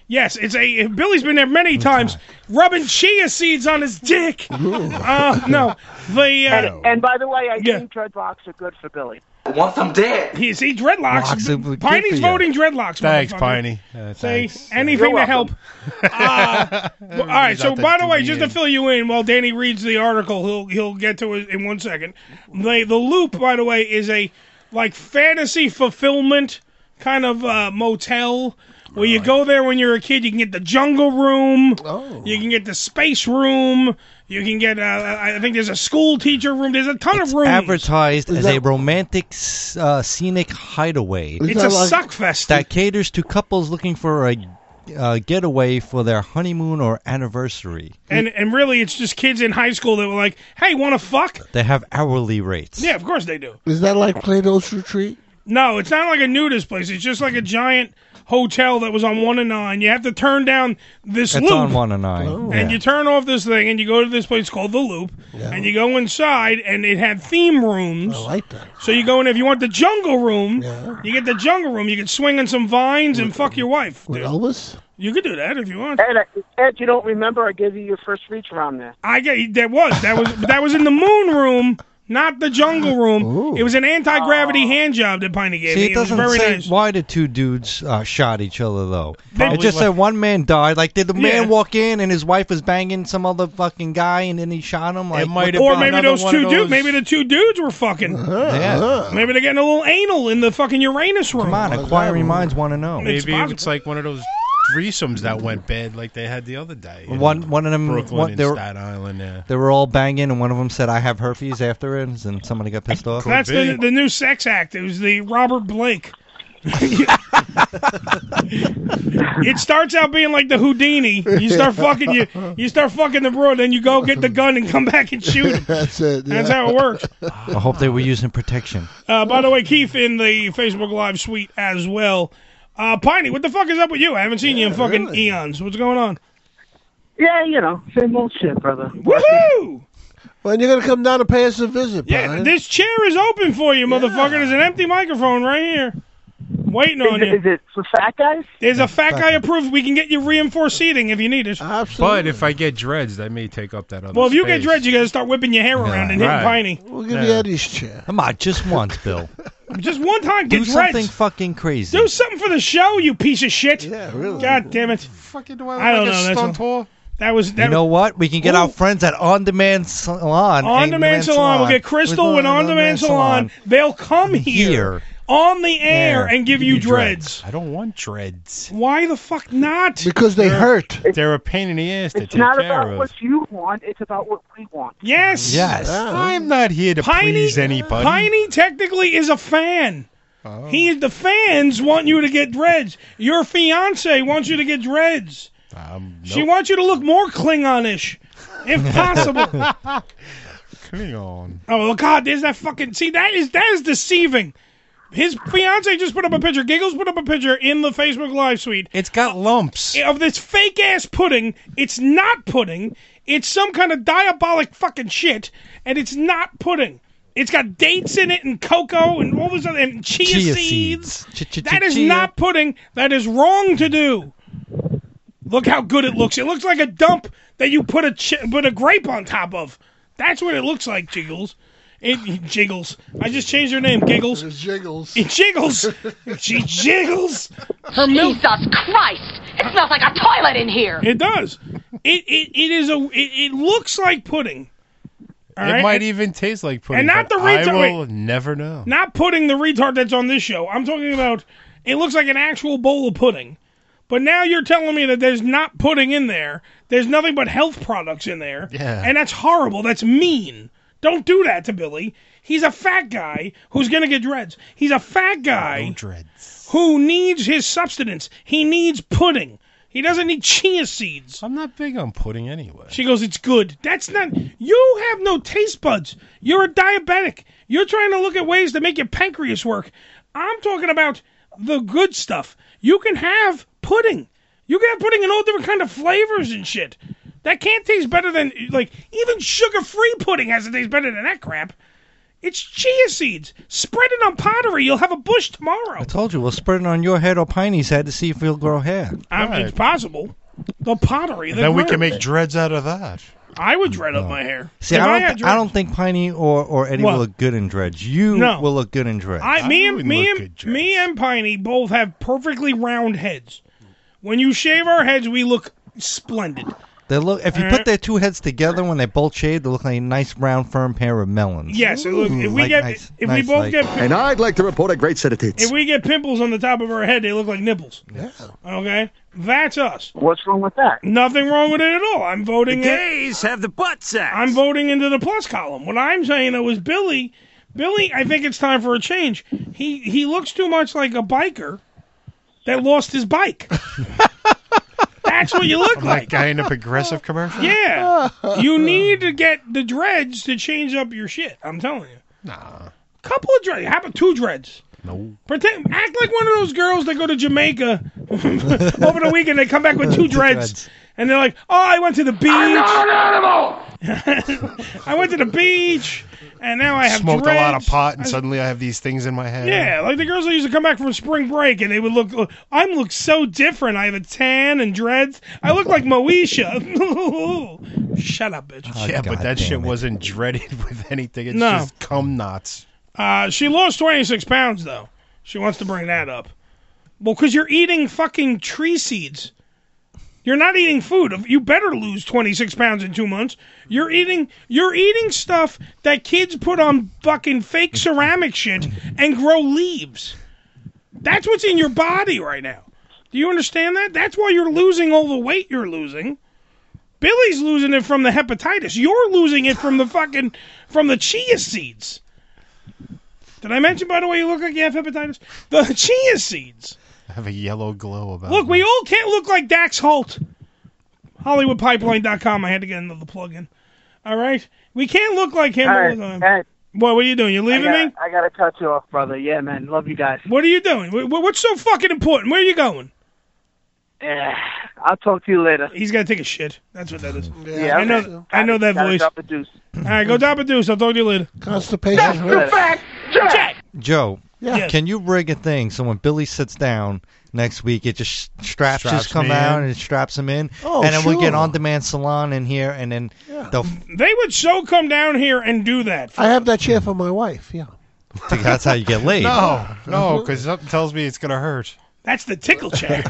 Yes, it's a. Billy's been there many times, rubbing chia seeds on his dick. Uh, no, the. Uh, And, and by the way, I Yeah. think dreadlocks are good for Billy. Once I'm dead. he see dreadlocks. Locks are good Piney's for you. voting dreadlocks. Thanks, motherfucker. Piney. Uh, See, thanks. anything You're to help. Uh, well, all right. So, by the way, just to fill you in, while Danny reads the article, he'll he'll get to it in one second. The the Loop, by the way, is a like fantasy fulfillment kind of uh, motel. Where you go there when you're a kid, you can get the jungle room, Oh. you can get the space room, you can get, uh, I think there's a school teacher room, there's a ton of rooms. Advertised Is as that- a romantic uh, scenic hideaway Is It's that a like- suck fest. that caters to couples looking for a uh, getaway for their honeymoon or anniversary. And and really, it's just kids in high school that were like, hey, want to fuck? They have hourly rates. Yeah, of course they do. Is that like Plato's Retreat? No, it's not like a nudist place. It's just like a giant hotel that was on one and nine. You have to turn down this It's loop. on one and nine. Oh. And Yeah. you turn off this thing, and you go to this place called The Loop, and you go inside, and it had theme rooms. I like that. So you go in, if you want the jungle room, you get the jungle room. You can swing on some vines and fuck your wife. With dude. Elvis? You could do that if you want. Ed, I- Ed, you don't remember I gave you your first reach around there. I get that was that was but that was in the moon room, not the jungle room. It was an anti gravity hand job that Piney gave See, me. it It was doesn't very say nice. why the two dudes uh, shot each other, though. Probably It just like- said one man died. Like, did the man Yeah. walk in and his wife was banging some other fucking guy and then he shot him? Like, might what have the Or fuck? maybe another those one two of dudes. those- Maybe the two dudes were fucking. Yeah. Maybe they're getting a little anal in the fucking Uranus room. Come on, inquiring minds want to know. It's Maybe possible. it's like one of those threesomes that went bad like they had the other day. in One one of them, Brooklyn one, and they, were, Staten Island, yeah. they were all banging, and one of them said, "I have herpes" afterwards, and somebody got pissed off. That's the, the new sex act. It was the Robert Blake. It starts out being like the Houdini. You start fucking you, you start fucking the broad, then you go get the gun and come back and shoot him. That's it. That's yeah. how it works. I hope they were using protection. Uh, by the way, Keith in the Facebook Live suite as well. Uh, Piney, what the fuck is up with you? I haven't seen you in fucking really. eons. What's going on? Yeah, you know, same old shit, brother. Woohoo! When you're going to come down to pay us a visit, Yeah, Brian? this chair is open for you, motherfucker. There's an empty microphone right here. Waiting on Is it, you. is it for fat guys? There's a fat guy approved. We can get you reinforced seating if you need it. Absolutely. But if I get dreads, that may take up that other Well, if you get space. dreads, you got to start whipping your hair around and hitting Right. Piney. We'll give you Eddie's chair. Come on, just once, Bill. Just one time, get Do dreads. something fucking crazy. Do something for the show, you piece of shit. Yeah, really. God damn it. Fucking do I, I don't like know. a That's stunt all- whore? That was that. You know what? We can get our Ooh. friends at On Demand Salon. On Demand Salon. We'll get Crystal and On Demand Salon. They'll come here, Here. on the air Air. and give you dreads. I don't want dreads. Why the fuck not? Because they hurt. They're a pain in the ass to It's take not care about of. what you want. It's about what we want. Yes. Yes. I'm not here to Piney, please anybody. Piney technically is a fan. He is the fans want you to get dreads. Your fiance wants you to get dreads. Um, She nope. wants you to look more Klingonish, if possible. Klingon. Oh God, there's that fucking. See, that is that is deceiving. His fiance just put up a picture. Giggles put up a picture in the Facebook Live suite It's got lumps. of this fake ass pudding. It's not pudding. It's some kind of diabolic fucking shit, and it's not pudding. It's got dates in it and cocoa and all this other and chia, Chia seeds. seeds. Ch- ch- That is chia. not pudding. That is wrong to do. Look how good it looks. It looks like a dump that you put a ch- put a grape on top of. That's what it looks like, Jiggles. It jiggles. I just changed her name, Giggles. It jiggles. It jiggles. She jiggles. Her milk. Jesus Christ! It smells like a toilet in here. It does. It it it is a. It, it looks like pudding. All It right? might even taste like pudding. And not but the retard- I will wait. never know. Not pudding the retard that's on this show. I'm talking about. It looks like an actual bowl of pudding. But now you're telling me that there's not pudding in there. There's nothing but health products in there. Yeah. And that's horrible. That's mean. Don't do that to Billy. He's a fat guy who's going to get dreads. He's a fat guy No dreads. who needs his substance. He needs pudding. He doesn't need chia seeds. I'm not big on pudding anyway. She goes, it's good. That's not... You have no taste buds. You're a diabetic. You're trying to look at ways to make your pancreas work. I'm talking about the good stuff. You can have pudding. You can have pudding in all different kind of flavors and shit. That can't taste better than... Like, even sugar-free pudding has to taste better than that crap. It's chia seeds. Spread it on pottery. You'll have a bush tomorrow. I told you, we'll spread it on your head or Piney's head to see if we'll grow hair. Um, It's possible. The pottery. The Then we grow- can make dreads out of that. I would dread up my hair. See, If I don't, had th- dread- I don't think Piney or, or Eddie What? will look good in dreads. You No. will look good in dreads. I, me and me and me and Piney both have perfectly round heads. When you shave our heads, we look splendid. They look. If you All put right. their two heads together when they both shave, they look like a nice, round, firm pair of melons. Yes, it look, if we Like get nice- if nice, we both like- get And I'd like to report a great set of tits. if we get pimples on the top of our head, they look like nipples. Yeah. Okay, that's us. What's wrong with that? Nothing wrong with it at all. I'm voting. The it- gays have the butt sex. I'm voting into the plus column. What I'm saying though is Billy. Billy, I think it's time for a change. He he looks too much like a biker that lost his bike. That's what you look That like. guy in a progressive commercial? Yeah. You need to get the dreads to change up your shit. I'm telling you. Nah. Couple of dreads. How about two dreads? No. Pretend, act like one of those girls that go to Jamaica over the weekend. They come back with two dreads, and they're like, "Oh, I went to the beach. I'm not an animal. I went to the beach, and now I have Smoked dreads." a lot of pot, and I- suddenly I have these things in my head. Yeah, like the girls that used to come back from spring break, and they would look. I look so different. I have a tan and dreads. I look like Moesha. Shut up, bitch. Yeah, but that shit wasn't dreaded with anything. It's No. just cum knots. Uh, she lost twenty-six pounds, though. She wants to bring that up. Well, because you're eating fucking tree seeds. You're not eating food. You better lose twenty-six pounds in two months. You're eating you're eating stuff that kids put on fucking fake ceramic shit and grow leaves. That's what's in your body right now. Do you understand that? That's why you're losing all the weight you're losing. Billy's losing it from the hepatitis. You're losing it from the fucking from the chia seeds. Did I mention, by the way, you look like you have hepatitis? The chia seeds. I have a yellow glow about Look, we all can't look like Dax Holt. Hollywood Pipeline dot com. I had to get another plug-in. All right? We can't look like him. All all right, the time. hey. What, what are you doing? You leaving I gotta, me? I gotta cut you off, brother. Yeah, man. Love you guys. What are you doing? Wh- wh- What's so fucking important? Where are you going? Yeah, I'll talk to you later. He's got to take a shit. That's what that is. Yeah, I know. okay. I know that Gotta voice. drop a deuce. All right, go drop a deuce. I'll talk to you later. Constipation. That's the fact, Jack. Joe, Yeah. can you rig a thing so when Billy sits down next week, it just straps, Straps just come me out in. and it straps him in, Oh, and then we get sure. on-demand salon in here, and then they'll. They would so come down here and do that. I have that chair for my wife. Yeah. That's how you get laid. No, no, because something tells me it's going to hurt. That's the tickle chair.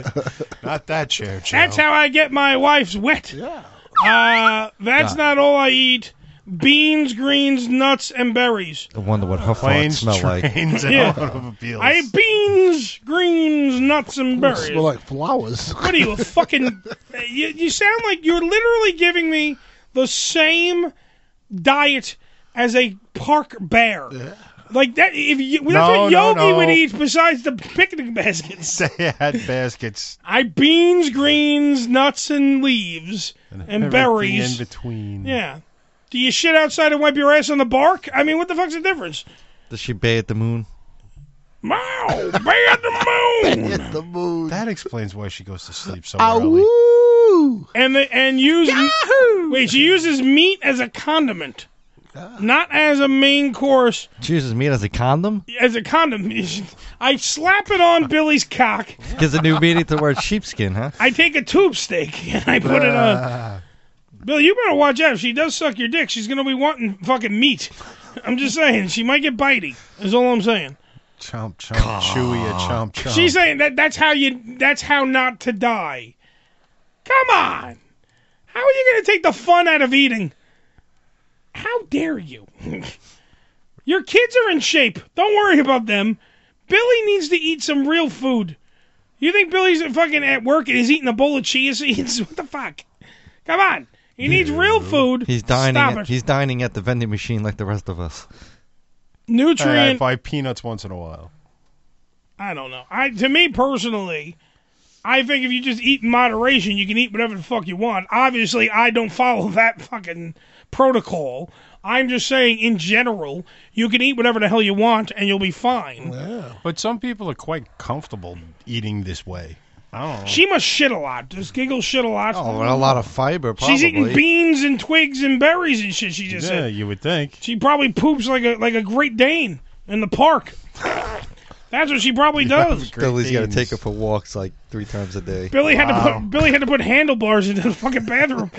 Not that chair, Joe. That's how I get my wife's wet. Yeah. Uh, that's not all I eat. Beans, greens, nuts, and berries. I wonder what her farts Planes, smell like. trains, and Yeah. automobiles. I eat beans, greens, nuts, and berries. Smell like flowers. What are you, a fucking... You, you sound like you're literally giving me the same diet as a park bear. Like that, if you, that's No, what no, Yogi no. would eat besides the picnic baskets. They had baskets. I beans, greens, nuts, and leaves, and, everything berries. in between. Yeah. Do you shit outside and wipe your ass on the bark? I mean, what the fuck's the difference? Does she bathe the moon? Wow, bad the moon. Hit the moon. That explains why she goes to sleep so early. Awoo. And the, and use wait, she uses meat as a condiment, not as a main course. She uses meat as a condom? As a condom, I slap it on Billy's cock. Gives a new meaning to the word sheepskin, huh? I take a tube steak and I put it on. Billy, you better watch out. If she does suck your dick, she's gonna be wanting fucking meat. I'm just saying, she might get bitey. Is all I'm saying. Chomp, chomp, chewy, a chomp, chomp. She's saying that that's how you that's how not to die. Come on. How are you going to take the fun out of eating? How dare you? Your kids are in shape. Don't worry about them. Billy needs to eat some real food. You think Billy's fucking at work and he's eating a bowl of chia seeds? What the fuck? Come on. He needs real food. He's dining. Stop At, it. he's dining at the vending machine like the rest of us. I Nutrient. buy peanuts once in a while. I don't know. I to me personally, I think if you just eat in moderation, you can eat whatever the fuck you want. Obviously, I don't follow that fucking protocol. I'm just saying, in general, you can eat whatever the hell you want and you'll be fine. But some people are quite comfortable eating this way. Oh. She must shit a lot. Does Giggles shit a lot? Oh, and a lot of fiber, probably. She's eating beans and twigs and berries and shit. She just Yeah, said. you would think. She probably poops like a like a Great Dane in the park. That's what she probably does. Billy's got to take her for walks like three times a day. Billy had to put Billy had to put handlebars into the fucking bathroom.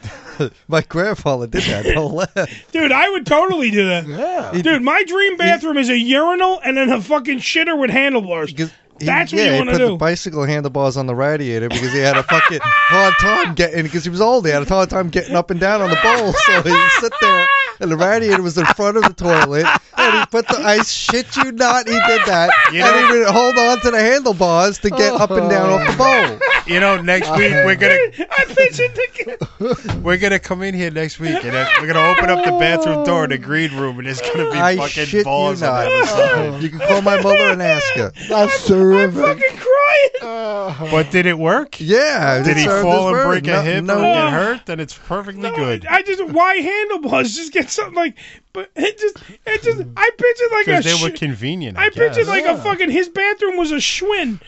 My grandfather did that. Don't laugh. Dude, I would totally do that. Yeah. Dude, my dream bathroom is a urinal and then a fucking shitter with handlebars. That's what yeah, you he want to put do. the bicycle handlebars on the radiator because he had a fucking hard time getting, because he was old, he had a hard time getting up and down on the bowl. So he would sit there, and the radiator was in front of the toilet, and he put the, I shit you not, he did that, You and know- he would hold on to the handlebars to get up and down off the bowl. You know, next week we're gonna I pictured the we're gonna come in here next week and uh, we're gonna open up the bathroom door in the green room and there's gonna be I fucking shit balls you on not. the other side. You can call my mother and ask her. That's terrific. fucking crying. But did it work? Yeah. Did it he served fall his and break purpose. a No- hip no. or get hurt? Then it's perfectly good. I just why handlebars? Just get something like, but it just it just I pictured like a Because they sh- were convenient. I, I pictured guess. like a fucking his bathroom was a Schwinn,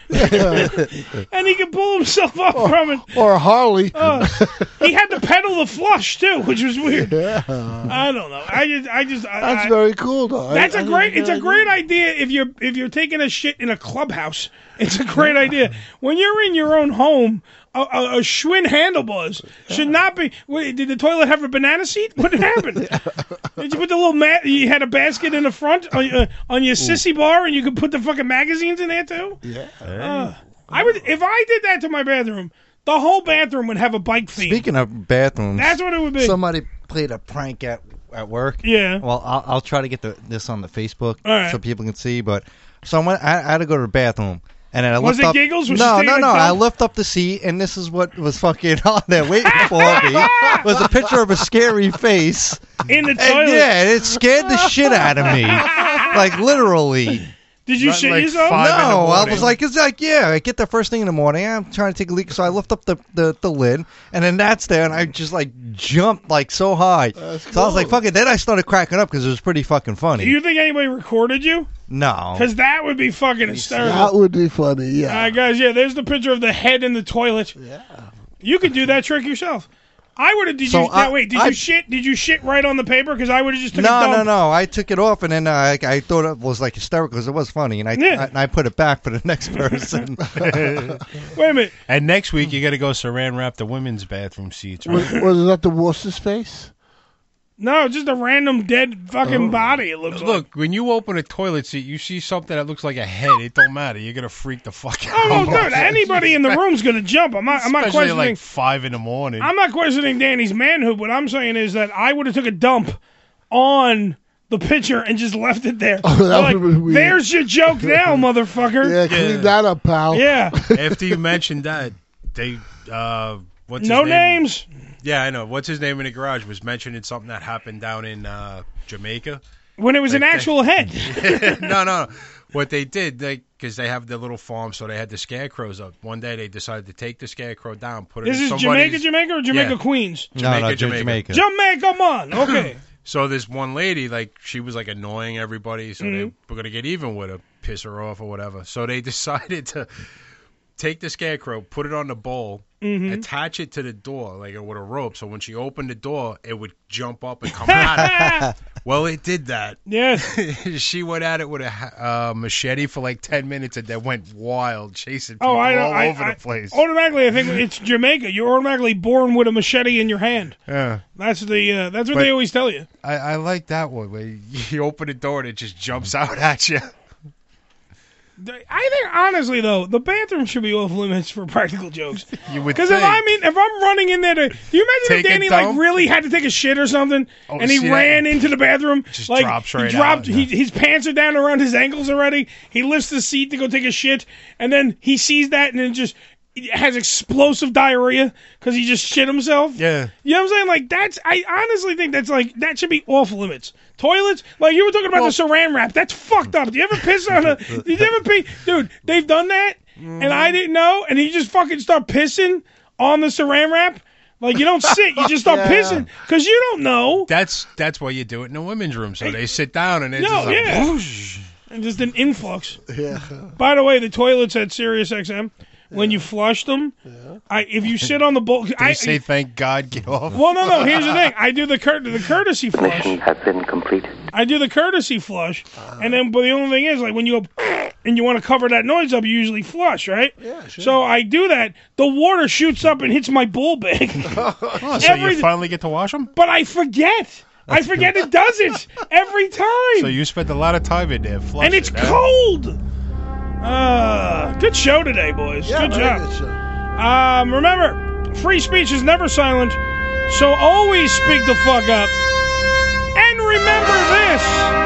and he could pull himself up from it. Or a Harley. Uh, he had to pedal the flush too, which was weird. I don't know. I just, I just. I, That's I, very cool, though. That's a a great. It's a great idea if you're if you're taking a shit in a clubhouse. It's a great idea. When you're in your own home, a, a, a Schwinn handlebars should not be. Wait, did the toilet have a banana seat? What happened? Did you put the little mat? You had a basket in the front on, uh, on your sissy bar, and you could put the fucking magazines in there too. Yeah. Uh, I would if I did that to my bathroom. The whole bathroom would have a bike theme. Speaking of bathrooms, That's what it would be. Somebody played a prank at at work. Yeah. Well, I'll, I'll try to get the, this on the Facebook All right. so people can see. But so I, went, I, I had to go to the bathroom, and then I Was lift it up. Giggles? Was she no, no, taking no. a I dump? lift up the seat, and this is what was fucking on there waiting for me. Was a picture of a scary face in the And toilet. yeah, and it scared the shit out of me, like literally. Did you Not shit like yourself? five in the No, I morning. was like, it's like, yeah, I get there first thing in the morning. I'm trying to take a leak, so I lift up the, the, the lid, and then that's there, and I just like jumped like so high. So I was like, fuck it. Then I started cracking up because it was pretty fucking funny. Do you think anybody recorded you? No. Because that would be fucking hysterical. That would be funny, yeah. All right, guys, yeah, there's the picture of the head in the toilet. Yeah. You could do that trick yourself. I would have. Did So you? I- now, wait, did I- you shit? Did you shit right on the paper? Because I would have just took a No, dump. no, no. I took it off, and then uh, I, I thought it was like hysterical because it was funny, and I, Yeah. I and I put it back for the next person. Wait a minute. And next week you got to go saran wrap the women's bathroom seats. Was, Right? was that the Worcester space? No, just a random dead fucking Oh. body. It looks like. Look, when you open a toilet seat, you see something that looks like a head. It don't matter. You're gonna freak the fuck out. Oh, no, dude! Anybody in the room's gonna jump. I'm not. I'm not Especially at questioning. like five in the morning. I'm not questioning Danny's manhood. What I'm saying is that I would have took a dump on the picture and just left it there. Oh, that Like, would've been weird. there's your joke now, motherfucker. Yeah, clean that up, pal. Yeah. After you mentioned that, they uh, what's his No name? names. Yeah, I know. What's his name in the garage was mentioning something that happened down in uh, Jamaica. When it was an Like they- actual head. no, no. What they did, they because they have their little farm, so they had the scarecrows up. One day they decided to take the scarecrow down, put it This in is somebody's... Jamaica, Jamaica, or Jamaica Yeah. Queens? Jamaica, No, no, Jamaica. Jamaica. Jamaica, man. Okay. So this one lady, like, she was like annoying everybody, so Mhm. they were gonna get even with her, piss her off or whatever. So they decided to take the scarecrow, put it on the bowl, Mhm. attach it to the door like with a rope. So when she opened the door, it would jump up and come out. Well, it did that. Yes. She went at it with a uh, machete for like ten minutes and then went wild, chasing people Oh, I all I, over I, the place. Automatically, I think it's Jamaica. You're automatically born with a machete in your hand. Yeah. That's the. Uh, that's what But- they always tell you. I, I like that one where you open the door and it just jumps out at you. I think honestly though, the bathroom should be off limits for practical jokes. You would Because if think. I mean, if I'm running in there to, do you imagine Take if a Danny like dump? really had to take a shit or something, Oh, and he see that? ran into the bathroom, Just like drops he right dropped, out, he, his pants are down around his ankles already. He lifts the seat to go take a shit, and then he sees that, and then just has explosive diarrhea because he just shit himself. Yeah. You know what I'm saying? Like that's, I honestly think that's like that should be off limits. Toilets, like you were talking about the saran wrap, that's fucked up. Do you ever piss on a? Did you ever pee, dude? They've done that, and I didn't know, and you just fucking start pissing on the saran wrap. Like you don't sit, you just start Yeah. pissing because you don't know. That's that's why you do it in the women's room. So they sit down and it's No, just like, yeah. whoosh. And just an influx. Yeah. By the way, the toilets at Sirius X M, when you flush them. I if you sit on the bowl, Did I you say thank God, get off? Well, no, no. Here's the thing. I do the cur- the courtesy flush. Mission has been completed. I do the courtesy flush, and then but the only thing is, like when you go and you want to cover that noise up, you usually flush, right? Yeah, sure. So I do that. The water shoots up and hits my bull bag. Oh, so Every- you finally get to wash them? But I forget. I forget it does it every time. So you spent a lot of time in there flushing. and it's huh? cold. Uh, good show today, boys. Yeah, good very job. good show. Um, remember, free speech is never silent, so always speak the fuck up. And remember this: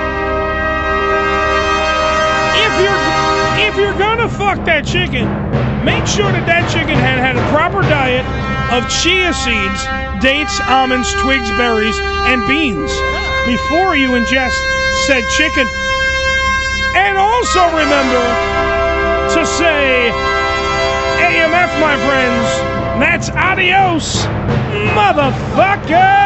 if you're if you're gonna fuck that chicken, make sure that that chicken had had a proper diet of chia seeds, dates, almonds, twigs, berries, and beans before you ingest said chicken. And also remember to say A M F, my friends. That's adios, motherfucker!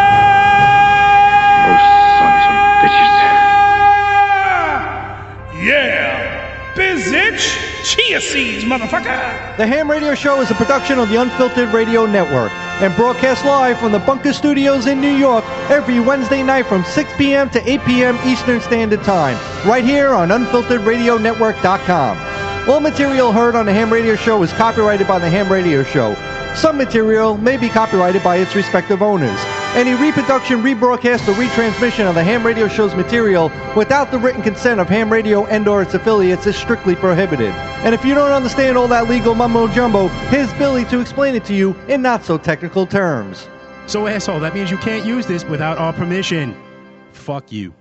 Yeah! Bizitch! Chia seeds, motherfucker! The Ham Radio Show is a production of the Unfiltered Radio Network and broadcast live from the Bunker Studios in New York every Wednesday night from six p.m. to eight p.m. Eastern Standard Time, right here on unfiltered radio network dot com. All material heard on the Ham Radio Show is copyrighted by the Ham Radio Show. Some material may be copyrighted by its respective owners. Any reproduction, rebroadcast, or retransmission of the Ham Radio Show's material without the written consent of Ham Radio and or its affiliates is strictly prohibited. And if you don't understand all that legal mumbo-jumbo, here's Billy to explain it to you in not-so-technical terms. So, asshole, that means you can't use this without our permission. Fuck you.